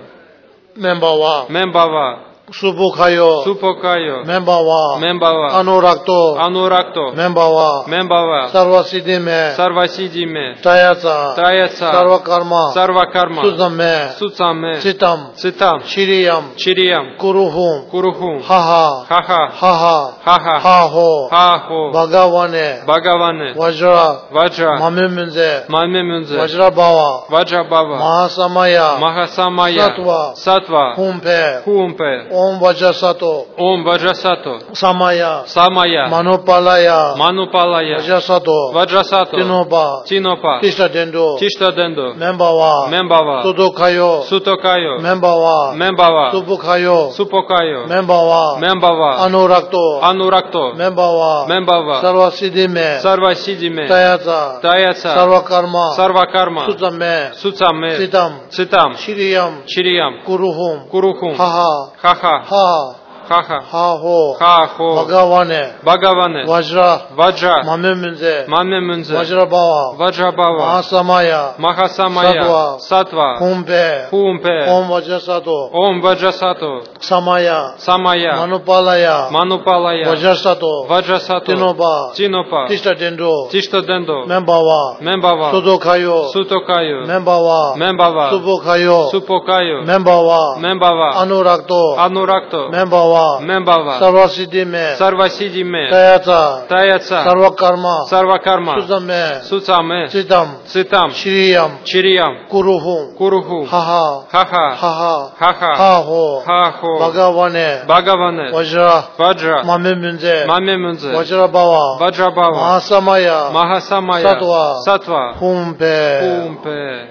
Membawa мембава, Subukhayo супокайо, Membawa мембава, Anurakto ануракто, Membawa мембава, Sarvasidime сарвасидиме, Tayatsa Траяца, Sarvakarma Сарвакарма, Suzame Суцаме, Sitam Цитам, Shiriyam Чириям, Kuruhum Курухум, Haha Хаха, Haha Хаха, Haho Хахо, Bhagavane Бхагаване, Vajra Ваджа, Mamemunze Мамемунзе, Vajrabhava Ваджабава, Mahasamaya Махасамая, Сатва Сатва, Humpe Хумпе, Om Vajrasato Ом Ваджасато, Samaya Самая, Manopalaya Манупалая, Vajrasato Ваджасато, Tinopa Тинопа, Tishta Dendo Тишта Дендо, Membawa Мембава, Sudokayo Сутокайо, Membawa Мембава, Subukhayo Супокайо, Membawa Мембава, Anurakto Ануракто, Membawa Мембава, Sarvasidime Сарвасидиме, Tayatsa Таяца, Sarvakarma Сарвакарма, Suzame Суцаме, Sitam Цитам, Shiriyam Чириям, Kuruhum Курухум, Haha Хаха, Ha Хаха, Haho Хахо, Bhagavane Бхагаване, Vajra Ваджа, Mamemunze Мамемунзе, Vajrabhava Ваджабава, Mahasamaya Махасамая, Сатва, Сатва, Humpe Хумпе, Om Vajrasato Ом Ваджасато, Samaya Самая, Manupalaya Манупалая, Vajrasato Ваджасато, Tinopa Тинопа, Tishta Dendo Тишта Дендо, Membawa Мембава, Sudokayo Сутокайо, Membawa Мембава, Subukhayo Супокайо, Membawa Мембава, Anurakto Ануракто, Membawa Мембава, Sarvasidime Сарвасидиме, Tayatsa Таяца, Sarvakarma Сарвакарма, Suzame Суцаме, Sitam Цитам, Shiriyam Чириям, Kuruhum Куруху, Haha Хаха, Haha Хаха, Haho Хахо, Bhagavane Бхагаване, Vajra Ваджа, Mamemunze Мамемунзе, Vajrabhava Ваджабава, Mahasamaya Махасамая, Сатва, Сатва, Humpe. Хумпе.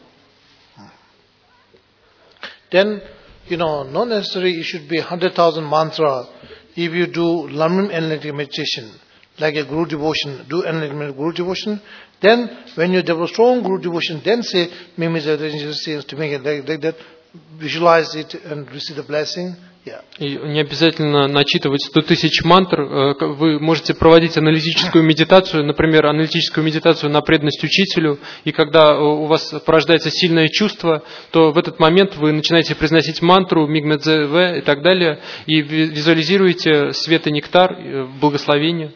Then, you know, not necessarily it should be one hundred thousand mantra. If you do Lamrim analytic meditation, like a Guru devotion, do analytic Guru devotion, then when you develop strong Guru devotion, then say, Mimi says to make it like, like that, visualize it and receive the blessing. Yeah. И не обязательно начитывать сто тысяч мантр. Вы можете проводить аналитическую медитацию, например, аналитическую медитацию на преданность учителю, и когда у вас порождается сильное чувство, то в этот момент вы начинаете произносить мантру, мигмедзеве и так далее, и визуализируете свет и нектар, благословение.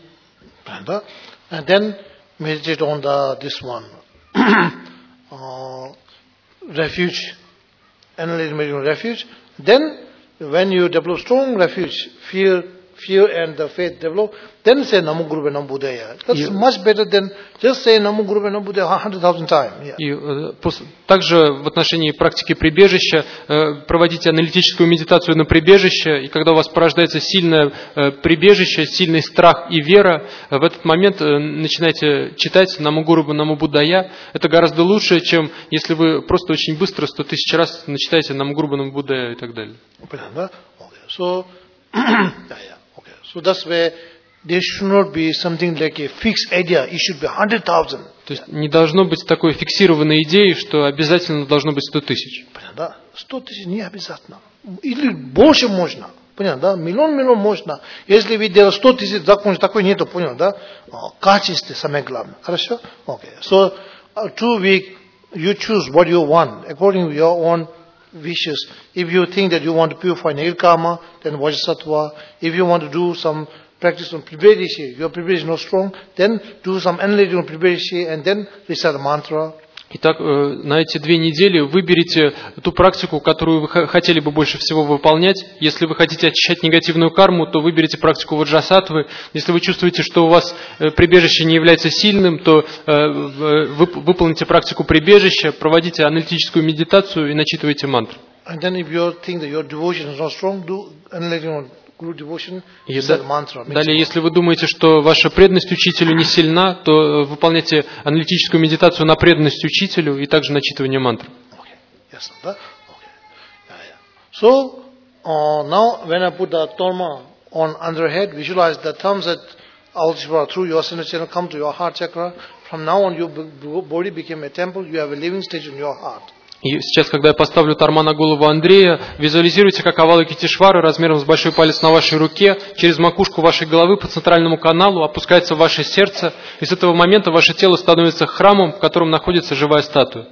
And then meditate on the, this one, uh, refuge, analytic meditation refuge. Then when you develop strong refuge, fear, fear and the faith develop, then say Namo Guru Namo Buddhaya. That's yeah. much better than just say Namo Guru Namo Buddhaya one hundred thousand times. Yeah. И э, также в отношении практики прибежища э, проводите аналитическую медитацию на прибежище, и когда у вас порождается сильное э, прибежище, сильный страх и вера, э, в этот момент э, начинаете читать Намо Гуру Намо Буддая. Это гораздо лучше, чем если вы просто очень быстро сто тысяч раз начитаете Намо Гуру Намо Буддая и так далее. So, yeah, yeah, okay. So that's where there should not be something like a fixed idea. It should be one hundred thousand. То есть не должно быть такой фиксированной идеи, что обязательно должно быть сто тысяч. Да, сто тысяч не обязательно. Или больше можно. Понятно, да? Миллион, миллион можно. Если вы делаете сто тысяч, закон такой нету, понял, да? Качество самое главное. Хорошо? Okay. So, uh, two week, you choose what you want according to your own wishes. If you think that you want to purify negative karma, then Vajrasattva. If you want to do some practice on preparation, your preparation is not strong, then do some analytic on preparation and then recite the mantra. Итак, на эти две недели выберите ту практику, которую вы хотели бы больше всего выполнять. Если вы хотите очищать негативную карму, то выберите практику ваджрасаттвы. Если вы чувствуете, что у вас прибежище не является сильным, то выполните практику прибежища, проводите аналитическую медитацию и начитывайте мантру. And then if you think that your devotion is not strong, do analytic on Guru devotion, И is да- a mantra. далее, если вы думаете, что ваша преданность учителю не сильна, то э, выполняйте аналитическую медитацию на преданность учителю и также начитывание мантр. Okay. Yes, Nanda. Okay. Yeah, yeah. So uh, now, when I put the torma on under head, visualize the thumbs that Alchivara through your center channel come to your heart chakra. From now on, your b- body became a temple. You have a living stage in your heart. И сейчас, когда я поставлю торма на голову Андрея, визуализируйте, как Авалокитешвара размером с большой палец на вашей руке через макушку вашей головы по центральному каналу опускается в ваше сердце, и с этого момента ваше тело становится храмом, в котором находится живая статуя.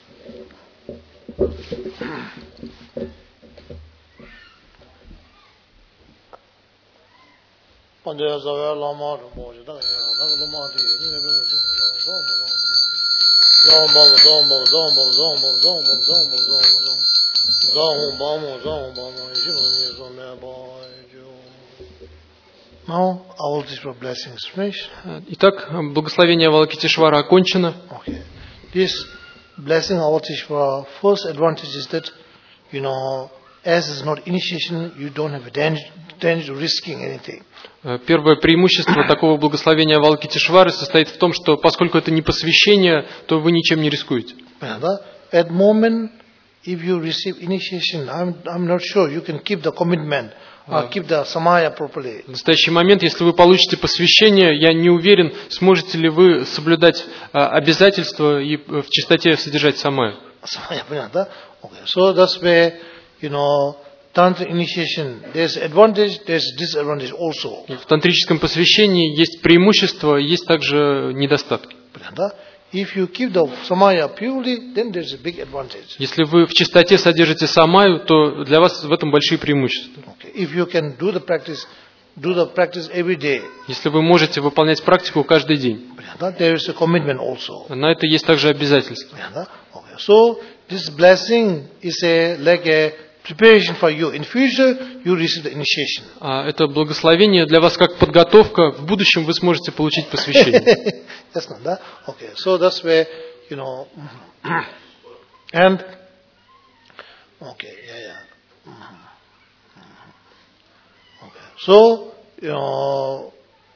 Now, all these were blessings finished. Итак, благословение Авалокитешвара окончено. Okay. This blessing Avatishvara, first advantage is that, you know, as is not initiation, you don't have a danger, danger of risking anything. Первое преимущество такого благословения Авалокитешвары состоит в том, что поскольку это не посвящение, то вы ничем не рискуете. At moment, if you receive initiation, I'm, I'm not sure you can keep the commitment. Uh, keep the samaya properly. В настоящий момент, если вы получите посвящение, я не уверен, сможете ли вы соблюдать а, обязательства и в чистоте содержать самаю. Samaya, понятно? Okay. So that's where, you know, tantra initiation, there's advantage, there's disadvantage also. И в тантрическом посвящении есть преимущества, есть также недостатки. Понятно? If you keep the samaya purely, then there's a big advantage. Если вы в чистоте содержите самаю, то для вас в этом большие преимущества. Okay. If you can do the practice, do the practice every day. Если вы можете выполнять практику каждый день, Понятно? There is a commitment also. на это есть также обязательства. Понятно? Okay. So this blessing is a like a preparation for you. In future, you receive the initiation. А это благословение для вас как подготовка. В будущем вы сможете получить посвящение. Yes, no, that? Okay. So that's where, you know, and, okay, yeah, yeah. Okay. So, you know,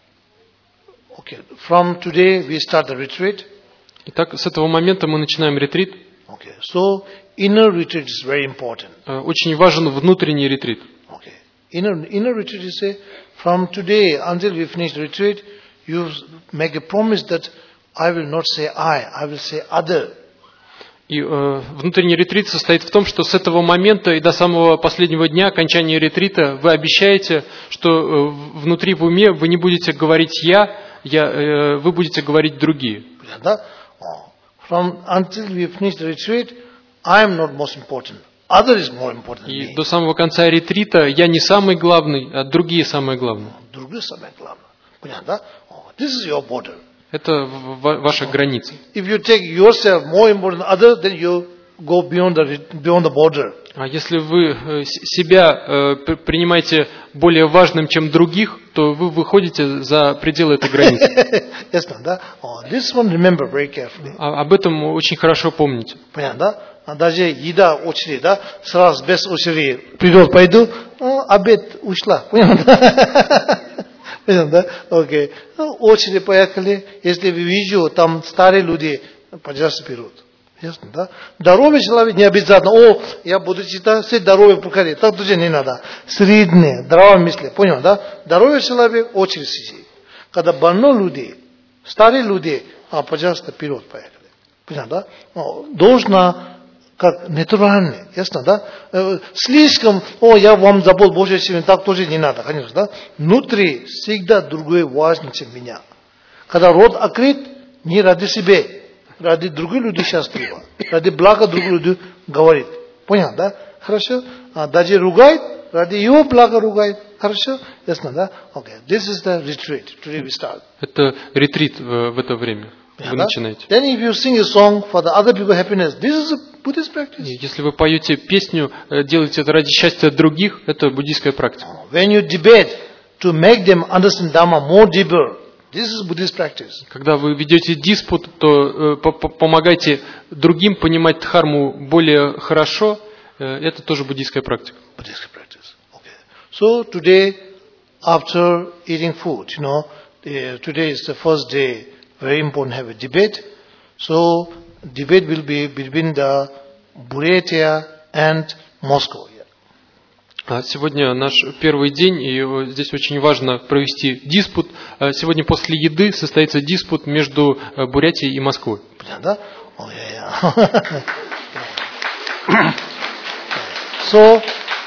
okay, from today we start the retreat. Итак, с этого момента мы начинаем ретрит. Okay. So, inner retreat is very important. Очень важен внутренний ретрит. Okay. Inner, inner retreat is say, from today until we finish the retreat, you make a promise that I will not say I, I will say other. И э, внутренний ретрит состоит в том, что с этого момента и до самого последнего дня окончания ретрита вы обещаете, что э, внутри в уме вы не будете говорить я, я э, вы будете говорить другие. From until we finish the retreat, I am not most important. Other is more important than И me. до самого конца ретрита я не самый главный, а другие самые главные. Другие самые главные. Понятно? This is your border. Это ваша граница. If you take yourself more important than other, then you go beyond the beyond the border. А если вы себя принимаете более важным, чем других, то вы выходите за пределы этой границы. Yes, да? This one remember very carefully. Об этом очень хорошо помните. Понятно? Даже еда очередь, да? Сразу без очереди. Придет, пойду, обед ушла. Понятно? Да? Окей. Очередь поехали. Если вы видите, там старые люди, пожалуйста, берут. Ясно, да? Здоровый человек не обязательно. О, я буду читать, все здоровые покорить. Так тоже не надо. Средние, здравые мысли. Понял, да? Здоровый человек очередь сидит. Когда больные люди, старые люди, а, пожалуйста, вперед поехали. Понял, да? Должно как натуральный, ясно, да? Слишком, о, я вам забыл больше, чем так тоже не надо, конечно, да? Внутри всегда другое важнее, чем меня. Когда рот открыт, не ради себя, ради других людей счастливо, ради блага других людей говорит. Понял, да? Хорошо? А даже ругает, ради его блага ругает. Хорошо? Ясно, да? Okay. This is the retreat. Today we start. Это ретрит в, в это время. Вы начинаете. Then if you sing a song for the other people's happiness, this is a Buddhist practice. Если вы поете песню, делаете это ради счастья других, это буддийская практика. When you debate to make them understand Dhamma more deeper, this is Buddhist practice. Когда вы ведете диспут, то э, помогайте другим понимать дхарму более хорошо, э, это тоже буддийская практика. Buddhist practice. Okay. So today, after eating food, you know, uh, today is the first day, very important to have a debate. So debate will be between the Buryatia and Moscow. Сегодня наш первый день, и здесь очень важно провести диспут. Сегодня после еды состоится диспут между Бурятией и Москвой. Понятно? Oh, yeah, yeah. So,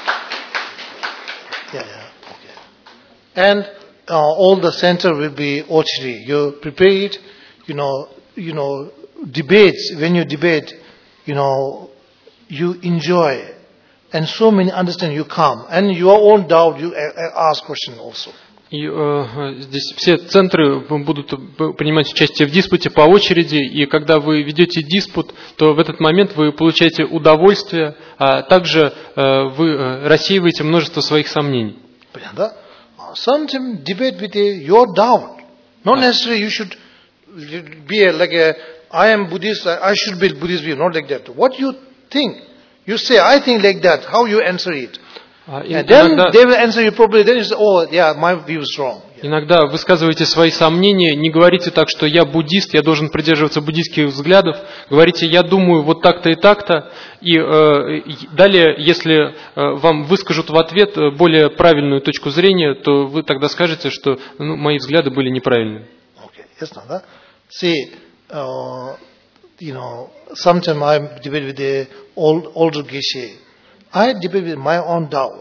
yeah, yeah, okay. And uh, all the center will be orchard. You prepare it, you know, you know, debates. When you debate, you know, you enjoy, and so many understand. You come, and your own doubt, you ask question also. И э, здесь все центры будут принимать участие в диспуте по очереди, и когда вы ведете диспут, то в этот момент вы получаете удовольствие, а также э, вы рассеиваете множество своих сомнений. Понятно? Sometimes debate with a, your doubt. Not necessarily you should be a, like a, I am Buddhist, I should be Buddhist view, not like that. What you think? You say, I think like that. How you answer it? And then иногда, they will answer you properly. Then you say, oh, yeah, my view is wrong. Иногда высказывайте свои сомнения, не говорите так, что я буддист, я должен придерживаться буддистских взглядов. Говорите, я думаю вот так-то и так-то. И э, далее, если э, вам выскажут в ответ более правильную точку зрения, то вы тогда скажете, что ну, мои взгляды были неправильными. Okay, yes, no, that. See, uh, you know, sometimes I debate with the old older geshe. I debate with my own doubt.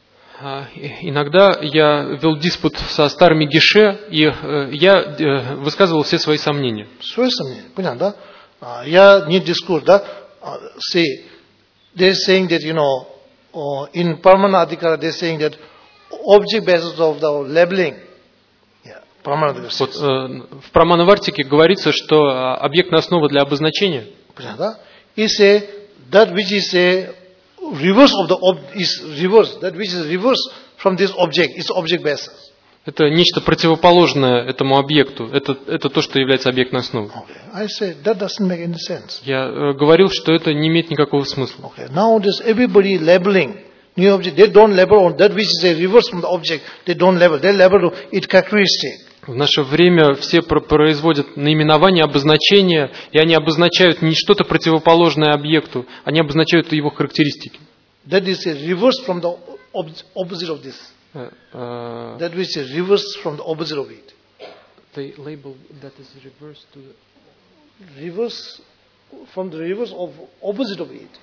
Иногда я вел диспут со старыми геше, и я высказывал все свои сомнения. Свои сомнения, понятно, да? Я не дискурс, да? See, they're saying that, you know, in Pramana Adhikara, they're saying that object basis of the labeling. Yeah, Pramana Adhikara. Вот, в Праманавартике говорится, что объектная основа для обозначения. Понятно, да? Is a that which is a reverse of the ob is reverse. That which is reverse from this object is object basis. Это нечто противоположное этому объекту. Это, это то, что является объектной основой. Okay. I say that doesn't make any sense. Я э, говорил, что это не имеет никакого смысла. Okay. Nowadays everybody labeling new object. They don't label on that which is a reverse from the object. They don't label. They label to its characteristic. В наше время все производят наименования, обозначения, и они обозначают не что-то противоположное объекту, они обозначают его характеристики. That is a reverse from the opposite of this. Uh, uh, that which is reverse from the opposite of it. They label that is reverse to the... Reverse from the reverse of opposite of it.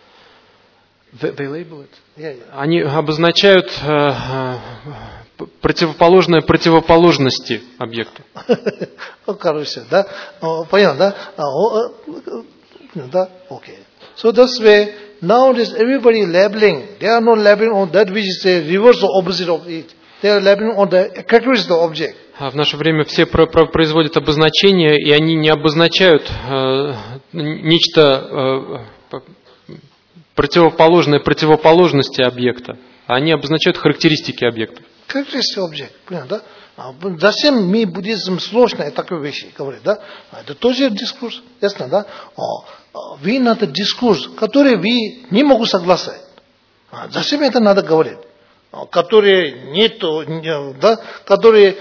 They, they label it. Yeah, yeah. Они обозначают uh, uh, противоположное противоположности объекту. Короче, да? Понятно, да? Да? Okay. So this way, nowadays everybody labeling. They are not labeling on that which is a reverse or opposite of it. They are labeling on the characteristic of the object. А в наше время все про про производят обозначения, и они не обозначают э, нечто э, противоположное противоположности объекта, а они обозначают характеристики объекта. Characteristic object, понятно, да? Зачем мы буддизм сложные такие вещи говорит, да? Это тоже дискурс, ясно, да? Вы надо дискурс, который вы не могут согласить. Зачем это надо говорить? Который нету, да? Который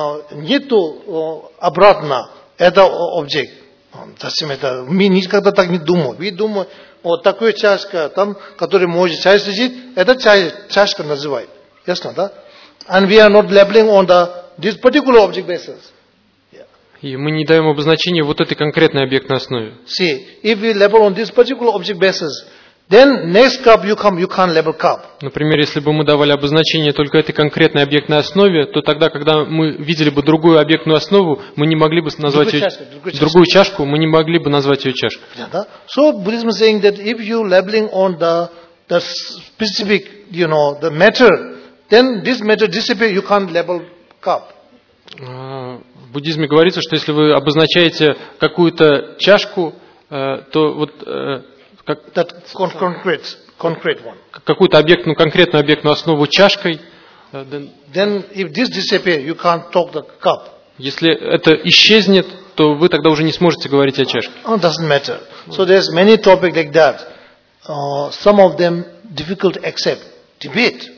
нету обратно, это объект. Зачем это? Мы никогда так не думаем. Вы думаете, вот такая чашка, там, которая может чай сидеть, это чай, чашка называют. Ясно, да? And we are not labeling on the this particular object basis. Yeah. И мы не даем обозначения вот этой конкретной объектной основе. See, if we label on this particular object basis, then next cup you come, you can't label cup. Например, если бы мы давали обозначение только этой конкретной объектной основе, то тогда, когда мы видели бы другую объектную основу, мы не могли бы назвать ее, чашку, другую чашку, мы не могли бы назвать ее чашкой. Yeah, so Buddhism is saying that if you labeling on the the specific, you know, the matter, then this matter disappear, you can't label cup. В буддизме говорится, что если вы обозначаете какую-то чашку, то вот как, that concrete, concrete one. какую-то объектную, конкретную объектную основу чашкой, then, then if this disappear, you can't talk the cup. Если это исчезнет, то вы тогда уже не сможете говорить о чашке. Oh, doesn't matter. So there's many topics like that. Uh, some of them difficult to accept. Debate.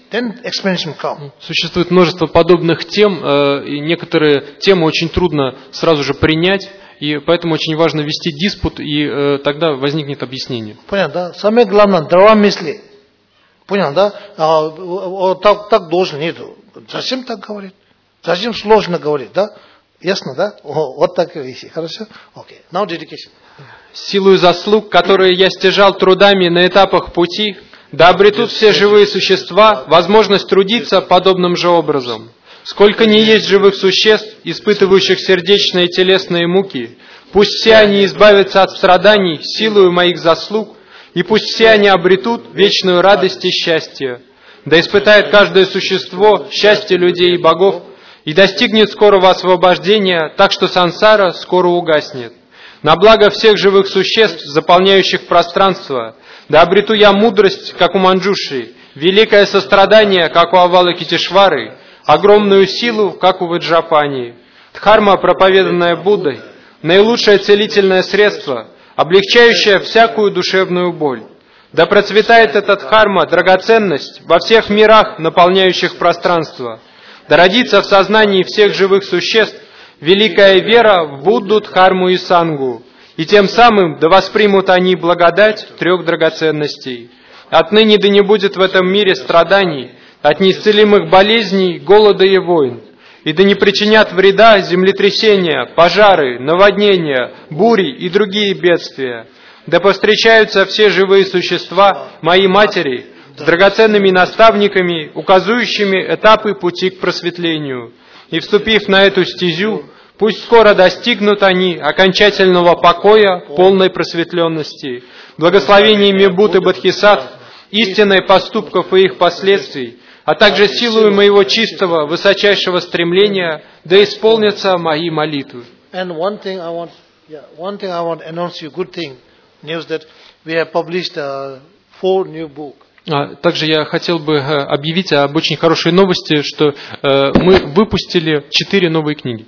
then explanation come. Существует множество подобных тем, э, и некоторые темы очень трудно сразу же принять, и поэтому очень важно вести диспут, и э, тогда возникнет объяснение. Понятно, да? Самое главное, дрова мысли. Понятно, да? А, вот так, так должен, нету. Зачем так говорит? Зачем сложно говорить, да? Ясно, да? О, вот такие вещи, хорошо? Окей. Okay. Now dedication. Силою заслуг, которые я стяжал трудами на этапах пути, да обретут все живые существа возможность трудиться подобным же образом. Сколько ни есть живых существ, испытывающих сердечные и телесные муки, пусть все они избавятся от страданий силою моих заслуг, и пусть все они обретут вечную радость и счастье. Да испытает каждое существо счастье людей и богов, и достигнет скорого освобождения, так что сансара скоро угаснет. На благо всех живых существ, заполняющих пространство, да обрету я мудрость, как у Манджуши, великое сострадание, как у Авалокитешвары, огромную силу, как у Ваджрапани. Дхарма, проповеданная Буддой, наилучшее целительное средство, облегчающее всякую душевную боль. Да процветает эта дхарма, драгоценность, во всех мирах, наполняющих пространство. Да родится в сознании всех живых существ великая вера в Будду, Дхарму и Сангу, и тем самым да воспримут они благодать трех драгоценностей. Отныне да не будет в этом мире страданий, от неисцелимых болезней, голода и войн, и да не причинят вреда землетрясения, пожары, наводнения, бури и другие бедствия. Да повстречаются все живые существа, мои матери, с драгоценными наставниками, указующими этапы пути к просветлению. И вступив на эту стезю, пусть скоро достигнут они окончательного покоя, полной просветленности, благословениями Будды и Бодхисаттв, истинной поступков и их последствий, а также силою моего чистого, высочайшего стремления, да исполнятся мои молитвы. And one thing I want, yeah, one thing I want to announce you, good thing, news that we have published uh, four new books. Также я хотел бы объявить об очень хорошей новости, что мы выпустили четыре новые книги.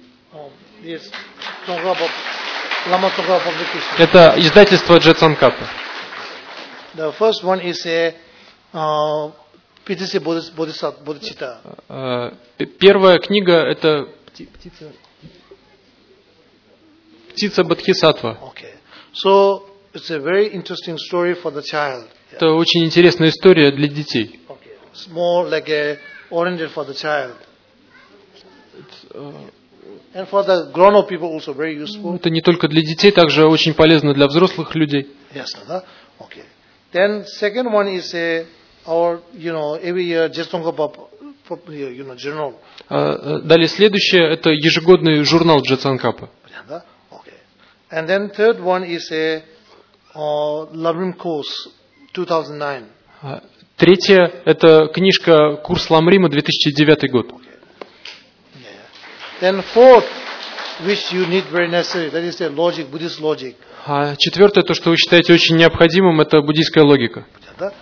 Это издательство Джетсанкапа. The first one is a uh, Птица Бодхисаттва. Первая книга это птица, птица Бодхисаттва. Okay. So it's a very interesting story for the child. Это очень интересная история для детей. Okay. It's more like a oriented for the child. And for the grown-up people also very useful. Это не только для детей, также очень полезно для взрослых людей. Yes, да? Okay. Then second one is a our you know every year Jetsankapa you know journal. Далее следующее это ежегодный журнал Джетсанкапа. Да? Okay. And then third one is a uh, Lamrim course two thousand nine. Третье это книжка Курс Ламрима две тысячи девятый год. Okay. Yeah. Then fourth, which you need very necessary, that is the logic, Buddhist logic. А четвертое, то, что вы считаете очень необходимым, это буддийская логика. Да?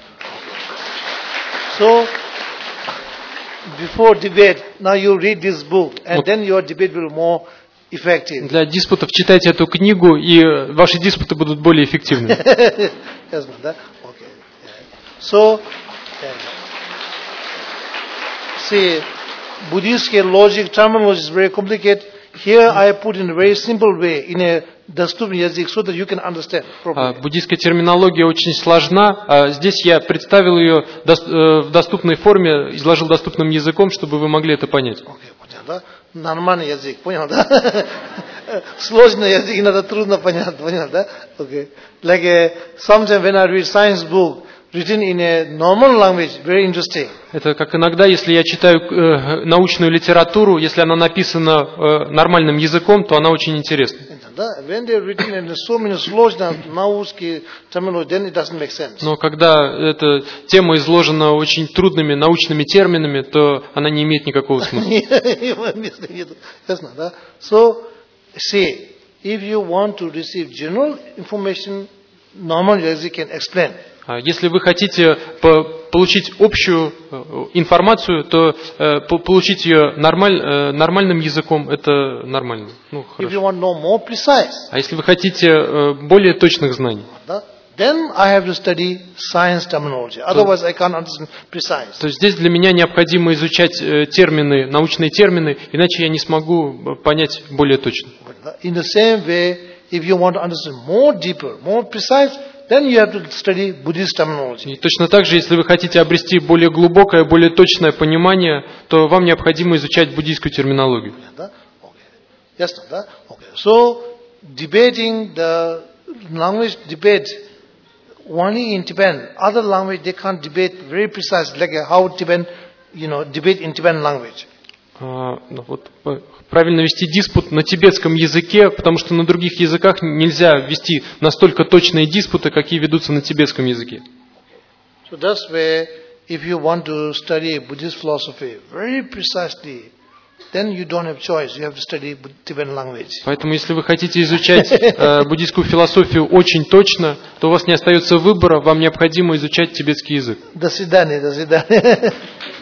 So, before debate, now you read this book, and вот. Then your debate will be more effective. Для диспутов читайте эту книгу, и ваши диспуты будут более эффективными. Yes, да? Okay. So, see, Buddhist logic, terminology is very complicated. Here I put in a very simple way, in a доступный язык, so that you can understand properly. Буддийская терминология очень сложна. Здесь я представил ее в доступной форме, изложил доступным языком, чтобы вы могли это понять. Okay, понял, да? Нормальный язык, понял, да? Сложный язык, иногда трудно понять, понял, да? Okay. Like a, sometimes when I read science book, written in a normal language, very interesting. Это как иногда, если я читаю э, научную литературу, если она написана э, нормальным языком, то она очень интересна. Но когда эта тема изложена очень трудными научными терминами, то она не имеет никакого смысла. Ясно, да? So, say, if you want to receive general information, normal язык can explain. Если вы хотите получить общую информацию, то получить ее нормаль, нормальным языком – это нормально. Ну, If you want to know more precise, а если вы хотите более точных знаний, then I have to study science terminology. Otherwise, I can't understand precise. То есть здесь для меня необходимо изучать э, термины, научные термины, иначе я не смогу понять более точно. In the same way, if you want to understand more deeper, more precise, then you have to study Buddhist terminology. И точно так же, если вы хотите обрести более глубокое, более точное понимание, то вам необходимо изучать буддийскую терминологию. Yes, no, okay. So, debating the language debate only in Tibetan. Other language they can't debate very precise, like how Tibetan, you know, debate in Tibetan language. А, ну вот, правильно вести диспут на тибетском языке, потому что на других языках нельзя вести настолько точные диспуты, какие ведутся на тибетском языке. So that's where, if you want to study Buddhist philosophy very precisely, then you don't have choice. You have to study Tibetan language. Поэтому, если вы хотите изучать э, буддийскую философию очень точно, то у вас не остается выбора, вам необходимо изучать тибетский язык. До свидания, до свидания.